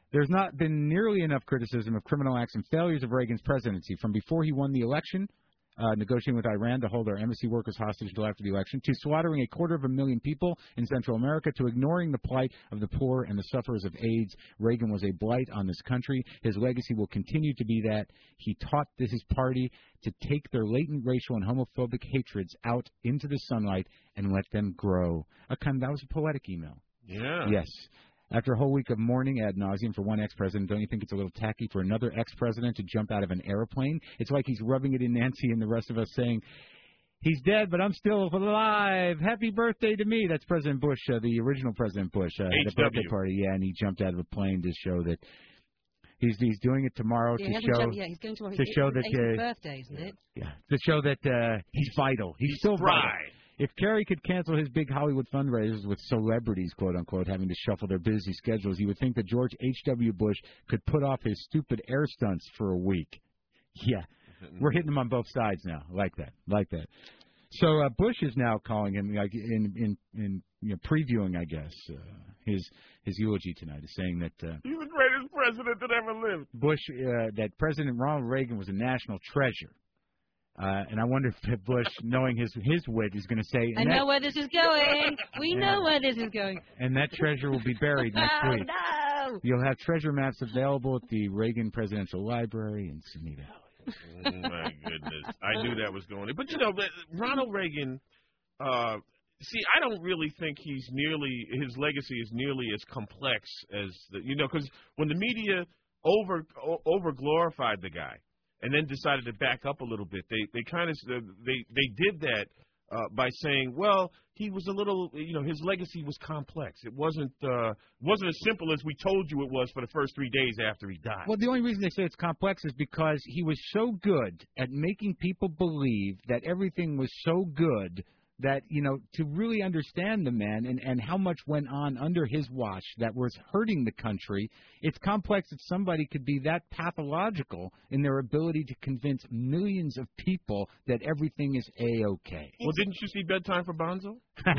There's not been nearly enough criticism of criminal acts and failures of Reagan's presidency, from before he won the election, uh, negotiating with Iran to hold our embassy workers hostage until after the election, to slaughtering a quarter of a million people in Central America, to ignoring the plight of the poor and the sufferers of AIDS. Reagan was a blight on this country. His legacy will continue to be that. He taught this, his party to take their latent racial and homophobic hatreds out into the sunlight and let them grow. A kind, that was a poetic email. Yeah. Yes. After a whole week of mourning ad nauseum for one ex-president, don't you think it's a little tacky for another ex-president to jump out of an airplane? It's like he's rubbing it in Nancy and the rest of us, saying, he's dead, but I'm still alive. Happy birthday to me. That's President Bush, uh, the original President Bush, uh, the birthday party. Yeah, and he jumped out of a plane to show that he's he's doing it tomorrow Yeah, to he hasn't show jumped yet. He's going tomorrow. to His show that eightieth uh, birthday, isn't it? yeah, to show that uh, he's vital. He's, still vital. Right. If Kerry could cancel his big Hollywood fundraisers with celebrities, quote-unquote, having to shuffle their busy schedules, you would think that George H W. Bush could put off his stupid air stunts for a week. Yeah, we're hitting him on both sides now. Like that. Like that. So uh, Bush is now calling him, like in in, in you know, previewing, I guess, uh, his his eulogy tonight, is saying that uh, He's the greatest president that ever lived. Bush, uh, that President Ronald Reagan was a national treasure. Uh, and I wonder if Bush, knowing his his wit, is going to say, I and know that, where this is going. We know where this is going. and that treasure will be buried next Oh, week. no. You'll have treasure maps available at the Reagan Presidential Library in Simi Valley. Oh, my goodness. I knew that was going in. But, you know, Ronald Reagan, uh, see, I don't really think he's nearly, his legacy is nearly as complex as, the, you know, because when the media over over glorified the guy, and then decided to back up a little bit. They they kind of they they did that uh, by saying, well, he was a little, you know, his legacy was complex. It wasn't uh, wasn't as simple as we told you it was for the first three days after he died. Well, the only reason they say it's complex is because he was so good at making people believe that everything was so good that, you know, to really understand the man and, and how much went on under his watch that was hurting the country, it's complex that somebody could be that pathological in their ability to convince millions of people that everything is A-okay. Well, didn't you see Bedtime for Bonzo?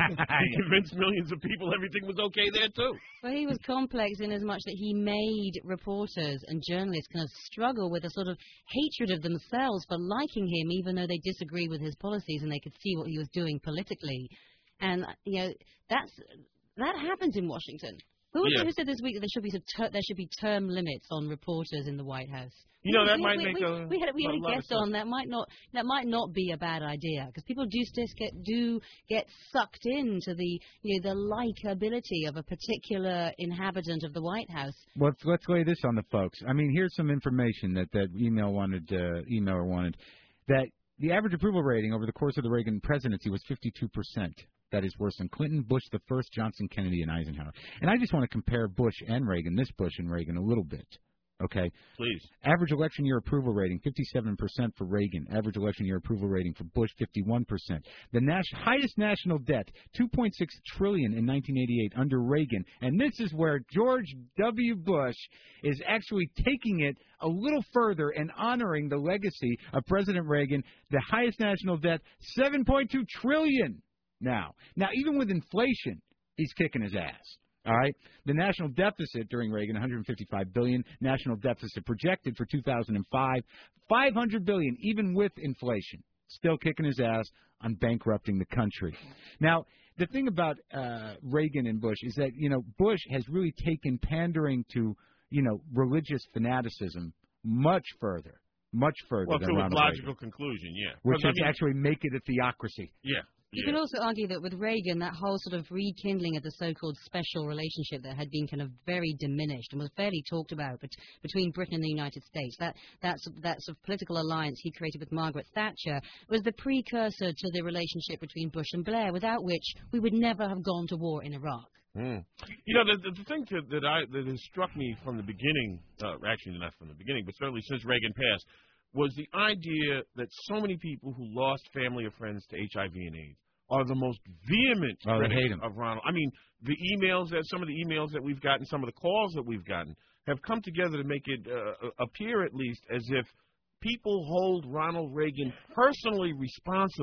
He convinced millions of people everything was okay there, too. Well, he was complex in as much that he made reporters and journalists kind of struggle with a sort of hatred of themselves for liking him, even though they disagree with his policies and they could see what he was doing politically. And, you know, that's that happens in Washington. Who was Yeah. it who said this week that there should be some ter- there should be term limits on reporters in the White House? You know, that we, might we, make we, a we had we had a a lot of guest sense. on that might not that might not be a bad idea, because people do just get do get sucked into the you know the likability of a particular inhabitant of the White House. Let's let's lay this on the folks. I mean, here's some information that that email wanted uh, emailer wanted, that the average approval rating over the course of the Reagan presidency was fifty-two percent. That is worse than Clinton, Bush the first, Johnson, Kennedy, and Eisenhower. And I just want to compare Bush and Reagan, this Bush and Reagan, a little bit. Okay? Please. Average election year approval rating, fifty-seven percent for Reagan. Average election year approval rating for Bush, fifty-one percent. The nas- highest national debt, two point six trillion dollars in nineteen eighty-eight under Reagan. And this is where George W. Bush is actually taking it a little further and honoring the legacy of President Reagan. The highest national debt, seven point two trillion dollars now. Now, even with inflation, he's kicking his ass. All right, the national deficit during Reagan, one hundred fifty-five billion dollars. National deficit projected for two thousand five, five hundred billion dollars, even with inflation. Still kicking his ass on bankrupting the country. Now, the thing about uh, Reagan and Bush is that, you know, Bush has really taken pandering to, you know, religious fanaticism much further, much further Well, than to a Ronald logical Reagan, conclusion, yeah. which 'Cause, I is mean, actually make it a theocracy. Yeah. You can also argue that with Reagan, that whole sort of rekindling of the so-called special relationship that had been kind of very diminished and was fairly talked about bet- between Britain and the United States, that, that, sort of- that sort of political alliance he created with Margaret Thatcher was the precursor to the relationship between Bush and Blair, without which we would never have gone to war in Iraq. Mm. You know, the, the, the thing that, that, I, that has struck me from the beginning, uh, actually not from the beginning, but certainly since Reagan passed, was the idea that so many people who lost family or friends to H I V and AIDS are the most vehement Oh, they critics hate him. of Ronald. I mean, the emails that some of the emails that we've gotten, some of the calls that we've gotten, have come together to make it uh, appear, at least, as if people hold Ronald Reagan personally responsible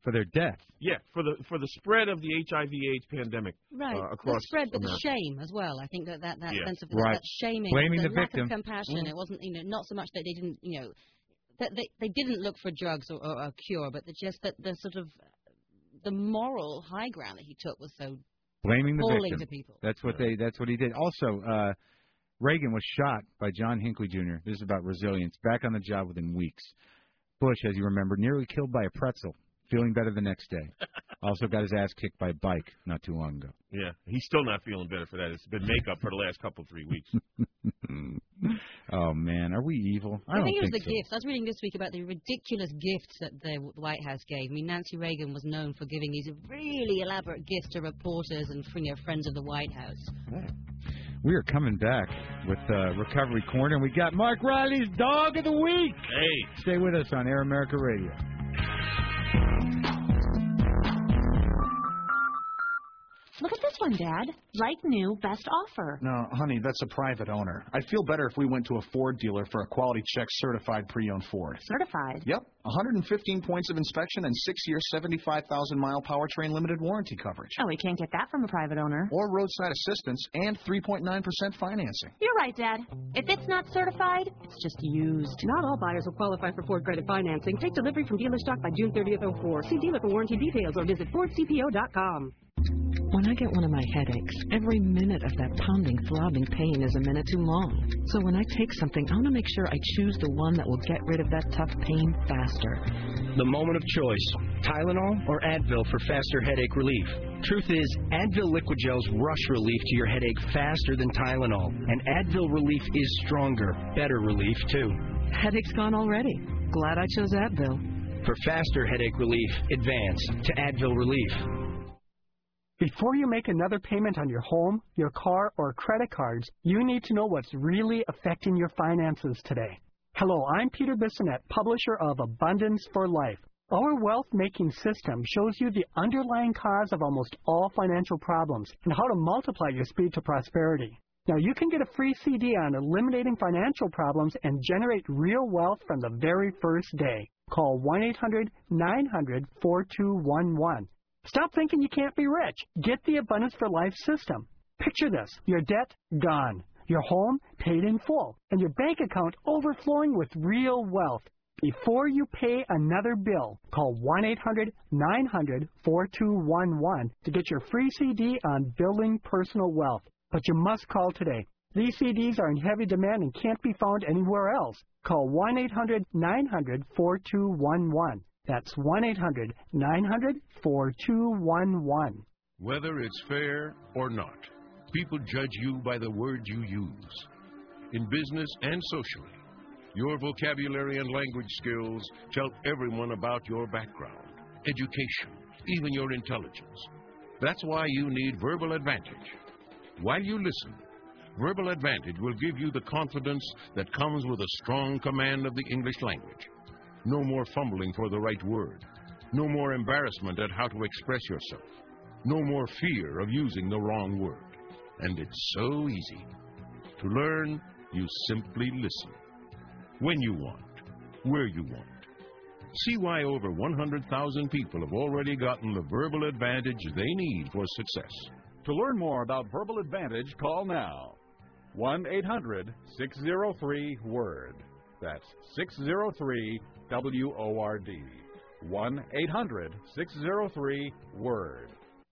for their death. Yeah, for the for the spread of the H I V/AIDS pandemic Right. uh, across the spread, but America. the shame as well. I think that that, that Yeah. sense of Right. that, that shaming, Blaming the, the lack victim. of compassion. Mm. It wasn't, you know, not so much that they didn't, you know, that they they didn't look for drugs or, or a cure, but the, just that the sort of the moral high ground that he took was so Blaming the appalling victim. to people. That's what they. That's what he did. Also, uh, Reagan was shot by John Hinckley Junior This is about resilience. Back on the job within weeks. Bush, as you remember, nearly killed by a pretzel. Feeling better the next day. Also got his ass kicked by a bike not too long ago. Yeah, he's still not feeling better for that. It's been makeup for the last couple, three weeks. Oh, man. Are we evil? I, I don't think it was think the so. gifts. I was reading this week about the ridiculous gifts that the White House gave. I mean, Nancy Reagan was known for giving these really elaborate gifts to reporters and you know, friends of the White House. We are coming back with uh, Recovery Corner, and we got Mark Riley's Dog of the Week. Hey. Stay with us on Air America Radio. Look at this one, Dad. Like new, best offer. No, honey, that's a private owner. I'd feel better if we went to a Ford dealer for a quality check certified pre-owned Ford. Certified? Yep, one hundred fifteen points of inspection and six-year, seventy-five thousand mile powertrain limited warranty coverage. Oh, we can't get that from a private owner. Or roadside assistance and three point nine percent financing. You're right, Dad. If it's not certified, it's just used. Not all buyers will qualify for Ford credit financing. Take delivery from dealer stock by June thirtieth oh four. See dealer for warranty details or visit Ford C P O dot com. When I get one of my headaches, every minute of that pounding, throbbing pain is a minute too long. So when I take something, I want to make sure I choose the one that will get rid of that tough pain faster. The moment of choice, Tylenol or Advil for faster headache relief. Truth is, Advil Liquid Gel's rush relief to your headache faster than Tylenol. And Advil relief is stronger, better relief, too. Headache's gone already. Glad I chose Advil. For faster headache relief, advance to Advil Relief. Before you make another payment on your home, your car, or credit cards, you need to know what's really affecting your finances today. Hello, I'm Peter Bissonette, publisher of Abundance for Life. Our wealth-making system shows you the underlying cause of almost all financial problems and how to multiply your speed to prosperity. Now, you can get a free C D on eliminating financial problems and generate real wealth from the very first day. Call one eight hundred nine hundred four two one one. Stop thinking you can't be rich. Get the Abundance for Life system. Picture this. Your debt gone. Your home paid in full. And your bank account overflowing with real wealth. Before you pay another bill, call one eight hundred nine hundred four two one one to get your free C D on building personal wealth. But you must call today. These C Ds are in heavy demand and can't be found anywhere else. Call one eight hundred nine hundred four two one one. That's one eight hundred nine hundred four two one one. Whether it's fair or not, people judge you by the words you use. In business and socially, your vocabulary and language skills tell everyone about your background, education, even your intelligence. That's why you need Verbal Advantage. While you listen, Verbal Advantage will give you the confidence that comes with a strong command of the English language. No more fumbling for the right word. No more embarrassment at how to express yourself. No more fear of using the wrong word. And it's so easy. To learn, you simply listen. When you want, where you want. See why over one hundred thousand people have already gotten the verbal advantage they need for success. To learn more about Verbal Advantage, call now. one eight hundred six oh three WORD. That's six oh three W O R D. one eight hundred six oh three WORD.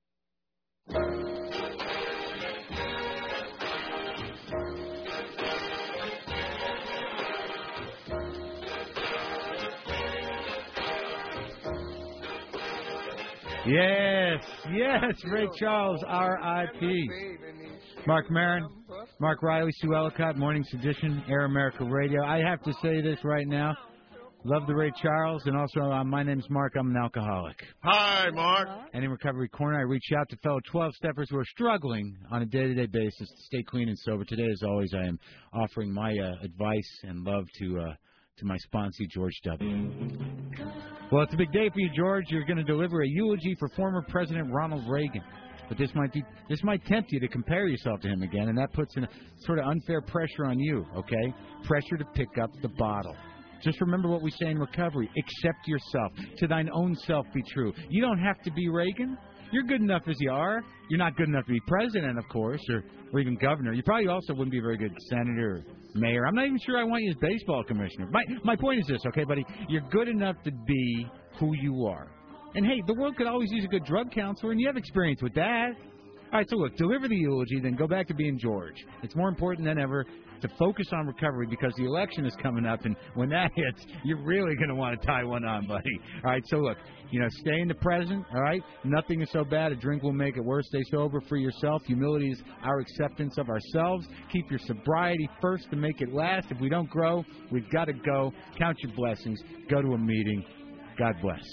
Yes, yes, Ray Charles, R I P Mark Maron, Mark Riley, Sue Ellicott, Morning's Edition, Air America Radio. I have to say this right now. Love the Ray Charles, and also uh, my name's Mark. I'm an alcoholic. Hi, Mark. And in Recovery Corner, I reach out to fellow twelve-steppers who are struggling on a day-to-day basis to stay clean and sober. Today, as always, I am offering my uh, advice and love to uh, to my sponsee, George W. Well, it's a big day for you, George. You're going to deliver a eulogy for former President Ronald Reagan. But this might be this might tempt you to compare yourself to him again, and that puts in a sort of unfair pressure on you, okay? Pressure to pick up the bottle. Just remember what we say in recovery. Accept yourself. To thine own self be true. You don't have to be Reagan. You're good enough as you are. You're not good enough to be president, of course, or, or even governor. You probably also wouldn't be a very good senator or mayor. I'm not even sure I want you as baseball commissioner. My, my point is this, okay, buddy? You're good enough to be who you are. And, hey, the world could always use a good drug counselor, and you have experience with that. All right, so look, deliver the eulogy, then go back to being George. It's more important than ever to focus on recovery because the election is coming up, and when that hits, you're really going to want to tie one on, buddy. All right, so look, you know, stay in the present, all right? Nothing is so bad. A drink will make it worse. Stay sober. Free yourself. Humility is our acceptance of ourselves. Keep your sobriety first to make it last. If we don't grow, we've got to go. Count your blessings. Go to a meeting. God bless.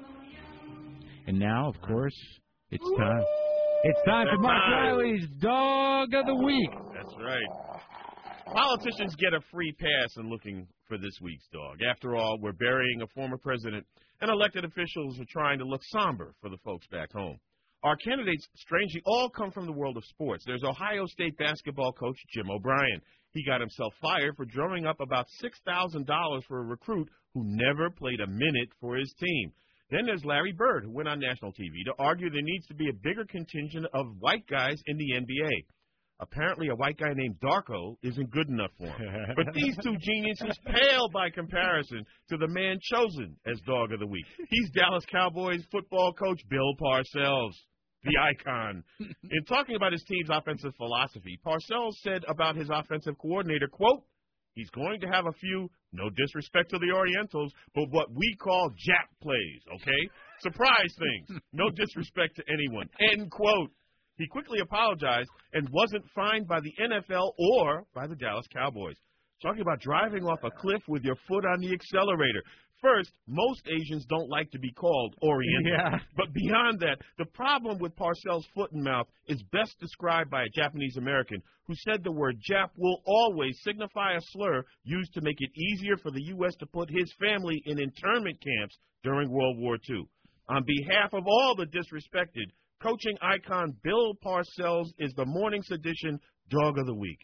And now, of course, it's time. It's time for Mark Riley's Dog of the Week. That's right. Politicians get a free pass in looking for this week's dog. After all, we're burying a former president, and elected officials are trying to look somber for the folks back home. Our candidates, strangely, all come from the world of sports. There's Ohio State basketball coach Jim O'Brien. He got himself fired for drumming up about six thousand dollars for a recruit who never played a minute for his team. Then there's Larry Bird, who went on national T V to argue there needs to be a bigger contingent of white guys in the N B A. Apparently, a white guy named Darko isn't good enough for him. But these two geniuses pale by comparison to the man chosen as Dog of the Week. He's Dallas Cowboys football coach Bill Parcells, the icon. In talking about his team's offensive philosophy, Parcells said about his offensive coordinator, quote, he's going to have a few, no disrespect to the Orientals, but what we call Jap plays, okay? Surprise things. No disrespect to anyone, end quote. He quickly apologized and wasn't fined by the N F L or by the Dallas Cowboys. Talking about driving off a cliff with your foot on the accelerator. First, most Asians don't like to be called Oriental. Yeah. But beyond that, the problem with Parcells' foot and mouth is best described by a Japanese American who said the word Jap will always signify a slur used to make it easier for the U S to put his family in internment camps during World War Two. On behalf of all the disrespected, coaching icon Bill Parcells is the Morning's edition Dog of the Week.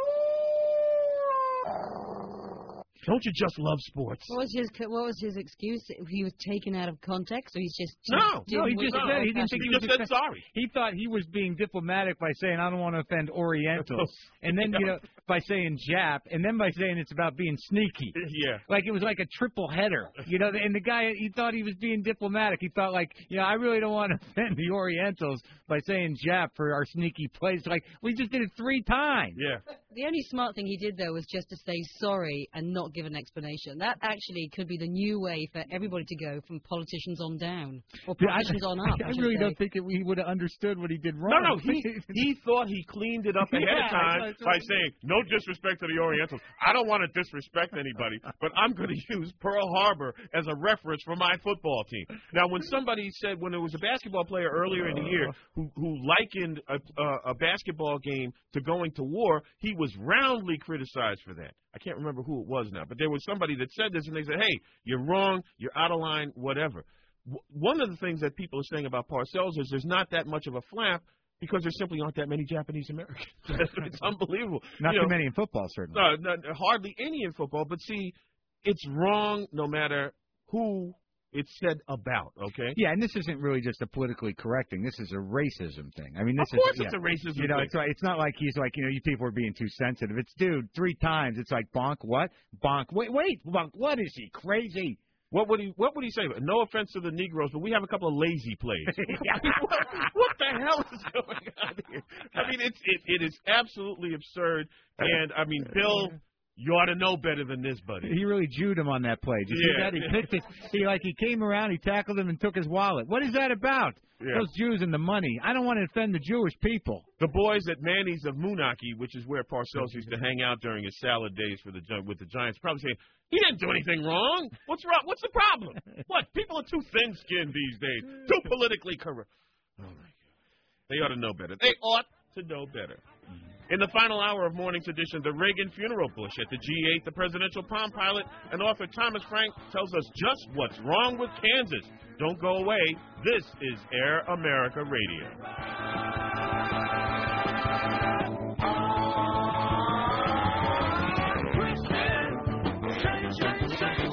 Don't you just love sports? What was his What was his excuse? He was taken out of context, or he's just no, no. He just said he didn't think he he just was said sorry. He thought he was being diplomatic by saying I don't want to offend Orientals, and then you know by saying Jap, and then by saying it's about being sneaky. Yeah, like it was like a triple header, you know. And the guy he thought he was being diplomatic. He thought like you know I really don't want to offend the Orientals by saying Jap for our sneaky plays. Like we just did it three times. Yeah. The only smart thing he did, though, was just to say sorry and not give an explanation. That actually could be the new way for everybody to go from politicians on down, or politicians I, on up. I, I I really say. don't think it, he would have understood what he did wrong. No, no, he he thought he cleaned it up ahead yeah, of time right. by saying, no disrespect to the Orientals. I don't want to disrespect anybody, but I'm going to use Pearl Harbor as a reference for my football team. Now, when somebody said, when there was a basketball player earlier in the year who, who likened a, a, a basketball game to going to war, he was roundly criticized for that. I can't remember who it was now, but there was somebody that said this, and they said, hey, you're wrong, you're out of line, whatever. W- one of the things that people are saying about Parcells is there's not that much of a flap because there simply aren't that many Japanese Americans. It's unbelievable. Not you too know, many in football, certainly. No, no, hardly any in football, but see, it's wrong no matter who it's said about, okay? Yeah, and this isn't really just a politically correct thing. This is a racism thing. I mean, this of course is, it's yeah, a racism You know, thing. it's like it's not like he's like, you know, you people are being too sensitive. It's dude, three times. It's like bonk what? Bonk. Wait, wait, bonk. What is he crazy? What would he What would he say? No offense to the Negroes, but we have a couple of lazy plays. what, what the hell is going on here? I mean, it's it, it is absolutely absurd. And I mean, Bill, you ought to know better than this, buddy. He really Jewed him on that play. Did you Yeah. see that? He picked it. He like he came around, he tackled him, and took his wallet. What is that about? Yeah. Those Jews and the money. I don't want to offend the Jewish people. The boys at Manny's of Moonachie, which is where Parcells used to hang out during his salad days for the Gi- with the Giants, probably saying, he didn't do anything wrong. What's wrong? What's the problem? What? People are too thin-skinned these days, too politically correct. Oh, my God. They ought to know better. They ought to know better. In the final hour of Morning's edition, the Reagan funeral bush at the G eight, the presidential Palm Pilot, and author Thomas Frank tells us just what's wrong with Kansas. Don't go away. This is Air America Radio. Shine, shine, shine.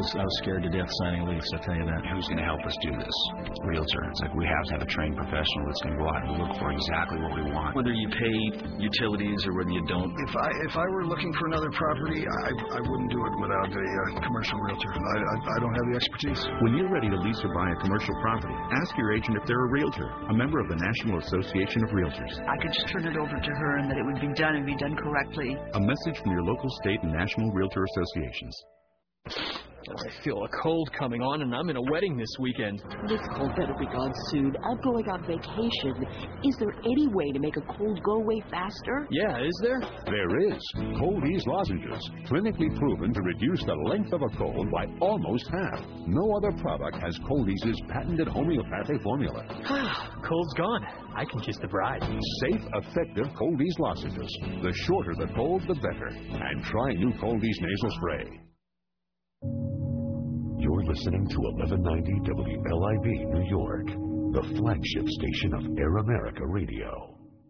was I was scared to death signing a lease, I'll tell you that. Who's going to help us do this? Realtor. It's like we have to have a trained professional that's going to go out and look for exactly what we want. Whether you pay utilities or whether you don't. If I if I were looking for another property, I, I wouldn't do it without a uh, commercial realtor. I, I, I don't have the expertise. When you're ready to lease or buy a commercial property, ask your agent if they're a realtor, a member of the National Association of Realtors. I could just turn it over to her and that it would be done and be done correctly. A message from your local, state, and national realtor associations. I feel a cold coming on, and I'm in a wedding this weekend. This cold better be gone soon. I'm going on vacation. Is there any way to make a cold go away faster? Yeah, is there? There is. Cold Ease lozenges, clinically proven to reduce the length of a cold by almost half. No other product has Cold Ease's patented homeopathic formula. Cold's gone. I can kiss the bride. Safe, effective Cold Ease lozenges. The shorter the cold, the better. And try new Cold Ease nasal spray. You're listening to eleven ninety W L I B New York, the flagship station of Air America Radio.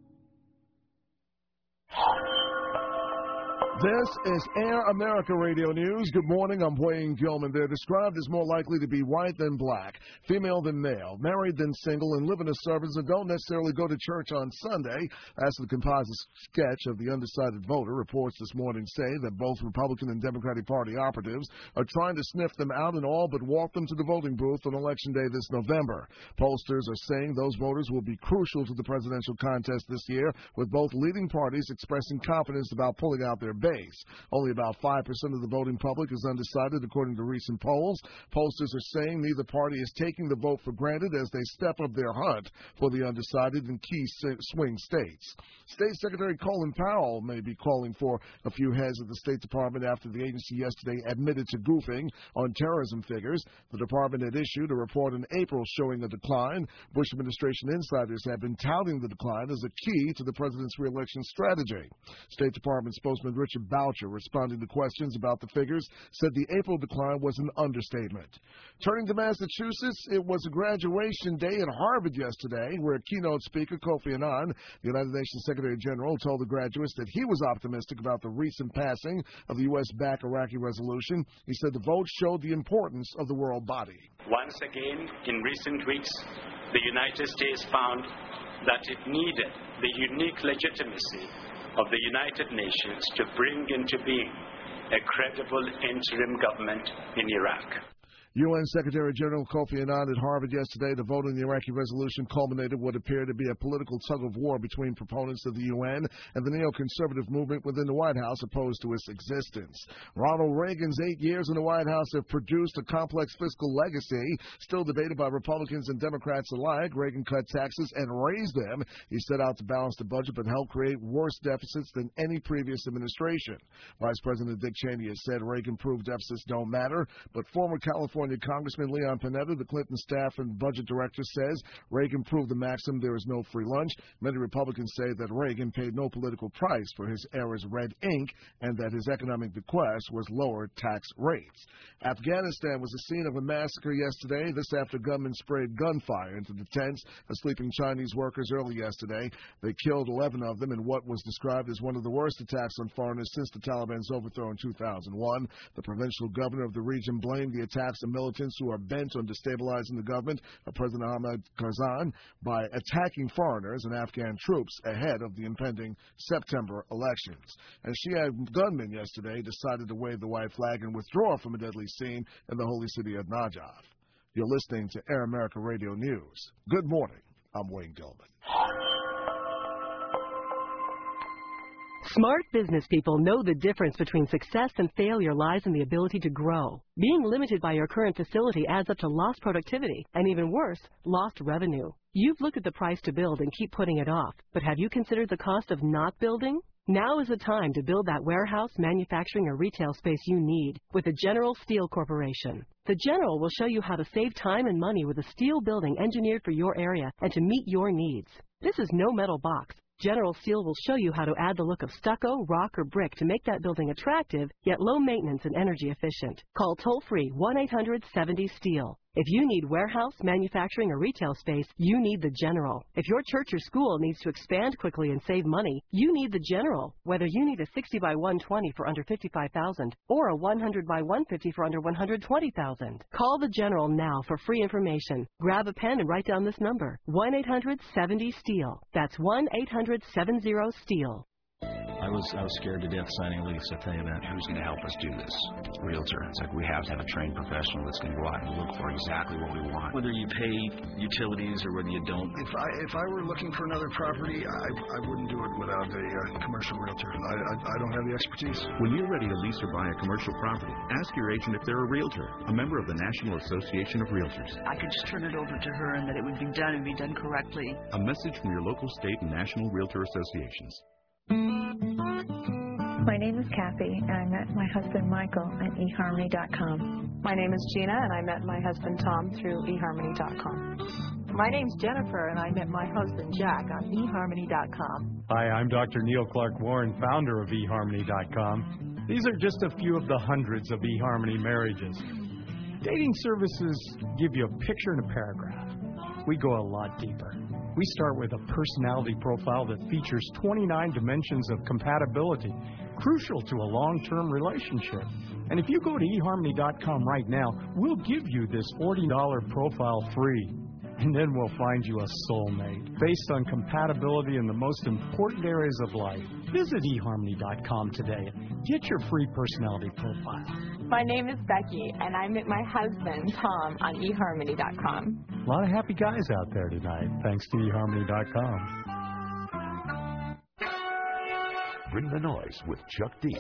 This is Air America Radio News. Good morning. I'm Wayne Gilman. They're described as more likely to be white than black, female than male, married than single, and live in a suburbs and don't necessarily go to church on Sunday. That's the composite sketch of the undecided voter. Reports this morning say that both Republican and Democratic Party operatives are trying to sniff them out and all but walk them to the voting booth on Election Day this November. Pollsters are saying those voters will be crucial to the presidential contest this year, with both leading parties expressing confidence about pulling out their base. Only about five percent of the voting public is undecided, according to recent polls. Pollsters are saying neither party is taking the vote for granted as they step up their hunt for the undecided in key swing states. State Secretary Colin Powell may be calling for a few heads at the State Department after the agency yesterday admitted to goofing on terrorism figures. The department had issued a report in April showing a decline. Bush administration insiders have been touting the decline as a key to the president's reelection strategy. State Department spokesman Richard Boucher, responding to questions about the figures, said the April decline was an understatement. Turning to Massachusetts, it was a graduation day at Harvard yesterday, where keynote speaker Kofi Annan, the United Nations Secretary General, told the graduates that he was optimistic about the recent passing of the U S backed Iraqi resolution. He said the vote showed the importance of the world body. Once again, in recent weeks, the United States found that it needed the unique legitimacy of the United Nations to bring into being a credible interim government in Iraq. U N Secretary General Kofi Annan at Harvard yesterday. The vote on the Iraqi resolution culminated what appeared to be a political tug-of-war between proponents of the U N and the neoconservative movement within the White House opposed to its existence. Ronald Reagan's eight years in the White House have produced a complex fiscal legacy, still debated by Republicans and Democrats alike. Reagan cut taxes and raised them. He set out to balance the budget but helped create worse deficits than any previous administration. Vice President Dick Cheney has said Reagan proved deficits don't matter, but former California Congressman Leon Panetta, the Clinton staff and budget director, says Reagan proved the maxim there is no free lunch. Many Republicans say that Reagan paid no political price for his era's red ink and that his economic bequest was lower tax rates. Afghanistan was the scene of a massacre yesterday. This after gunmen sprayed gunfire into the tents of sleeping Chinese workers early yesterday. They killed eleven of them in what was described as one of the worst attacks on foreigners since the Taliban's overthrow in two thousand one. The provincial governor of the region blamed the attacks on militants who are bent on destabilizing the government of President Ahmad Karzai by attacking foreigners and Afghan troops ahead of the impending September elections. And Shia gunmen yesterday decided to wave the white flag and withdraw from a deadly scene in the holy city of Najaf. You're listening to Air America Radio News. Good morning. I'm Wayne Gilman. Smart business people know the difference between success and failure lies in the ability to grow. Being limited by your current facility adds up to lost productivity and, even worse, lost revenue. You've looked at the price to build and keep putting it off, but have you considered the cost of not building? Now is the time to build that warehouse, manufacturing, or retail space you need with the General Steel Corporation. The General will show you how to save time and money with a steel building engineered for your area and to meet your needs. This is no metal box. General Steel will show you how to add the look of stucco, rock, or brick to make that building attractive, yet low maintenance and energy efficient. Call toll-free one eight hundred seventy STEEL. If you need warehouse, manufacturing, or retail space, you need the General. If your church or school needs to expand quickly and save money, you need the General. Whether you need a sixty by one twenty for under fifty-five thousand dollars or a one hundred by one fifty for under one hundred twenty thousand dollars, call the General now for free information. Grab a pen and write down this number, one eight hundred seventy STEEL. That's one eight hundred seventy STEEL. I was I was scared to death signing a lease, I'll tell you that. Who's going to help us do this? Realtor. It's like we have to have a trained professional that's going to go out and look for exactly what we want. Whether you pay utilities or whether you don't. If I if I were looking for another property, I I wouldn't do it without a uh, commercial realtor. I, I I don't have the expertise. When you're ready to lease or buy a commercial property, ask your agent if they're a realtor, a member of the National Association of Realtors. I could just turn it over to her and that it would be done and be done correctly. A message from your local, state, and national realtor associations. My name is Kathy, and I met my husband Michael at e harmony dot com. My name is Gina, and I met my husband Tom through e harmony dot com. My name's Jennifer, and I met my husband Jack on e harmony dot com. Hi, I'm Doctor Neil Clark Warren, founder of e harmony dot com. These are just a few of the hundreds of eHarmony marriages. Dating services give you a picture and a paragraph. We go a lot deeper. We start with a personality profile that features twenty-nine dimensions of compatibility, crucial to a long-term relationship. And if you go to e harmony dot com right now, we'll give you this forty dollar profile free. And then we'll find you a soulmate based on compatibility in the most important areas of life. Visit e harmony dot com today and get your free personality profile. My name is Becky, and I met my husband Tom on e harmony dot com. A lot of happy guys out there tonight, thanks to e harmony dot com. Bring the noise with Chuck D.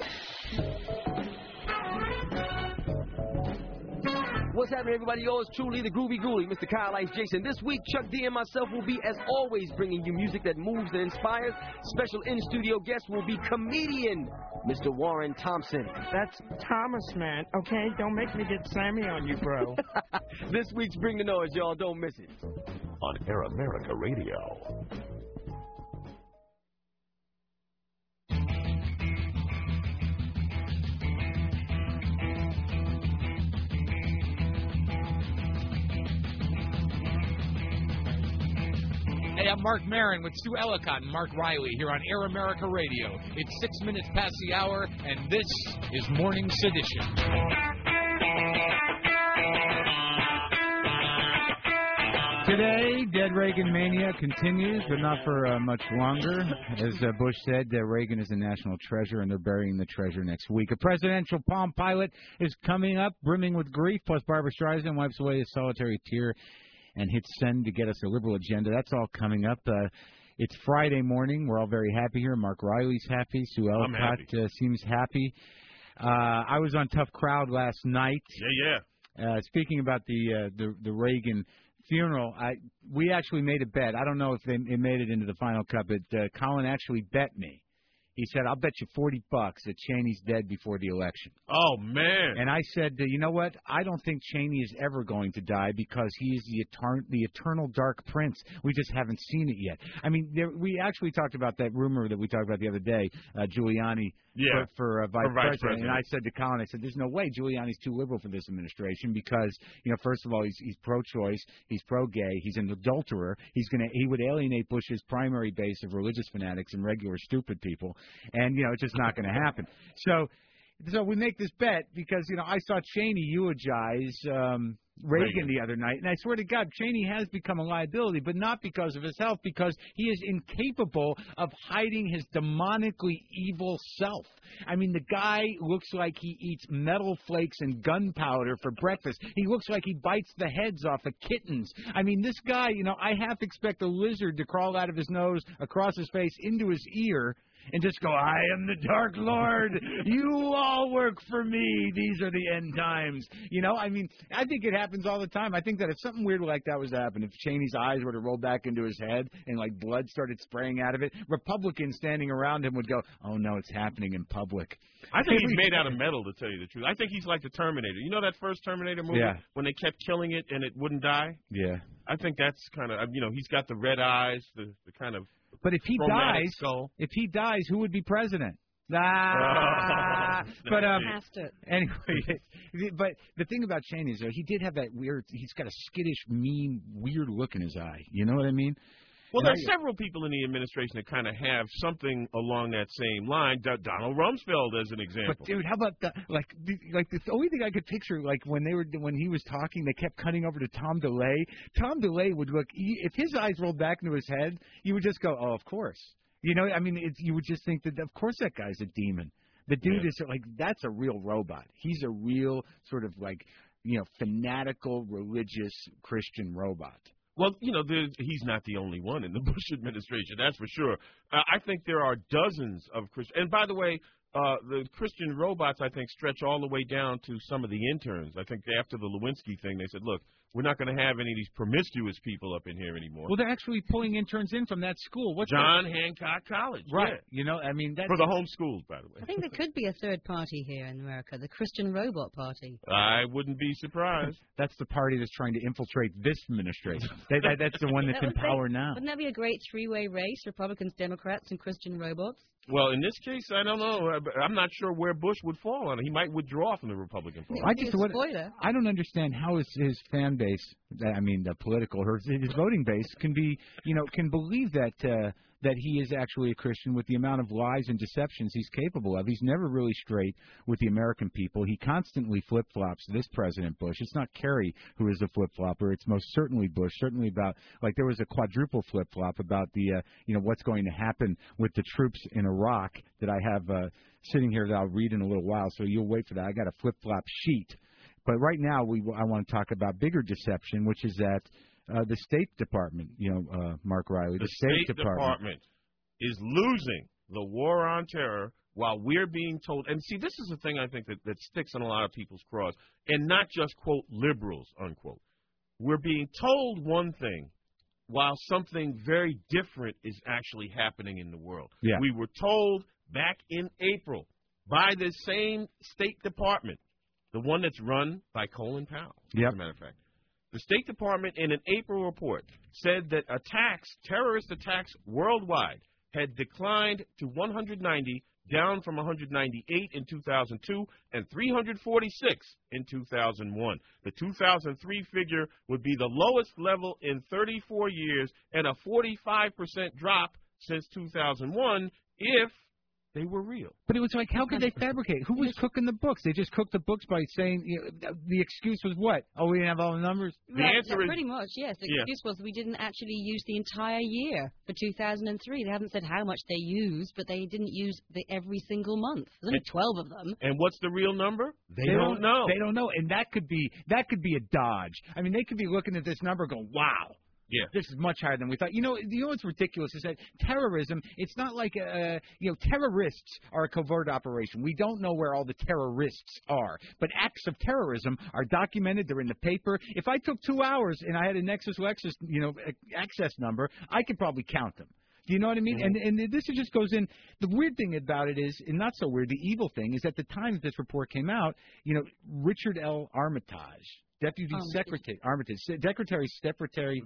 What's happening, everybody? Yours truly, the Groovy Ghoulie, Mister Kyle Ice Jason. This week, Chuck D and myself will be, as always, bringing you music that moves and inspires. Special in-studio guest will be comedian Mister Warren Thompson. That's Thomas, man. Okay, don't make me get Sammy on you, bro. This week's Bring the Noise, y'all. Don't miss it. On Air America Radio. Hey, I'm Mark Maron with Stu Ellicott and Mark Riley here on Air America Radio. It's six minutes past the hour, and this is Morning Sedition. Today, Dead Reagan mania continues, but not for uh, much longer. As uh, Bush said, uh, Reagan is a national treasure, and they're burying the treasure next week. A presidential Palm Pilot is coming up, brimming with grief, plus Barbra Streisand wipes away a solitary tear and hit send to get us a liberal agenda. That's all coming up. Uh, it's Friday morning. We're all very happy here. Mark Riley's happy. Sue Ellicott uh, seems happy. Uh, I was on Tough Crowd last night. Yeah, yeah. Uh, speaking about the, uh, the the Reagan funeral, I we actually made a bet. I don't know if they, it made it into the final cut, but uh, Colin actually bet me. He said, I'll bet you forty bucks that Cheney's dead before the election. Oh, man. And I said, you know what? I don't think Cheney is ever going to die because he is the, etern- the eternal dark prince. We just haven't seen it yet. I mean, there, we actually talked about that rumor that we talked about the other day, uh, Giuliani yeah. for, for, uh, vice, for vice president. president. And I said to Colin, I said, there's no way Giuliani's too liberal for this administration because, you know, first of all, he's, he's pro-choice, he's pro-gay, he's an adulterer. He's gonna he would alienate Bush's primary base of religious fanatics and regular stupid people. And, you know, it's just not going to happen. So so we make this bet because, you know, I saw Cheney eulogize um, Reagan, Reagan the other night, and I swear to God, Cheney has become a liability, but not because of his health, because he is incapable of hiding his demonically evil self. I mean, the guy looks like he eats metal flakes and gunpowder for breakfast. He looks like he bites the heads off of kittens. I mean, this guy, you know, I half expect a lizard to crawl out of his nose, across his face, into his ear, and just go, I am the Dark Lord. You all work for me. These are the end times. You know, I mean, I think it happens all the time. I think that if something weird like that was to happen, if Cheney's eyes were to roll back into his head and, like, blood started spraying out of it, Republicans standing around him would go, oh, no, it's happening in public. I think he's made out of metal, to tell you the truth. I think he's like the Terminator. You know that first Terminator movie yeah. when they kept killing it and it wouldn't die? Yeah. I think that's kind of, you know, he's got the red eyes, the, the kind of But if he dies, skull. if he dies, who would be president? Ah, But um, Passed it. anyway, but the thing about Cheney is, though, he did have that weird. He's got a skittish, mean, weird look in his eye. You know what I mean? Well, And there's I- several people in the administration that kind of have something along that same line. D- Donald Rumsfeld, as an example. But dude, how about the like the, like the only thing I could picture, like when they were when he was talking, they kept cutting over to Tom DeLay. Tom DeLay would look, he, if his eyes rolled back into his head, you would just go, oh, of course. You know, I mean, it's, you would just think that of course that guy's a demon. The dude Yeah. is like, that's a real robot. He's a real sort of like, you know, fanatical religious Christian robot. Well, you know, there- he's not the only one in the Bush administration, that's for sure. Uh, I think there are dozens of Christian. And by the way, uh, the Christian robots, I think, stretch all the way down to some of the interns. I think after the Lewinsky thing, they said, look, we're not going to have any of these promiscuous people up in here anymore. Well, they're actually pulling interns in from that school. What's John that? Hancock College. Right. Yeah. You know, I mean, that's For the homeschooled, by the way. I think there could be a third party here in America, the Christian Robot Party. I wouldn't be surprised. That's the party that's trying to infiltrate this administration. that, that, that's the one that's That in would be- power now. Wouldn't that be a great three-way race, Republicans, Democrats, and Christian robots? Well, in this case, I don't know. I'm not sure where Bush would fall on it. He might withdraw from the Republican Party. I just what, I don't understand how his, his fan base, I mean, the political, or his voting base can be, you know, can believe that uh, that he is actually a Christian with the amount of lies and deceptions he's capable of. He's never really straight with the American people. He constantly flip-flops this President Bush. It's not Kerry who is a flip-flopper. It's most certainly Bush. Certainly about, like, there was a quadruple flip-flop about the, uh, you know, what's going to happen with the troops in Iraq that I have uh, sitting here that I'll read in a little while, so you'll wait for that. I got a flip-flop sheet. But right now, we I want to talk about bigger deception, which is that uh, the State Department, you know, uh, Mark Riley, the, The State Department is losing the war on terror while we're being told. And see, this is the thing I think that, that sticks on a lot of people's craws, and not just, quote, liberals, unquote. We're being told one thing while something very different is actually happening in the world. Yeah. We were told back in April by the same State Department, the one that's run by Colin Powell, Yep. as a matter of fact. The State Department, in an April report, said that attacks, terrorist attacks worldwide, had declined to one hundred ninety, down from one hundred ninety-eight in two thousand two and three hundred forty-six in two thousand one. The two thousand three figure would be the lowest level in thirty-four years and a forty-five percent drop since two thousand one if they were real. But it was like, how could they fabricate? Who was cooking the books? They just cooked the books by saying, you know, the excuse was what? Oh, we didn't have all the numbers? The Right, answer yeah, is pretty much, yes. The Yeah. excuse was we didn't actually use the entire year for two thousand three. They haven't said how much they used, but they didn't use the every single month. There's only twelve of them. And what's the real number? They, don't, know. They don't know, and that could be that could be a dodge. I mean, they could be looking at this number, going, "Wow, Yeah. this is much higher than we thought." You know, you know what's ridiculous is that terrorism. It's not like uh, you know, terrorists are a covert operation. We don't know where all the terrorists are, but acts of terrorism are documented. They're in the paper. If I took two hours and I had a Nexus Lexus, you know, access number, I could probably count them. Do you know what I mean? Mm-hmm. And and this just goes in. The weird thing about it is, and not so weird, the evil thing is at the time this report came out, you know, Richard L. Armitage, Deputy Armitage. Secretary, Armitage, Se- Secretary, Secretary,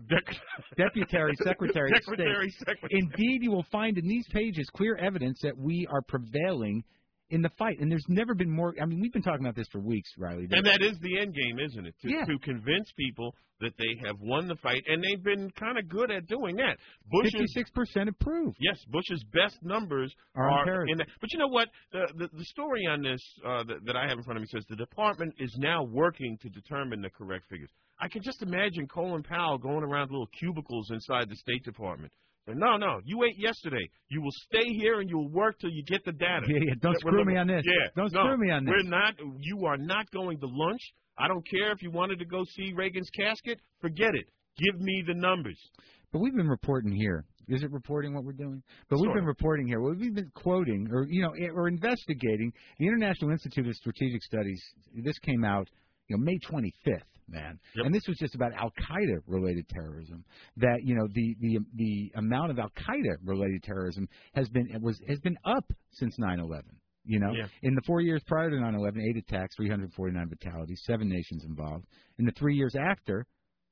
Deputy Secretary, of Secretary, State. Secretary. Indeed, you will find in these pages clear evidence that we are prevailing in the fight. And there's never been more. I mean, we've been talking about this for weeks, Riley. And that is the end game, isn't it? To, Yeah. to convince people that they have won the fight, and they've been kind of good at doing that. Bush's fifty-six percent approve. Yes, Bush's best numbers Are on are terrorism. in that. But you know what? The the, the story on this uh, that, that I have in front of me says the department is now working to determine the correct figures. I can just imagine Colin Powell going around little cubicles inside the State Department. So, no, no, you ate yesterday. You will stay here and you will work till you get the data. Yeah, yeah, don't That- screw me look, on this. Yeah, Don't no, screw me on this. We're not. You are not going to lunch. I don't care if you wanted to go see Reagan's casket. Forget it. Give me the numbers. But we've been reporting here. Is it reporting what we're doing? But we've Sort been of. reporting here. Well, we've been quoting or you know or investigating the International Institute of Strategic Studies. This came out, you know, May twenty-fifth, man. Yep. And this was just about Al Qaeda related terrorism. That you know the the the amount of Al Qaeda related terrorism has been was has been up since nine eleven. You know, Yeah. in the four years prior to nine eleven, eight attacks, three hundred forty-nine fatalities, seven nations involved. In the three years after,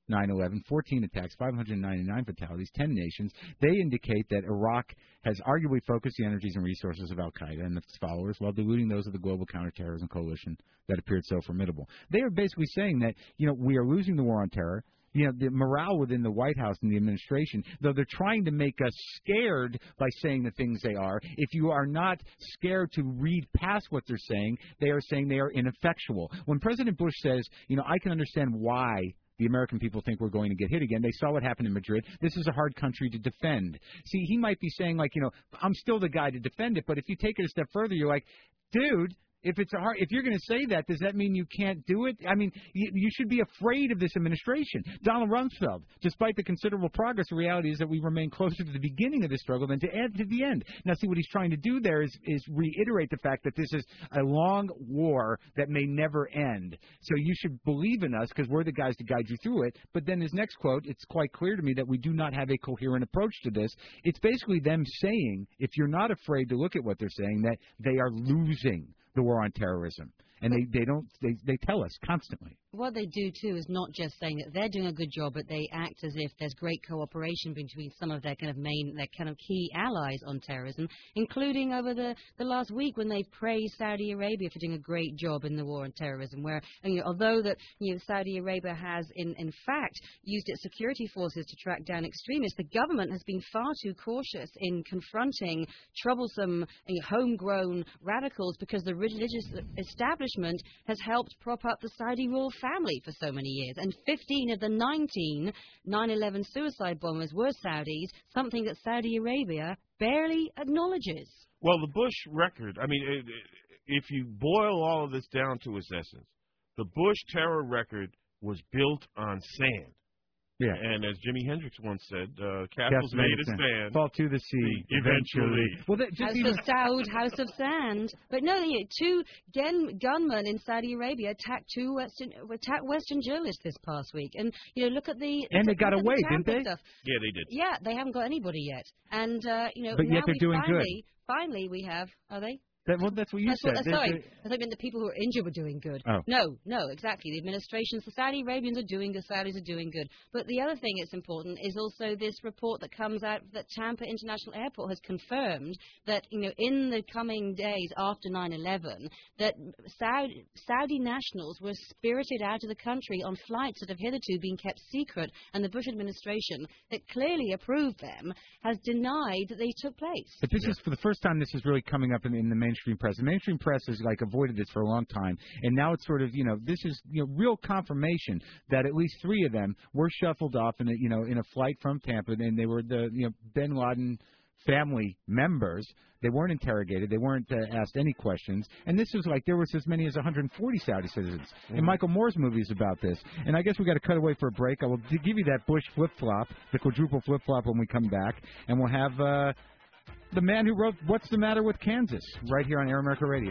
nine eleven, fourteen attacks, five hundred ninety-nine fatalities, ten nations. They indicate that Iraq has arguably focused the energies and resources of al-Qaeda and its followers while diluting those of the global counterterrorism coalition that appeared so formidable. They are basically saying that, you know, we are losing the war on terror. You know, the morale within the White House and the administration, though they're trying to make us scared by saying the things they are, if you are not scared to read past what they're saying, they are saying they are ineffectual. When President Bush says, you know, I can understand why the American people think we're going to get hit again. They saw what happened in Madrid. This is a hard country to defend. See, he might be saying, like, you know, I'm still the guy to defend it, but if you take it a step further, you're like, dude, if it's a hard, if you're going to say that, does that mean you can't do it? I mean, you, you should be afraid of this administration. Donald Rumsfeld, despite the considerable progress, the reality is that we remain closer to the beginning of this struggle than to add to the end. Now, see, what he's trying to do there is, is reiterate the fact that this is a long war that may never end. So you should believe in us because we're the guys to guide you through it. But then his next quote, it's quite clear to me that we do not have a coherent approach to this. It's basically them saying, if you're not afraid to look at what they're saying, that they are losing the war on terrorism. And they, they don't they, they tell us constantly. What they do, too, is not just saying that they're doing a good job, but they act as if there's great cooperation between some of their kind of main, their kind of key allies on terrorism, including over the, the last week when they've praised Saudi Arabia for doing a great job in the war on terrorism, where, you know, although that, you know, Saudi Arabia has, in, in fact, used its security forces to track down extremists, the government has been far too cautious in confronting troublesome, you know, homegrown radicals because the religious establishment has helped prop up the Saudi royal family for so many years. And fifteen of the nineteen nine eleven suicide bombers were Saudis, something that Saudi Arabia barely acknowledges. Well, the Bush record, I mean, it, it, if you boil all of this down to its essence, the Bush terror record was built on sand. Yeah. And as Jimi Hendrix once said, uh, castles made of sand fall to the sea eventually. Well, that, House of Saud, House of Sand. But no, you know, two gun, gunmen in Saudi Arabia attacked two Western attacked Western journalists this past week. And, you know, look at the... And they got away, the didn't they? Stuff. Yeah, they did. Yeah, they haven't got anybody yet. And, uh, you know, but now yet they're we doing finally, good. Finally, we have... Are they? That, well, that's what you that's said. What, uh, They're, sorry, they're... I thought meant the people who were injured were doing good. Oh. No, no, exactly. The administrations, the Saudi Arabians are doing good, Saudis are doing good. But the other thing that's important is also this report that comes out that Tampa International Airport has confirmed that, you know, in the coming days after nine eleven, that Saudi, Saudi nationals were spirited out of the country on flights that have hitherto been kept secret, and the Bush administration, that clearly approved them, has denied that they took place. But this yeah. is for the first time this is really coming up in, in the mainstream press. The mainstream press has like avoided this for a long time, and now it's sort of, you know, this is, you know, real confirmation that at least three of them were shuffled off in a, you know, in a flight from Tampa, and they were the, you know, Bin Laden family members. They weren't interrogated. They weren't uh, asked any questions. And this was like, there was as many as one hundred forty Saudi citizens. Mm-hmm. And Michael Moore's movie is about this. And I guess we got to cut away for a break. I will give you that Bush flip-flop, the quadruple flip-flop when we come back. And we'll have uh, the man who wrote What's the Matter with Kansas right here on Air America Radio.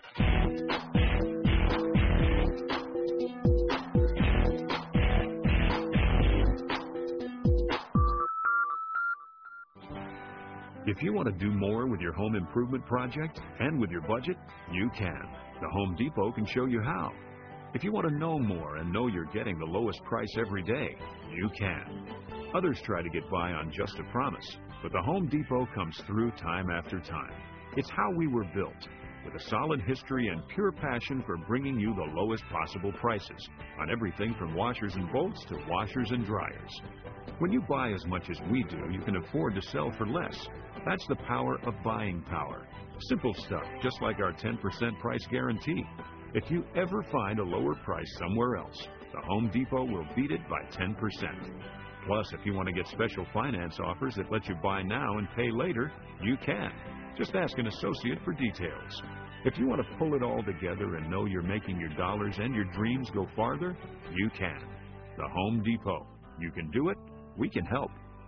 If you want to do more with your home improvement project and with your budget, you can. The Home Depot can show you how. If you want to know more and know you're getting the lowest price every day, you can. Others try to get by on just a promise, but the Home Depot comes through time after time. It's how we were built, with a solid history and pure passion for bringing you the lowest possible prices on everything from washers and bolts to washers and dryers. When you buy as much as we do, you can afford to sell for less. That's the power of buying power. Simple stuff, just like our ten percent price guarantee. If you ever find a lower price somewhere else, the Home Depot will beat it by ten percent. Plus, if you want to get special finance offers that let you buy now and pay later, you can. Just ask an associate for details. If you want to pull it all together and know you're making your dollars and your dreams go farther, you can. The Home Depot. You can do it. We can help.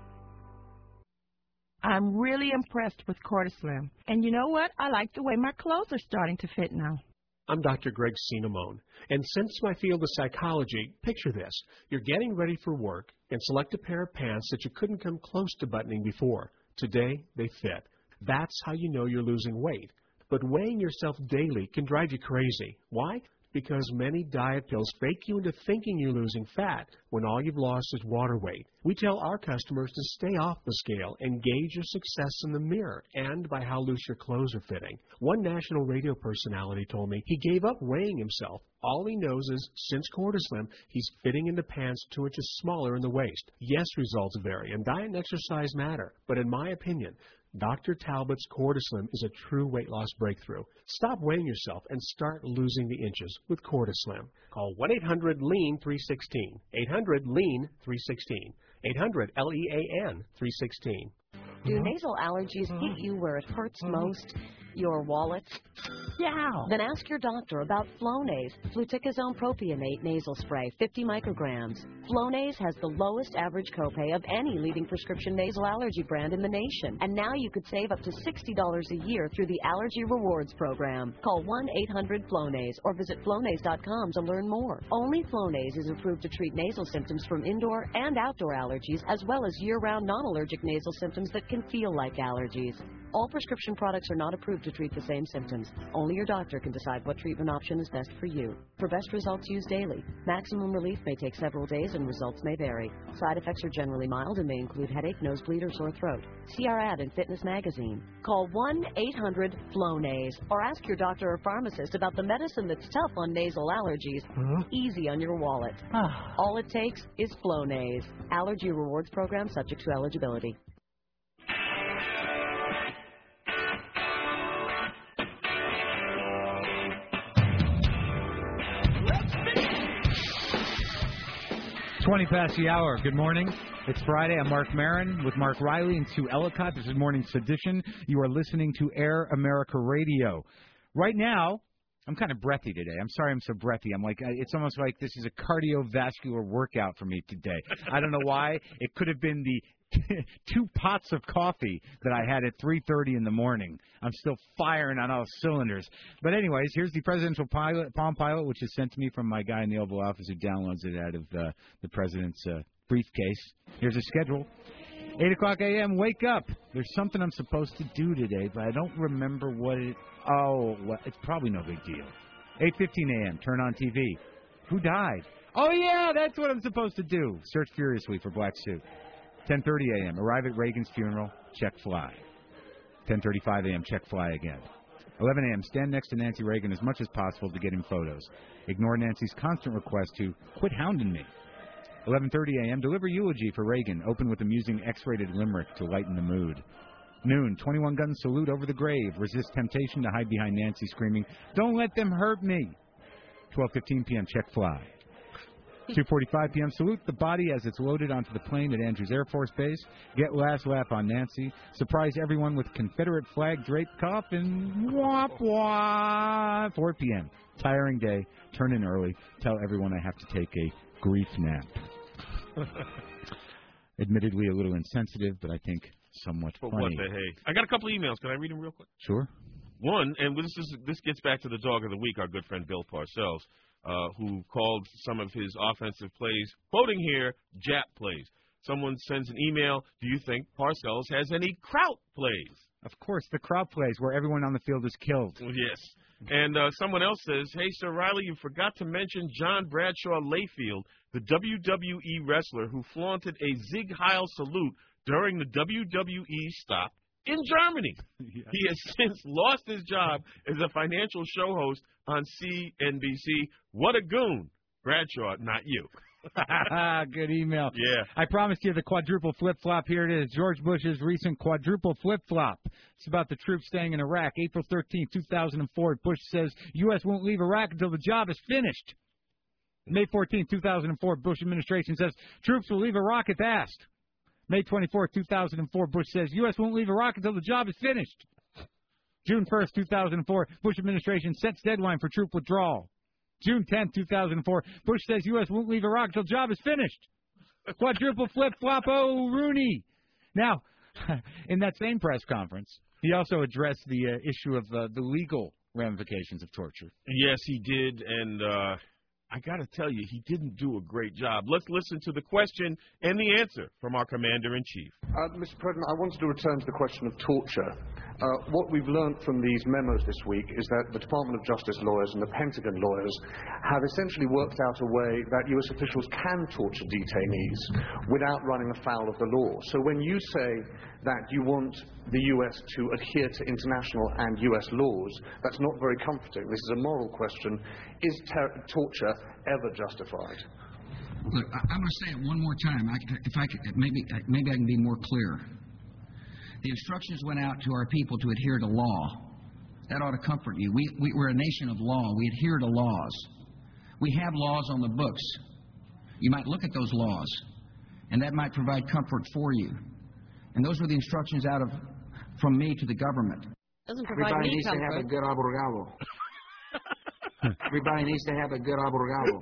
I'm really impressed with Cortislim. And you know what? I like the way my clothes are starting to fit now. I'm Doctor Greg Cinnamone, and since my field is psychology, picture this. You're getting ready for work and select a pair of pants that you couldn't come close to buttoning before. Today, they fit. That's how you know you're losing weight. But weighing yourself daily can drive you crazy. Why? because many diet pills fake you into thinking you're losing fat when all you've lost is water weight. We tell our customers to stay off the scale and gauge your success in the mirror and by how loose your clothes are fitting. One national radio personality told me he gave up weighing himself. All he knows is since CortiSlim, he's fitting into pants two inches smaller in the waist. Yes, results vary, and diet and exercise matter, but in my opinion, Doctor Talbot's CortiSlim is a true weight loss breakthrough. Stop weighing yourself and start losing the inches with CortiSlim. Call one eight hundred lean three one six. eight hundred lean three one six. eight hundred L E A N three one six. Do nasal allergies hit you where it hurts most? Your wallet? Yeah. Then ask your doctor about Flonase, fluticasone propionate nasal spray, fifty micrograms. Flonase has the lowest average copay of any leading prescription nasal allergy brand in the nation. And now you could save up to sixty dollars a year through the Allergy Rewards program. Call one eight hundred Flonase or visit Flonase dot com to learn more. Only Flonase is approved to treat nasal symptoms from indoor and outdoor allergies, as well as year-round non-allergic nasal symptoms that can feel like allergies. All prescription products are not approved to treat the same symptoms. Only your doctor can decide what treatment option is best for you. For best results, use daily. Maximum relief may take several days and results may vary. Side effects are generally mild and may include headache, nosebleed, or sore throat. See our ad in Fitness Magazine. Call one eight hundred Flonase or ask your doctor or pharmacist about the medicine that's tough on nasal allergies, huh? Easy on your wallet. All it takes is Flonase. Allergy Rewards program subject to eligibility. twenty past the hour. Good morning. It's Friday. I'm Mark Maron with Mark Riley and Sue Ellicott. This is Morning Sedition. You are listening to Air America Radio. Right now, I'm kind of breathy today. I'm sorry I'm so breathy. I'm like, it's almost like this is a cardiovascular workout for me today. I don't know why. It could have been the two pots of coffee that I had at three thirty in the morning. I'm still firing on all cylinders. But anyways, here's the presidential pilot, Palm Pilot, which is sent to me from my guy in the Oval Office who downloads it out of uh, the president's uh, briefcase. Here's a schedule. eight o'clock a m, wake up. There's something I'm supposed to do today, but I don't remember what it... Oh, well, it's probably no big deal. eight fifteen a m, turn on T V. Who died? Oh, yeah, that's what I'm supposed to do. Search furiously for black suit. ten thirty a m, arrive at Reagan's funeral, check fly. ten thirty-five a m, check fly again. eleven a m, stand next to Nancy Reagan as much as possible to get him photos. Ignore Nancy's constant request to quit hounding me. eleven thirty a m, deliver eulogy for Reagan. Open with amusing X-rated limerick to lighten the mood. Noon, twenty-one gun salute over the grave. Resist temptation to hide behind Nancy screaming, "Don't let them hurt me." twelve fifteen p m, check fly. two forty-five p m, salute the body as it's loaded onto the plane at Andrews Air Force Base. Get last laugh on Nancy. Surprise everyone with Confederate flag draped coffin. Womp womp. four p m, tiring day. Turn in early. Tell everyone I have to take a grief nap. Admittedly a little insensitive, but I think somewhat But funny. what the hey? I got a couple emails. Can I read them real quick? Sure. One, and this is this gets back to the dog of the week, our good friend Bill Parcells, uh, who called some of his offensive plays, quoting here, Jap plays. Someone sends an email, do you think Parcells has any Kraut plays? Of course, the Kraut plays where everyone on the field is killed. Yes. And uh, someone else says, hey, Sir Riley, you forgot to mention John Bradshaw Layfield, the W W E wrestler who flaunted a Sieg Heil salute during the W W E stop in Germany. Yeah. He has since lost his job as a financial show host on C N B C. What a goon. Bradshaw, not you. Good email. Yeah. I promised you the quadruple flip-flop. Here it is. George Bush's recent quadruple flip-flop. It's about the troops staying in Iraq. April thirteenth, two thousand four, Bush says U S won't leave Iraq until the job is finished. May fourteenth, two thousand four, Bush administration says troops will leave Iraq if asked. May twenty-fourth, two thousand four, Bush says U S won't leave Iraq until the job is finished. June first, two thousand four, Bush administration sets deadline for troop withdrawal. June tenth, two thousand four, Bush says U S won't leave Iraq until job is finished. Quadruple flip-flop, oh, Rooney. Now, in that same press conference, he also addressed the uh, issue of uh, the legal ramifications of torture. Yes, he did, and uh, I got to tell you, he didn't do a great job. Let's listen to the question and the answer from our Commander-in-Chief. Uh, Mister President, I wanted to return to the question of torture. Uh, what we've learned from these memos this week is that the Department of Justice lawyers and the Pentagon lawyers have essentially worked out a way that U S officials can torture detainees without running afoul of the law. So when you say that you want the U S to adhere to international and U S laws, that's not very comforting. This is a moral question. Is ter- torture ever justified? Look, I, I'm going to say it one more time. I, if I could, maybe, maybe I can be more clear. The instructions went out to our people to adhere to law. That ought to comfort you. We, we, we're a nation of law. We adhere to laws. We have laws on the books. You might look at those laws, and that might provide comfort for you. And those were the instructions out of from me to the government. Doesn't provide Everybody me needs comfort. to have a good abrogado. Everybody needs to have a good abrogado.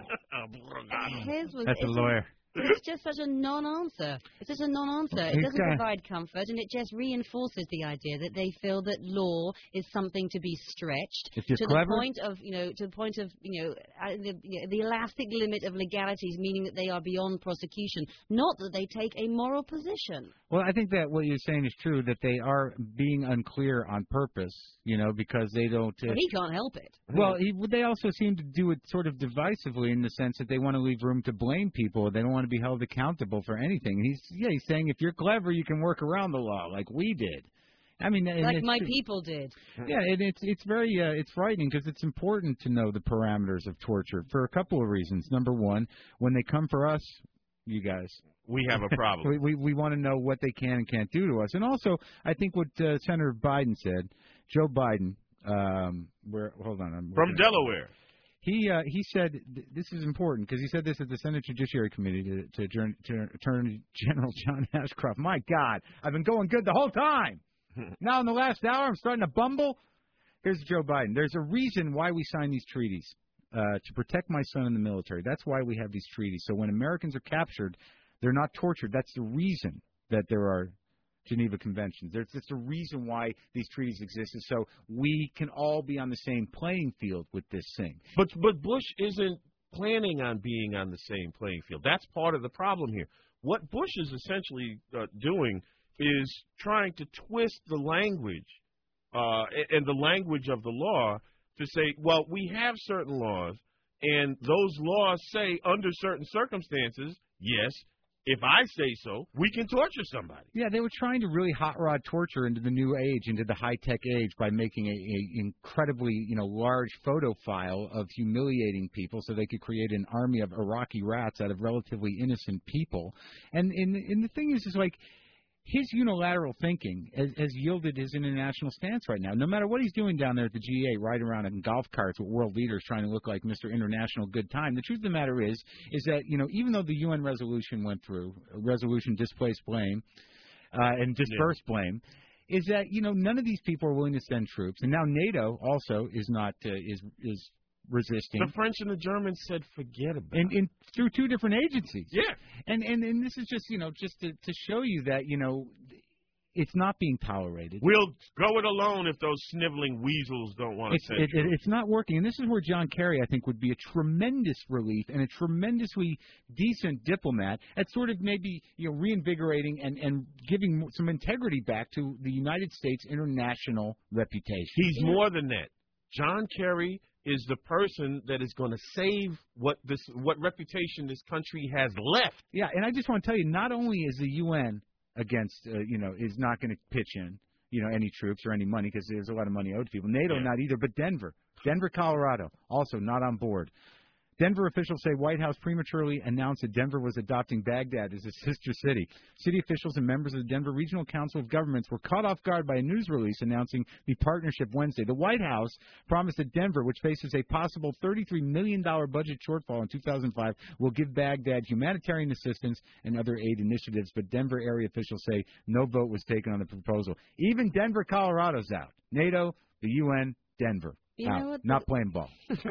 His was, That's a it's lawyer. It's just such a non-answer. It's just a non-answer. It doesn't Okay. provide comfort, and it just reinforces the idea that they feel that law is something to be stretched If you're to clever- the point of, you know, to the point of, you know, uh, the, you know, the elastic limit of legalities, meaning that they are beyond prosecution, not that they take a moral position. Well, I think that what you're saying is true, that they are being unclear on purpose, you know, because they don't... Uh, But he can't help it. Well, he, they also seem to do it sort of divisively in the sense that they want to leave room to blame people. They don't want to be held accountable for anything. He's yeah, he's saying if you're clever, you can work around the law like we did. I mean, and Like it's- my people did. Yeah, and it's it's very uh, it's frightening because it's important to know the parameters of torture for a couple of reasons. Number one, when they come for us, you guys, we have a problem. we we, we want to know what they can and can't do to us. And also, I think what uh, Senator Biden said, Joe Biden, um, where hold on, I'm From Delaware. He uh, he said th- this is important because he said this at the Senate Judiciary Committee to, to, Attorney- to Attorney General John Ashcroft. My God, I've been going good the whole time. Now in the last hour, I'm starting to bumble. Here's Joe Biden. There's a reason why we sign these treaties, uh, to protect my son in the military. That's why we have these treaties. So when Americans are captured, they're not tortured. That's the reason that there are Geneva Conventions. There's just a reason why these treaties exist, is so we can all be on the same playing field with this thing. But but Bush isn't planning on being on the same playing field. That's part of the problem here. What Bush is essentially uh, doing is trying to twist the language uh, and the language of the law to say, well, we have certain laws, and those laws say under certain circumstances, yes, if I say so, we can torture somebody. Yeah, they were trying to really hot rod torture into the new age, into the high-tech age, by making a, a incredibly, you know, large photo file of humiliating people so they could create an army of Iraqi rats out of relatively innocent people. And, and, and the thing is, is like, his unilateral thinking has, has yielded his international stance right now. No matter what he's doing down there at the G eight, riding around in golf carts with world leaders trying to look like Mister International Good Time, the truth of the matter is, is that, you know, even though the U N resolution went through, a resolution displaced blame uh, and dispersed yeah. blame, is that, you know, none of these people are willing to send troops. And now NATO also is not, uh, is is resisting. The French and the Germans said forget about and, it. and through two different agencies. Yeah. And, and and this is just, you know, just to, to show you that, you know, it's not being tolerated. We'll go it alone if those sniveling weasels don't want to it's, send it, troops. it, It's not working. And this is where John Kerry, I think, would be a tremendous relief and a tremendously decent diplomat at sort of maybe, you know, reinvigorating and, and giving some integrity back to the United States international reputation. He's yeah. more than that. John Kerry is the person that is going to save what this what reputation this country has left. Yeah, and I just want to tell you, not only is the U N against, uh, you know, is not going to pitch in, you know, any troops or any money because there's a lot of money owed to people. NATO, yeah. not either, but Denver. Denver, Colorado, also not on board. Denver officials say White House prematurely announced that Denver was adopting Baghdad as its sister city. City officials and members of the Denver Regional Council of Governments were caught off guard by a news release announcing the partnership Wednesday. The White House promised that Denver, which faces a possible thirty-three million dollars budget shortfall in two thousand five, will give Baghdad humanitarian assistance and other aid initiatives. But Denver area officials say no vote was taken on the proposal. Even Denver, Colorado's out. NATO, the U N, Denver. You out. know what, Not playing ball.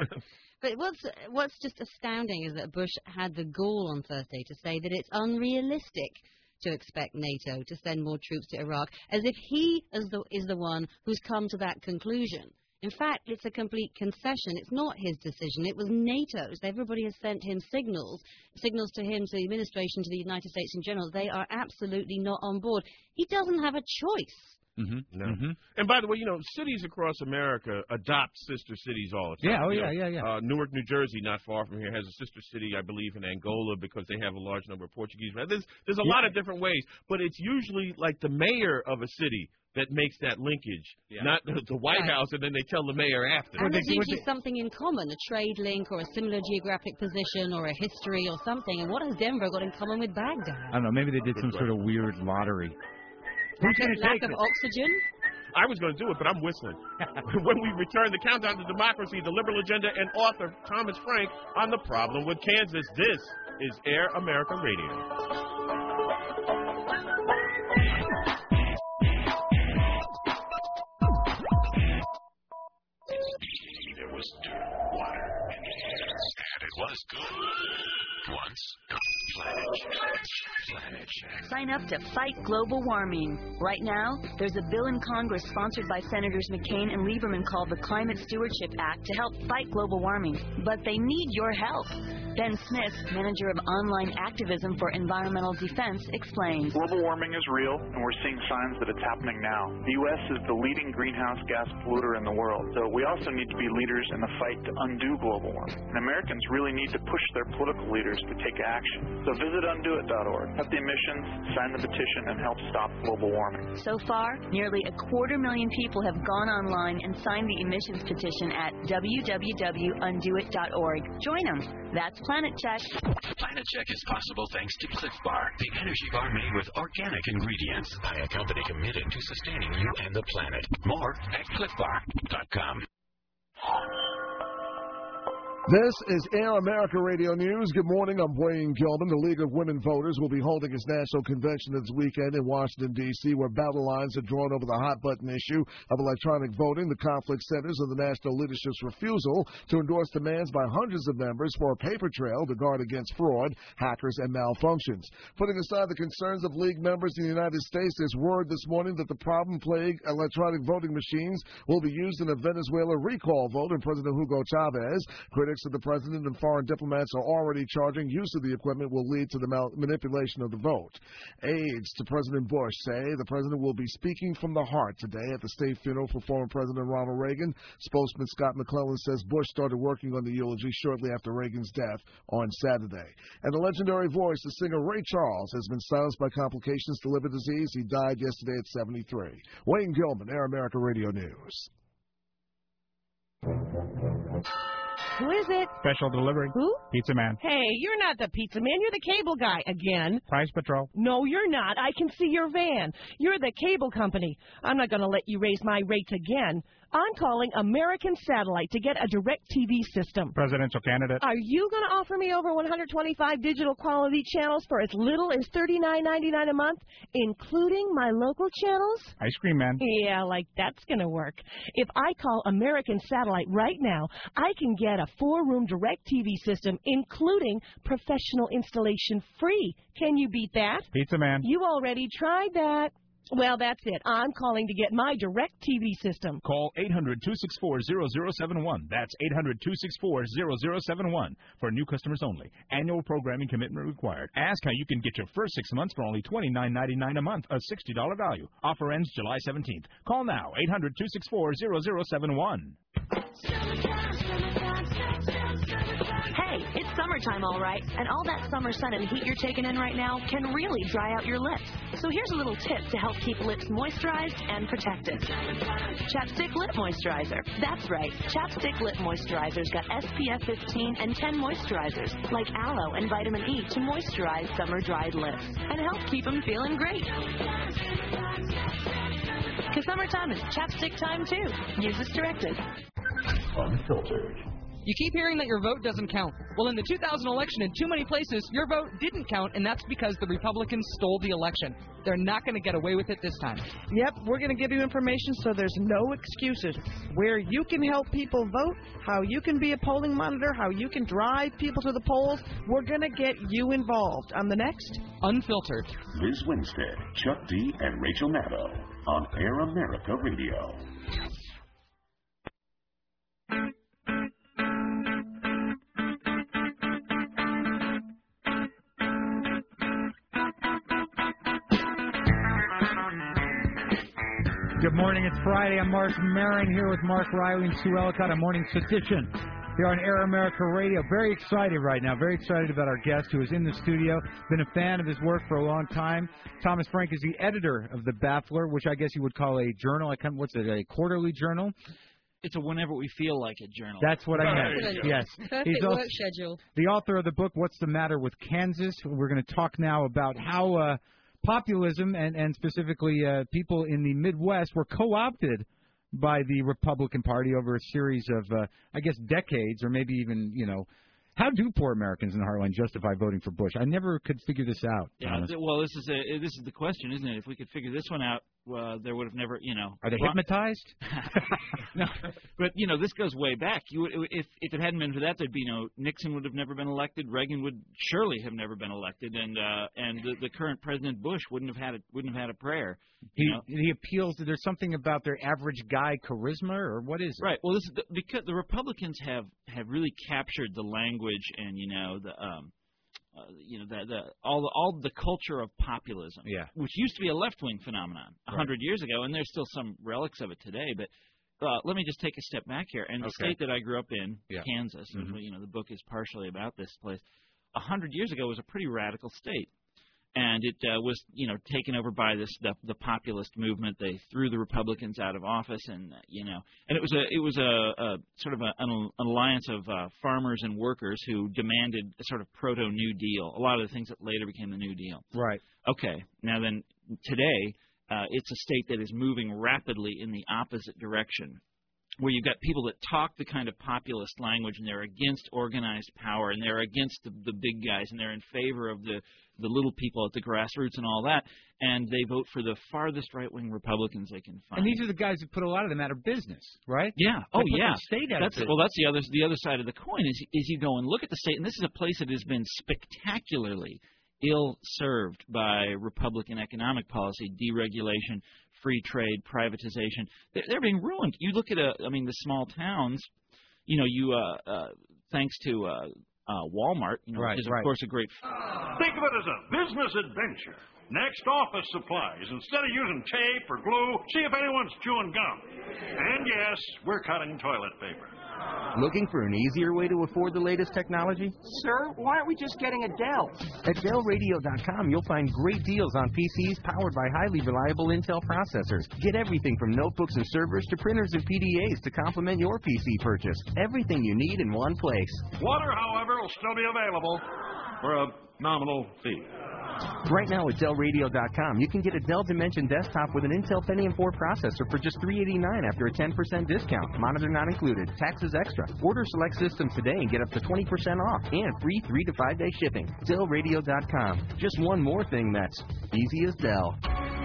But what's what's just astounding is that Bush had the gall on Thursday to say that it's unrealistic to expect NATO to send more troops to Iraq, as if he is the, is the one who's come to that conclusion. In fact, it's a complete concession. It's not his decision. It was NATO's. Everybody has sent him signals, signals to him, to the administration, to the United States in general. They are absolutely not on board. He doesn't have a choice. Mm-hmm. No. Mm-hmm. And by the way, you know, cities across America adopt sister cities all the time. Yeah, oh, you yeah, know, yeah, yeah. Uh, Newark, New Jersey, not far from here, has a sister city, I believe, in Angola because they have a large number of Portuguese. There's, there's a yeah. lot of different ways, but it's usually like the mayor of a city that makes that linkage, yeah. not the, the White right. House, and then they tell the mayor after. And there's usually something in common, a trade link or a similar geographic position or a history or something. And what has Denver got in common with Baghdad? I don't know. Maybe they did some sort of weird lottery. Who's going to lack take of it? oxygen? I was going to do it, but I'm whistling. When we return, the Countdown to Democracy, the Liberal Agenda, and author Thomas Frank on the problem with Kansas. This is Air America Radio. There was dirt, water, and air, and it was good. Once, Planet Check. Planet Check. Sign up to fight global warming. Right now, there's a bill in Congress sponsored by Senators McCain and Lieberman called the Climate Stewardship Act to help fight global warming. But they need your help. Ben Smith, manager of online activism for environmental defense, explains. Global warming is real, and we're seeing signs that it's happening now. The U S is the leading greenhouse gas polluter in the world, so we also need to be leaders in the fight to undo global warming. And Americans really need to push their political leaders to take action. So visit undo it dot org, cut the emissions, sign the petition, and help stop global warming. So far, nearly a quarter million people have gone online and signed the emissions petition at w w w dot undo it dot org. Join them. That's Planet Check. Planet Check is possible thanks to Cliff Bar, the energy bar made with organic ingredients by a company committed to sustaining you and the planet. More at cliff bar dot com. This is Air America Radio News. Good morning. I'm Wayne Gilman. The League of Women Voters will be holding its national convention this weekend in Washington, D C, where battle lines are drawn over the hot-button issue of electronic voting. The conflict centers on the national leadership's refusal to endorse demands by hundreds of members for a paper trail to guard against fraud, hackers, and malfunctions. Putting aside the concerns of League members in the United States, there's word this morning that the problem-plagued electronic voting machines will be used in a Venezuela recall vote in President Hugo Chavez. Critics of the president and foreign diplomats are already charging use of the equipment will lead to the mal- manipulation of the vote. Aides to President Bush say the president will be speaking from the heart today at the state funeral for former President Ronald Reagan. Spokesman Scott McClellan says Bush started working on the eulogy shortly after Reagan's death on Saturday. And the legendary voice, the singer Ray Charles, has been silenced by complications to liver disease. He died yesterday at seventy-three. Wayne Gilman, Air America Radio News. Who is it? Special delivery. Who? Pizza Man. Hey, you're not the pizza man. You're the cable guy again. Price Patrol. No, you're not. I can see your van. You're the cable company. I'm not going to let you raise my rates again. I'm calling American Satellite to get a direct T V system. Presidential candidate. Are you going to offer me over one hundred twenty-five digital quality channels for as little as thirty-nine ninety-nine a month, including my local channels? Ice Cream Man. Yeah, like that's going to work. If I call American Satellite right now, I can get a four-room direct T V system, including professional installation free. Can you beat that? Pizza Man. You already tried that. Well, that's it. I'm calling to get my direct T V system. Call eight hundred, two six four, zero zero seven one. That's eight hundred, two six four, zero zero seven one for new customers only. Annual programming commitment required. Ask how you can get your first six months for only twenty-nine ninety-nine a month, a sixty dollars value. Offer ends July seventeenth. Call now, eight hundred, two six four, zero zero seven one. Hey, it's summertime, all right, and all that summer sun and heat you're taking in right now can really dry out your lips. So here's a little tip to help keep lips moisturized and protected. Chapstick Lip Moisturizer. That's right, Chapstick Lip Moisturizer's got S P F fifteen and ten moisturizers, like aloe and vitamin E, to moisturize summer-dried lips and help keep them feeling great. Because summertime is chapstick time, too. Use as directed. Unfiltered. You keep hearing that your vote doesn't count. Well, in the two thousand election, in too many places, your vote didn't count, and that's because the Republicans stole the election. They're not going to get away with it this time. Yep, we're going to give you information so there's no excuses. Where you can help people vote, how you can be a polling monitor, how you can drive people to the polls. We're going to get you involved. On the next Unfiltered. Liz Winstead, Chuck D, and Rachel Maddow on Air America Radio. Good morning. It's Friday. I'm Mark Maron here with Mark Riley and Sue Ellicott on Morning Sedition here on Air America Radio. Very excited right now. Very excited about our guest who is in the studio. Been a fan of his work for a long time. Thomas Frank is the editor of The Baffler, which I guess you would call a journal. I kind of, what's it, a quarterly journal? It's a whenever we feel like it journal. That's what I meant. Excellent. Yes. Perfect He's also work schedule. the author of the book, What's the Matter with Kansas? We're going to talk now about how uh, populism and, and specifically uh, people in the Midwest were co-opted by the Republican Party over a series of, uh, I guess, decades or maybe even, you know, how do poor Americans in the Heartland justify voting for Bush? I never could figure this out. Yeah, Thomas. th- well, this is a, this is the question, isn't it? If we could figure this one out, uh, there would have never, you know. Are they well, hypnotized? No, but you know, this goes way back. You, would- if if it hadn't been for that, there'd be no Nixon would have never been elected. Reagan would surely have never been elected, and uh, and the, the current President Bush wouldn't have had a, wouldn't have had a prayer. He, You know? he appeals to, there's something about their average guy charisma, or what is it? Right. Well, this is the, because the Republicans have, have really captured the language and you know the um, uh, you know the, the all the all the culture of populism, Yeah. which used to be a left wing phenomenon a Right. hundred years ago, and there's still some relics of it today. But uh, let me just take a step back here. And the Okay. state that I grew up in, Yeah. Kansas, Mhm. which, you know the book is partially about this place. A hundred years ago was a pretty radical state. And it uh, was, you know, taken over by this the, the populist movement. They threw the Republicans out of office, and uh, you know, and it was a it was a, a sort of a, an alliance of uh, farmers and workers who demanded a sort of proto New Deal. A lot of the things that later became the New Deal. Right. Okay. Now then, today uh, it's a state that is moving rapidly in the opposite direction, where you've got people that talk the kind of populist language, and they're against organized power, and they're against the, the big guys, and they're in favor of the, the little people at the grassroots and all that, and they vote for the farthest right-wing Republicans they can find. And these are the guys who put a lot of them out of business, right? Yeah. They Oh, put yeah. the state out of That's business. well. That's the other the other side of the coin. Is is you go and look at the state, and this is a place that has been spectacularly ill served by Republican economic policy, deregulation, free trade, privatization. They're, they're being ruined. You look at a, I mean, the small towns. You know, you uh, uh, thanks to uh, uh, Walmart, you know, Right, is of right. course a great. Think of it as a business adventure. Next, office supplies. Instead of using tape or glue, see if anyone's chewing gum. And yes, we're cutting toilet paper. Looking for an easier way to afford the latest technology? Sir, why aren't we just getting a Dell? At Dell Radio dot com, you'll find great deals on P Cs powered by highly reliable Intel processors. Get everything from notebooks and servers to printers and P D As to complement your P C purchase. Everything you need in one place. Water, however, will still be available for a nominal fee. Right now at Dell Radio dot com, you can get a Dell Dimension desktop with an Intel Pentium four processor for just three hundred eighty-nine dollars after a ten percent discount. Monitor not included. Taxes extra. Order select systems today and get up to twenty percent off and free three to five day shipping. Dell Radio dot com. Just one more thing that's easy as Dell.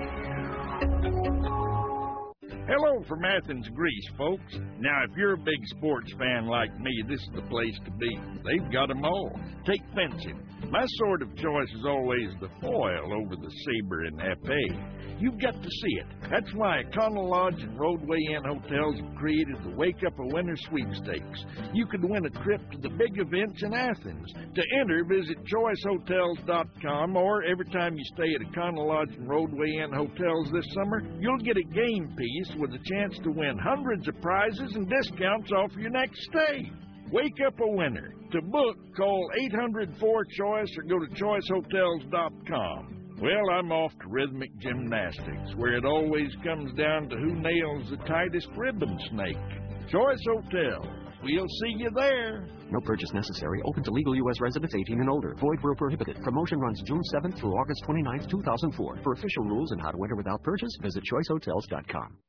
Hello from Athens, Greece, folks. Now, if you're a big sports fan like me, this is the place to be. They've got 'em all. Take fencing. My sort of choice is always the foil over the saber and épée. You've got to see it. That's why Econo Lodge and Roadway Inn Hotels have created the Wake Up a Winner sweepstakes. You could win a trip to the big events in Athens. To enter, visit choice hotels dot com, or every time you stay at Econo Lodge and Roadway Inn Hotels this summer, you'll get a game piece with a chance to win hundreds of prizes and discounts off your next stay. Wake up a winner. To book, call eight hundred four choice or go to choice hotels dot com. Well, I'm off to rhythmic gymnastics, where it always comes down to who nails the tightest ribbon snake. Choice Hotel. We'll see you there. No purchase necessary. Open to legal U S residents eighteen and older. Void where prohibited. Promotion runs June seventh through August twenty-ninth, two thousand four. For official rules and how to enter without purchase, visit choice hotels dot com.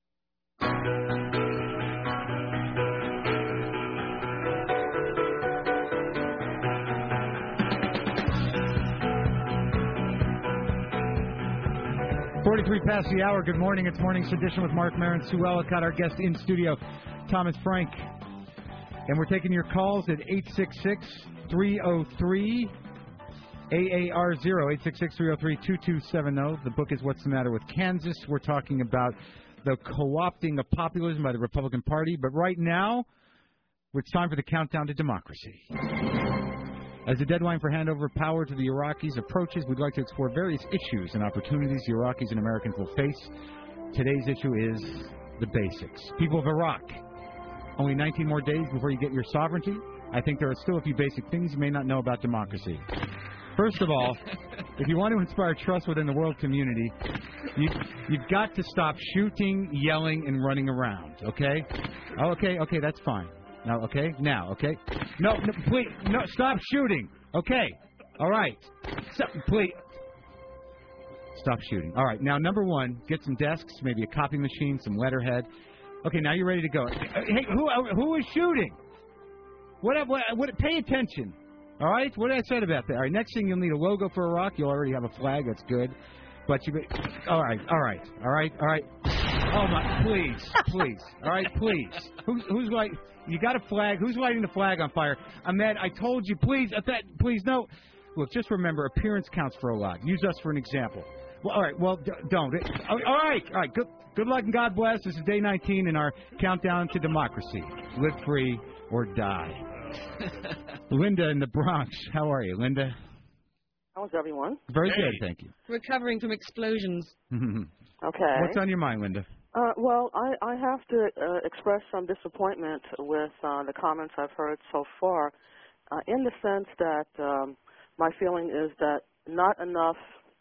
forty-three past the hour. Good morning. It's Morning Sedition with Mark Maron, Sue Ellicott, our guest in studio, Thomas Frank. And we're taking your calls at eight six six, three oh three, A A R zero, eight six six, three oh three, two two seven oh. The book is What's the Matter with Kansas. We're talking about the co-opting of populism by the Republican Party. But right now, it's time for the countdown to democracy. As the deadline for handover of power to the Iraqis approaches, we'd like to explore various issues and opportunities the Iraqis and Americans will face today's issue is the basics. People of Iraq, only nineteen more days before you get your sovereignty. I think there are still a few basic things you may not know about democracy. First of all, if you want to inspire trust within the world community, you, you've got to stop shooting, yelling, and running around, okay? Oh, okay, okay, that's fine. Now, okay? Now, okay? No, no, please, no, stop shooting. Okay. All right. Stop, please. Stop shooting. All right. Now, number one, get some desks, maybe a copy machine, some letterhead. Okay, now you're ready to go. Hey, who who is shooting? What, what, what, pay attention. All right? What did I say about that? All right, next thing, you'll need a logo for Iraq. You'll already have a flag. That's good. But you, all right, all right, all right, all right. Oh, my, please, please. All right, please. Who's, who's light? You got a flag. Who's lighting the flag on fire? Ahmed, I told you, please, uh, that, please, no. Look, just remember, appearance counts for a lot. Use us for an example. Well, all right, well, d- don't. All right, all right, good, good luck and God bless. This is day nineteen in our countdown to democracy. Live free or die. Linda in the Bronx. How are you, Linda? How's everyone? Very hey. good, thank you. Recovering from explosions. Okay. What's on your mind, Linda? Uh, well, I, I have to uh, express some disappointment with uh, the comments I've heard so far, uh, in the sense that um, my feeling is that not enough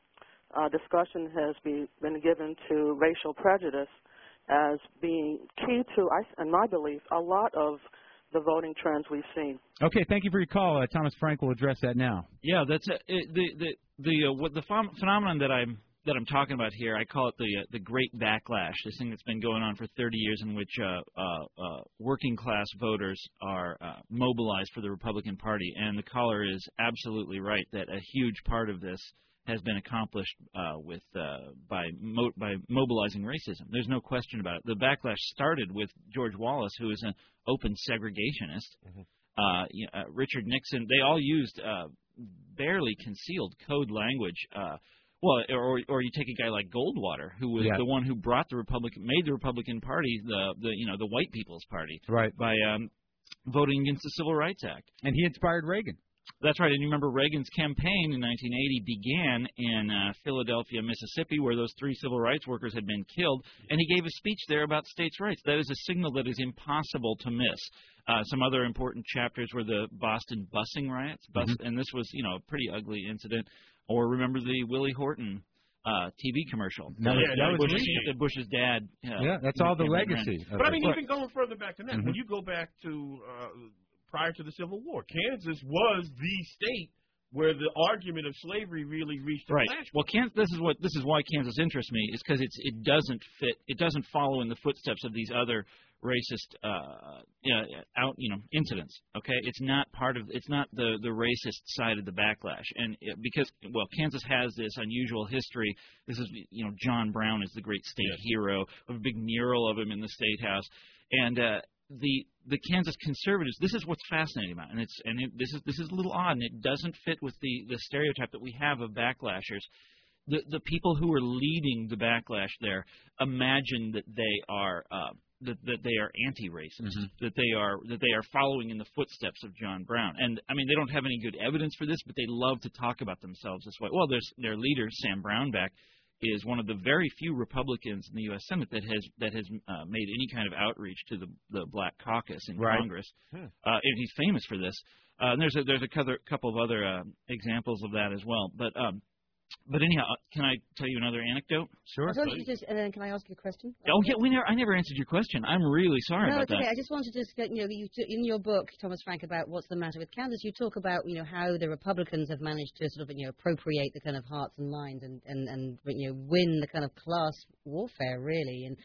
uh, discussion has be, been given to racial prejudice as being key to, I, in my belief, a lot of the voting trends we've seen. Okay, thank you for your call. Uh, Thomas Frank will address that now. Yeah, that's a, it, the the the uh, what the ph- phenomenon that I'm that I'm talking about here. I call it the uh, the Great Backlash. This thing that's been going on for thirty years, in which uh, uh, uh, working class voters are uh, mobilized for the Republican Party. And the caller is absolutely right that a huge part of this has been accomplished uh, with uh, by mo- by mobilizing racism. There's no question about it. The backlash started with George Wallace, who is an open segregationist. Mm-hmm. Uh, you know, uh, Richard Nixon. They all used uh, barely concealed code language. Uh, well, or or you take a guy like Goldwater, who was yeah. the one who brought the Republican, made the Republican Party the the you know the white people's party, right? By um, voting against the Civil Rights Act, and he inspired Reagan. That's right. And you remember Reagan's campaign in nineteen eighty began in uh, Philadelphia, Mississippi, where those three civil rights workers had been killed. And he gave a speech there about states' rights. That is a signal that is impossible to miss. Uh, some other important chapters were the Boston busing riots. Bus- mm-hmm. And this was, you know, a pretty ugly incident. Or remember the Willie Horton uh, T V commercial. No, that, yeah, that Bush, was that Bush's dad. Uh, yeah, that's all the legacy. But I mean, even going further back than that, mm-hmm. when you go back to uh, prior to the Civil War, Kansas was the state where the argument of slavery really reached a right. flash. Well, Kansas, this is what this is why Kansas interests me, is because it's it doesn't fit, it doesn't follow in the footsteps of these other racist uh, you know, out you know incidents. Okay, it's not part of it's not the the racist side of the backlash, and it, because well, Kansas has this unusual history. This is you know John Brown is the great state yes. hero, of a big mural of him in the State House, and. Uh, The the Kansas conservatives. This is what's fascinating about it, and it's and it, this is this is a little odd, and it doesn't fit with the, the stereotype that we have of backlashers. The the people who are leading the backlash there imagine that they are uh, that that they are anti-racist, mm-hmm. that they are that they are following in the footsteps of John Brown. And I mean, they don't have any good evidence for this, but they love to talk about themselves this way. Well, there's their leader Sam Brownback is one of the very few Republicans in the U S Senate that has that has uh, made any kind of outreach to the the Black Caucus in right. Congress, hmm. uh, and he's famous for this. Uh, and there's a, there's a couple of other uh, examples of that as well. But um, but anyhow, can I tell you another anecdote? Sure. I you just, and then can I ask you a question? Oh yeah, we never I never answered your question. I'm really sorry no, about it's that. okay. I just wanted to just get, you know, you in your book, Thomas Frank, about what's the matter with Kansas. You talk about you know how the Republicans have managed to sort of you know appropriate the kind of hearts and minds and and and you know win the kind of class warfare really. And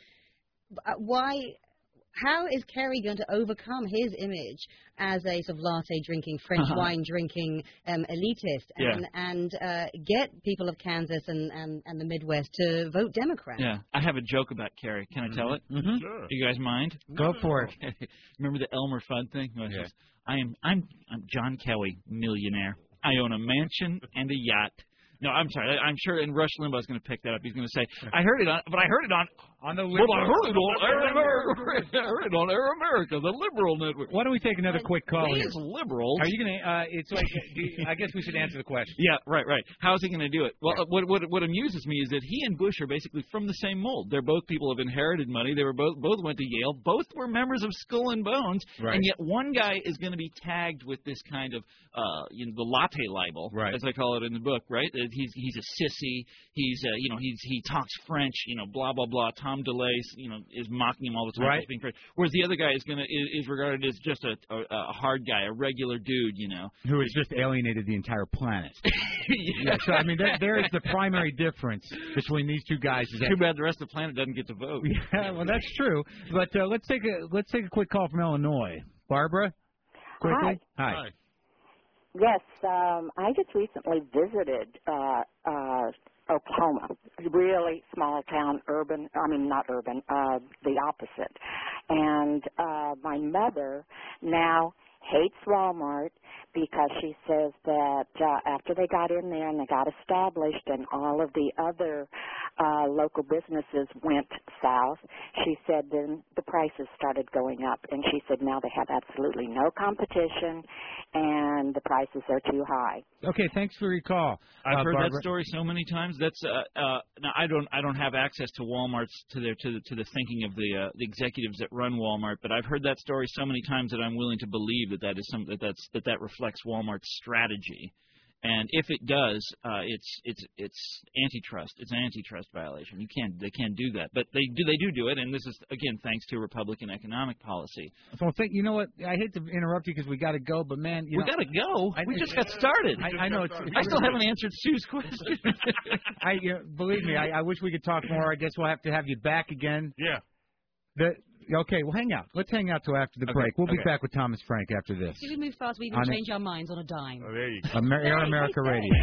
why? How is Kerry going to overcome his image as a sort of latte-drinking, French uh-huh. wine-drinking um, elitist and, yeah. and uh, get people of Kansas and, and, and the Midwest to vote Democrat? Yeah, I have a joke about Kerry. Can I mm-hmm. tell it? Mm-hmm. Sure. Do you guys mind? Go for it. Okay. Remember the Elmer Fudd thing? Well, yeah. I am I'm I'm John Kelly, millionaire. I own a mansion and a yacht. No, I'm sorry. I'm sure, and Rush Limbaugh's going to pick that up. He's going to say, "I heard it on, but I heard it on on the." Well, I heard it on Air America. I heard it on Air America, the liberal network. Why don't we take another quick call? These here? liberals. Are you going to? Uh, it's like. do you, I guess we should answer the question. Yeah, right, right. How is he going to do it? Well, uh, what what what amuses me is that he and Bush are basically from the same mold. They're both people who have inherited money. They were both both went to Yale. Both were members of Skull and Bones. Right. And yet one guy is going to be tagged with this kind of uh, you know, the latte libel, right. as I call it in the book. Right. That He's he's a sissy. He's uh, you know he's he talks French. You know blah blah blah. Tom DeLay you know is mocking him all the time right. for being French. Whereas the other guy is going to is, is regarded as just a, a a hard guy, a regular dude. You know who has just alienated the entire planet. yeah. yeah. So I mean there, there is the primary difference between these two guys. Is that, Too bad the rest of the planet doesn't get to vote. Yeah, well that's true. But uh, let's take a let's take a quick call from Illinois. Barbara, quickly. Hi. Hi. Yes, um, I just recently visited uh, uh, Oklahoma, really small town, urban. I mean, not urban, uh, the opposite. And uh, my mother now hates Walmart because she says that uh, after they got in there and they got established and all of the other uh, local businesses went south, she said then the prices started going up. And she said now they have absolutely no competition and the prices are too high. Okay, thanks for your call. I've uh, heard Barbara. that story so many times. That's uh, uh, now I don't I don't have access to Walmart's to their to the to the thinking of the uh, the executives that run Walmart, but I've heard that story so many times that I'm willing to believe that that is some that that's that that reflects Walmart's strategy. And if it does, uh, it's it's it's antitrust. It's an antitrust violation. You can't they can't do that, but they do they do do it. And this is again thanks to Republican economic policy. So think you know what? I hate to interrupt you because we got to go, but man, you we know, got to go. I, we just got started. I, I know. It's, it's I still haven't answered Sue's question. I you know, believe me. I, I wish we could talk more. I guess we'll have to have you back again. Yeah. The Okay, well, hang out. Let's hang out till after the Okay, break. We'll okay. be back with Thomas Frank after this. If we move fast, we even On change our minds on a dime. Oh, there you go. Amer- Air America Radio.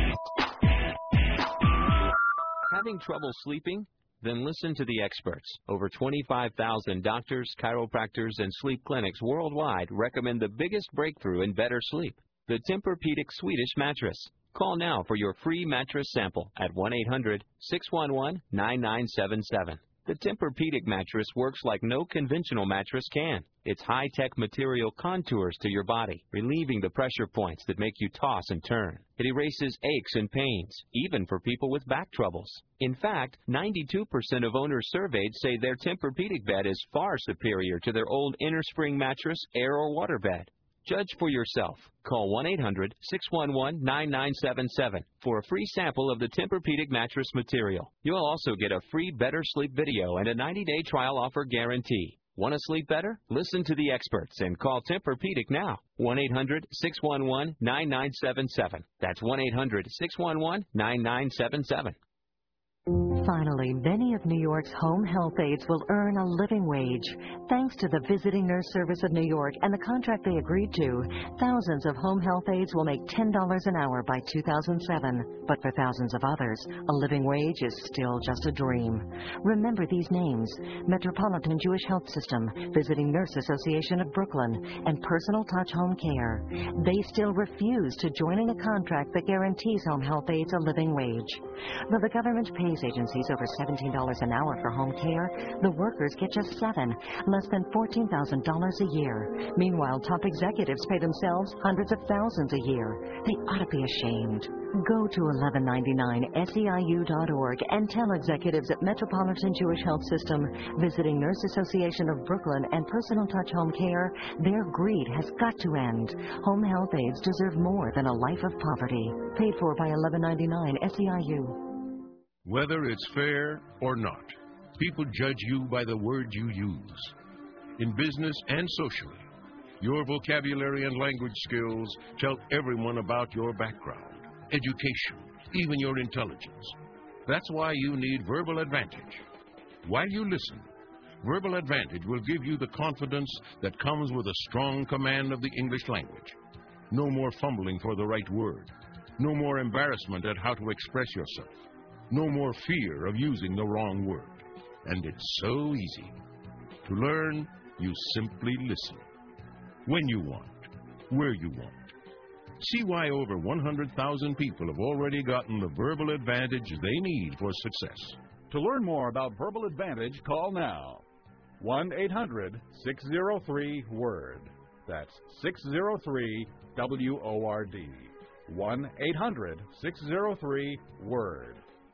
Having trouble sleeping? Then listen to the experts. Over twenty-five thousand doctors, chiropractors, and sleep clinics worldwide recommend the biggest breakthrough in better sleep, the Tempur-Pedic Swedish mattress. Call now for your free mattress sample at one eight hundred six one one nine nine seven seven. The Tempur-Pedic mattress works like no conventional mattress can. Its high-tech material contours to your body, relieving the pressure points that make you toss and turn. It erases aches and pains, even for people with back troubles. In fact, ninety-two percent of owners surveyed say their Tempur-Pedic bed is far superior to their old innerspring mattress, air, or water bed. Judge for yourself. Call one eight hundred six one one nine nine seven seven for a free sample of the Tempur-Pedic mattress material. You'll also get a free Better Sleep video and a ninety-day trial offer guarantee. Want to sleep better? Listen to the experts and call Tempur-Pedic now. one eight hundred six one one nine nine seven seven. That's one eight hundred six one one nine nine seven seven. Finally, many of New York's home health aides will earn a living wage. Thanks to the Visiting Nurse Service of New York and the contract they agreed to, thousands of home health aides will make ten dollars an hour by two thousand seven. But for thousands of others, a living wage is still just a dream. Remember these names: Metropolitan Jewish Health System, Visiting Nurse Association of Brooklyn, and Personal Touch Home Care. They still refuse to joining a contract that guarantees home health aides a living wage. Though the government pays agencies over seventeen dollars an hour for home care, the workers get just seven, less than fourteen thousand dollars a year. Meanwhile, top executives pay themselves hundreds of thousands a year. They ought to be ashamed. Go to eleven ninety-nine S E I U dot org and tell executives at Metropolitan Jewish Health System, Visiting Nurse Association of Brooklyn, and Personal Touch Home Care their greed has got to end. Home health aides deserve more than a life of poverty. Paid for by eleven ninety-nine S E I U. Whether it's fair or not, people judge you by the words you use. In business and socially, your vocabulary and language skills tell everyone about your background, education, even your intelligence. That's why you need Verbal Advantage. While you listen, Verbal Advantage will give you the confidence that comes with a strong command of the English language. No more fumbling for the right word. No more embarrassment at how to express yourself. No more fear of using the wrong word. And it's so easy. To learn, you simply listen. When you want, where you want. See why over one hundred thousand people have already gotten the verbal advantage they need for success. To learn more about Verbal Advantage, call now. one eight hundred six oh three WORD. That's six oh three W O R D. one eight hundred six oh three WORD.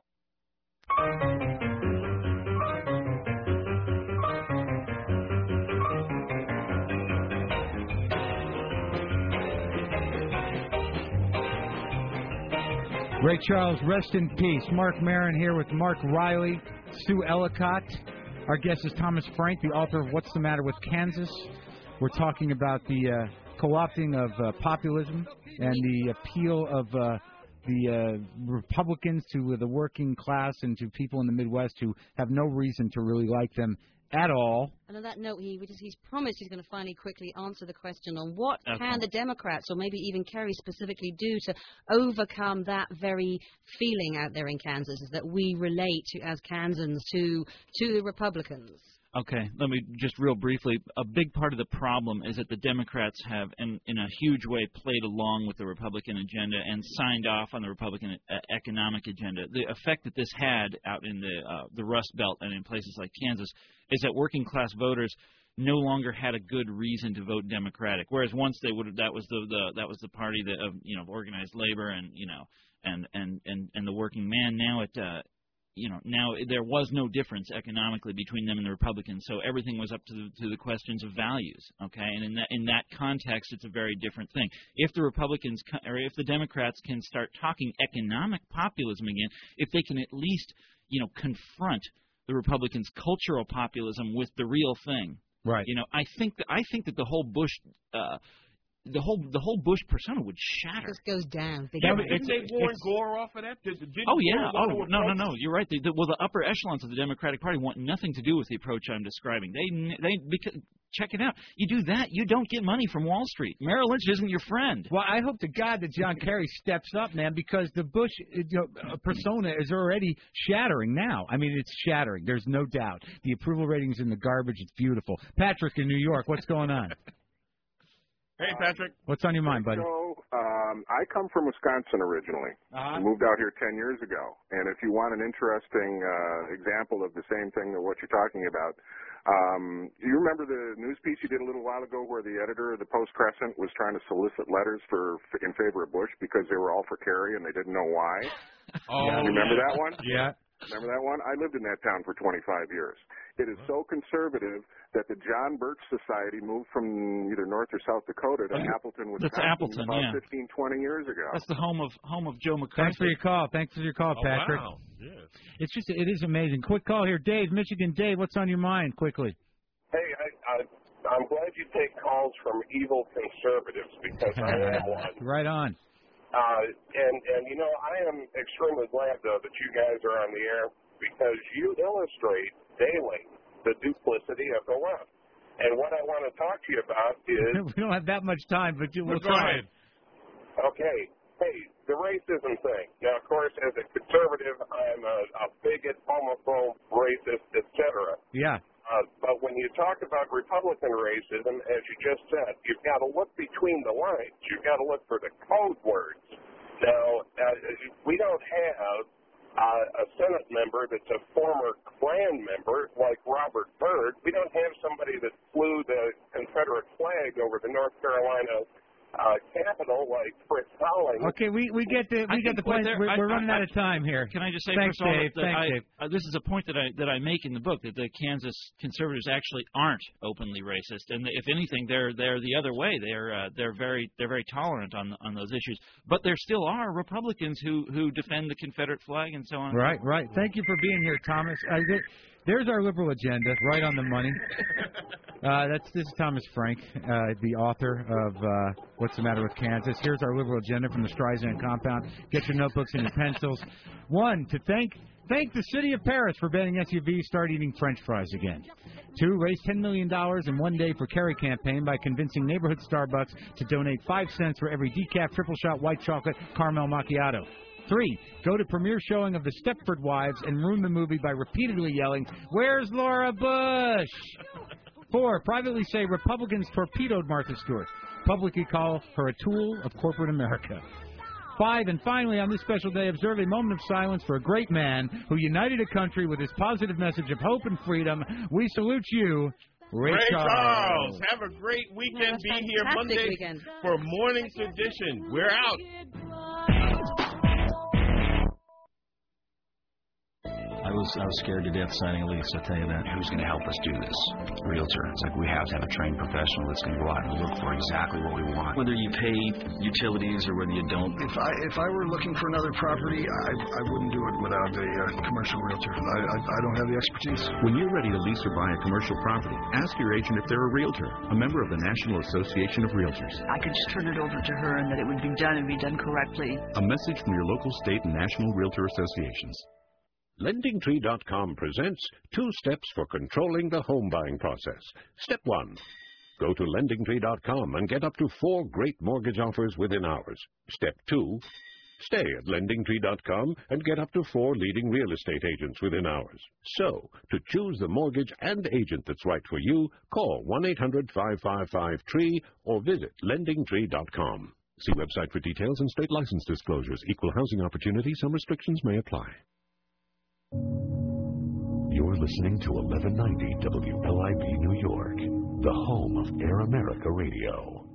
Ray Charles, rest in peace. Mark Maron here with Mark Riley, Sue Ellicott. Our guest is Thomas Frank, the author of What's the Matter with Kansas. We're talking about the uh, co-opting of uh, populism and the appeal of uh, the uh, Republicans to uh, the working class and to people in the Midwest who have no reason to really like them at all. And on that note, he he's promised he's going to finally quickly answer the question on what Okay. can the Democrats, or maybe even Kerry specifically, do to overcome that very feeling out there in Kansas, is that we relate to, as Kansans to to the Republicans. Okay, let me just real briefly. A big part of the problem is that the Democrats have, in, in a huge way, played along with the Republican agenda and signed off on the Republican uh, economic agenda. The effect that this had out in the uh, the Rust Belt and in places like Kansas is that working class voters no longer had a good reason to vote Democratic, whereas once they would have, that was the, the that was the party that of you know organized labor and you know and and and and the working man. Now it. Uh, You know, now there was no difference economically between them and the Republicans, so everything was up to the, to the questions of values. Okay, and in that in that context, it's a very different thing. If the Republicans or if the Democrats can start talking economic populism again, if they can at least you know confront the Republicans' cultural populism with the real thing, right? You know, I think that, I think that the whole Bush. Uh, The whole the whole Bush persona would shatter. This goes down. Yeah, but didn't they warn Gore off of that? Did, didn't Oh yeah. Gore Oh want to no no approach- no. You're right. The, the, well, the upper echelons of the Democratic Party want nothing to do with the approach I'm describing. They they because, check it out. You do that, you don't get money from Wall Street. Merrill Lynch isn't your friend. Well, I hope to God that John Kerry steps up, man, because the Bush you know, persona is already shattering now. I mean, it's shattering. There's no doubt. The approval rating's in the garbage. It's beautiful. Patrick in New York, what's going on? Hey, Patrick. What's on your mind, buddy? So, um, I come from Wisconsin originally. Uh-huh. I moved out here ten years ago. And if you want an interesting uh, example of the same thing that what you're talking about, um, you remember the news piece you did a little while ago where the editor of the Post-Crescent was trying to solicit letters for in favor of Bush because they were all for Kerry and they didn't know why? Oh, you remember yeah. that one? Yeah. Remember that one? I lived in that town for twenty-five years. It is so conservative that the John Birch Society moved from either North or South Dakota to Appleton, Wisconsin, That's Appleton, about yeah. fifteen, twenty years ago. That's the home of home of Joe McCarthy. Thanks for your call. Thanks for your call, Oh, Patrick. wow. Yes. It's just, it is amazing. Quick call here, Dave, Michigan. Dave, what's on your mind? Quickly. Hey, I, I, I'm glad you take calls from evil conservatives because I am one. Right on. Uh, and, and, you know, I am extremely glad, though, that you guys are on the air because you illustrate daily the duplicity of the left. And what I want to talk to you about is... We don't have that much time, but you will Go try. ahead. Okay, hey, the racism thing. Now, of course, as a conservative, I'm a, a bigot, homophobe, racist, et cetera. Yeah. Uh, but when you talk about Republican racism, as you just said, you've got to look between the lines. You've got to look for the code words. Now, uh, we don't have uh, a Senate member that's a former Klan member like Robert Byrd. We don't have somebody that flew the Confederate flag over the North Carolina uh, Capitol like Fritz Collins. Okay, we, we get the we I get think the what point. they're- We're, I- we're I- running I- out of time here. Can I just say Thanks, first of all Dave. that Thanks, I, Dave. uh, this is a point that I that I make in the book that the Kansas conservatives actually aren't openly racist, and if anything, they're they're the other way. They're uh, they're very they're very tolerant on on those issues. But there still are Republicans who who defend the Confederate flag and so on. Right, right. Thank you for being here, Thomas. Uh, th- there's our liberal agenda, right on the money. Uh, that's this is Thomas Frank, uh, the author of uh, What's the Matter with Kansas. Here's our liberal agenda from the Streisand compound. Get your notebooks and your pencils. One, to thank thank the city of Paris for banning S U Vs. Start eating French fries again. Two, raise ten million dollars in one day for Kerry campaign by convincing neighborhood Starbucks to donate five cents for every decaf triple shot white chocolate caramel macchiato. Three, go to premiere showing of The Stepford Wives and ruin the movie by repeatedly yelling, "Where's Laura Bush?" Four, privately say Republicans torpedoed Martha Stewart. publicly call her a tool of corporate America. Five, and finally, on this special day, observe a moment of silence for a great man who united a country with his positive message of hope and freedom. We salute you, Ray, Ray Charles. Charles. Have a great weekend. Yeah, Be here Monday weekend. for Morning's Edition. We're out. I was I was scared to death signing a lease, I'll tell you that. Who's going to help us do this? A realtor. It's like we have to have a trained professional that's going to go out and look for exactly what we want. Whether you pay utilities or whether you don't. If I if I were looking for another property, I I wouldn't do it without a uh, commercial realtor. I, I I don't have the expertise. When you're ready to lease or buy a commercial property, ask your agent if they're a realtor, a member of the National Association of Realtors. I could just turn it over to her and that it would be done and be done correctly. A message from your local, state, and national realtor associations. Lending Tree dot com presents two steps for controlling the home buying process. Step one, go to Lending Tree dot com and get up to four great mortgage offers within hours. Step two, stay at Lending Tree dot com and get up to four leading real estate agents within hours. So, to choose the mortgage and agent that's right for you, call one eight hundred, five five five, T R E E or visit Lending Tree dot com. See website for details and state license disclosures. Equal housing opportunity. Some restrictions may apply. You're listening to eleven ninety W L I B New York, the home of Air America Radio.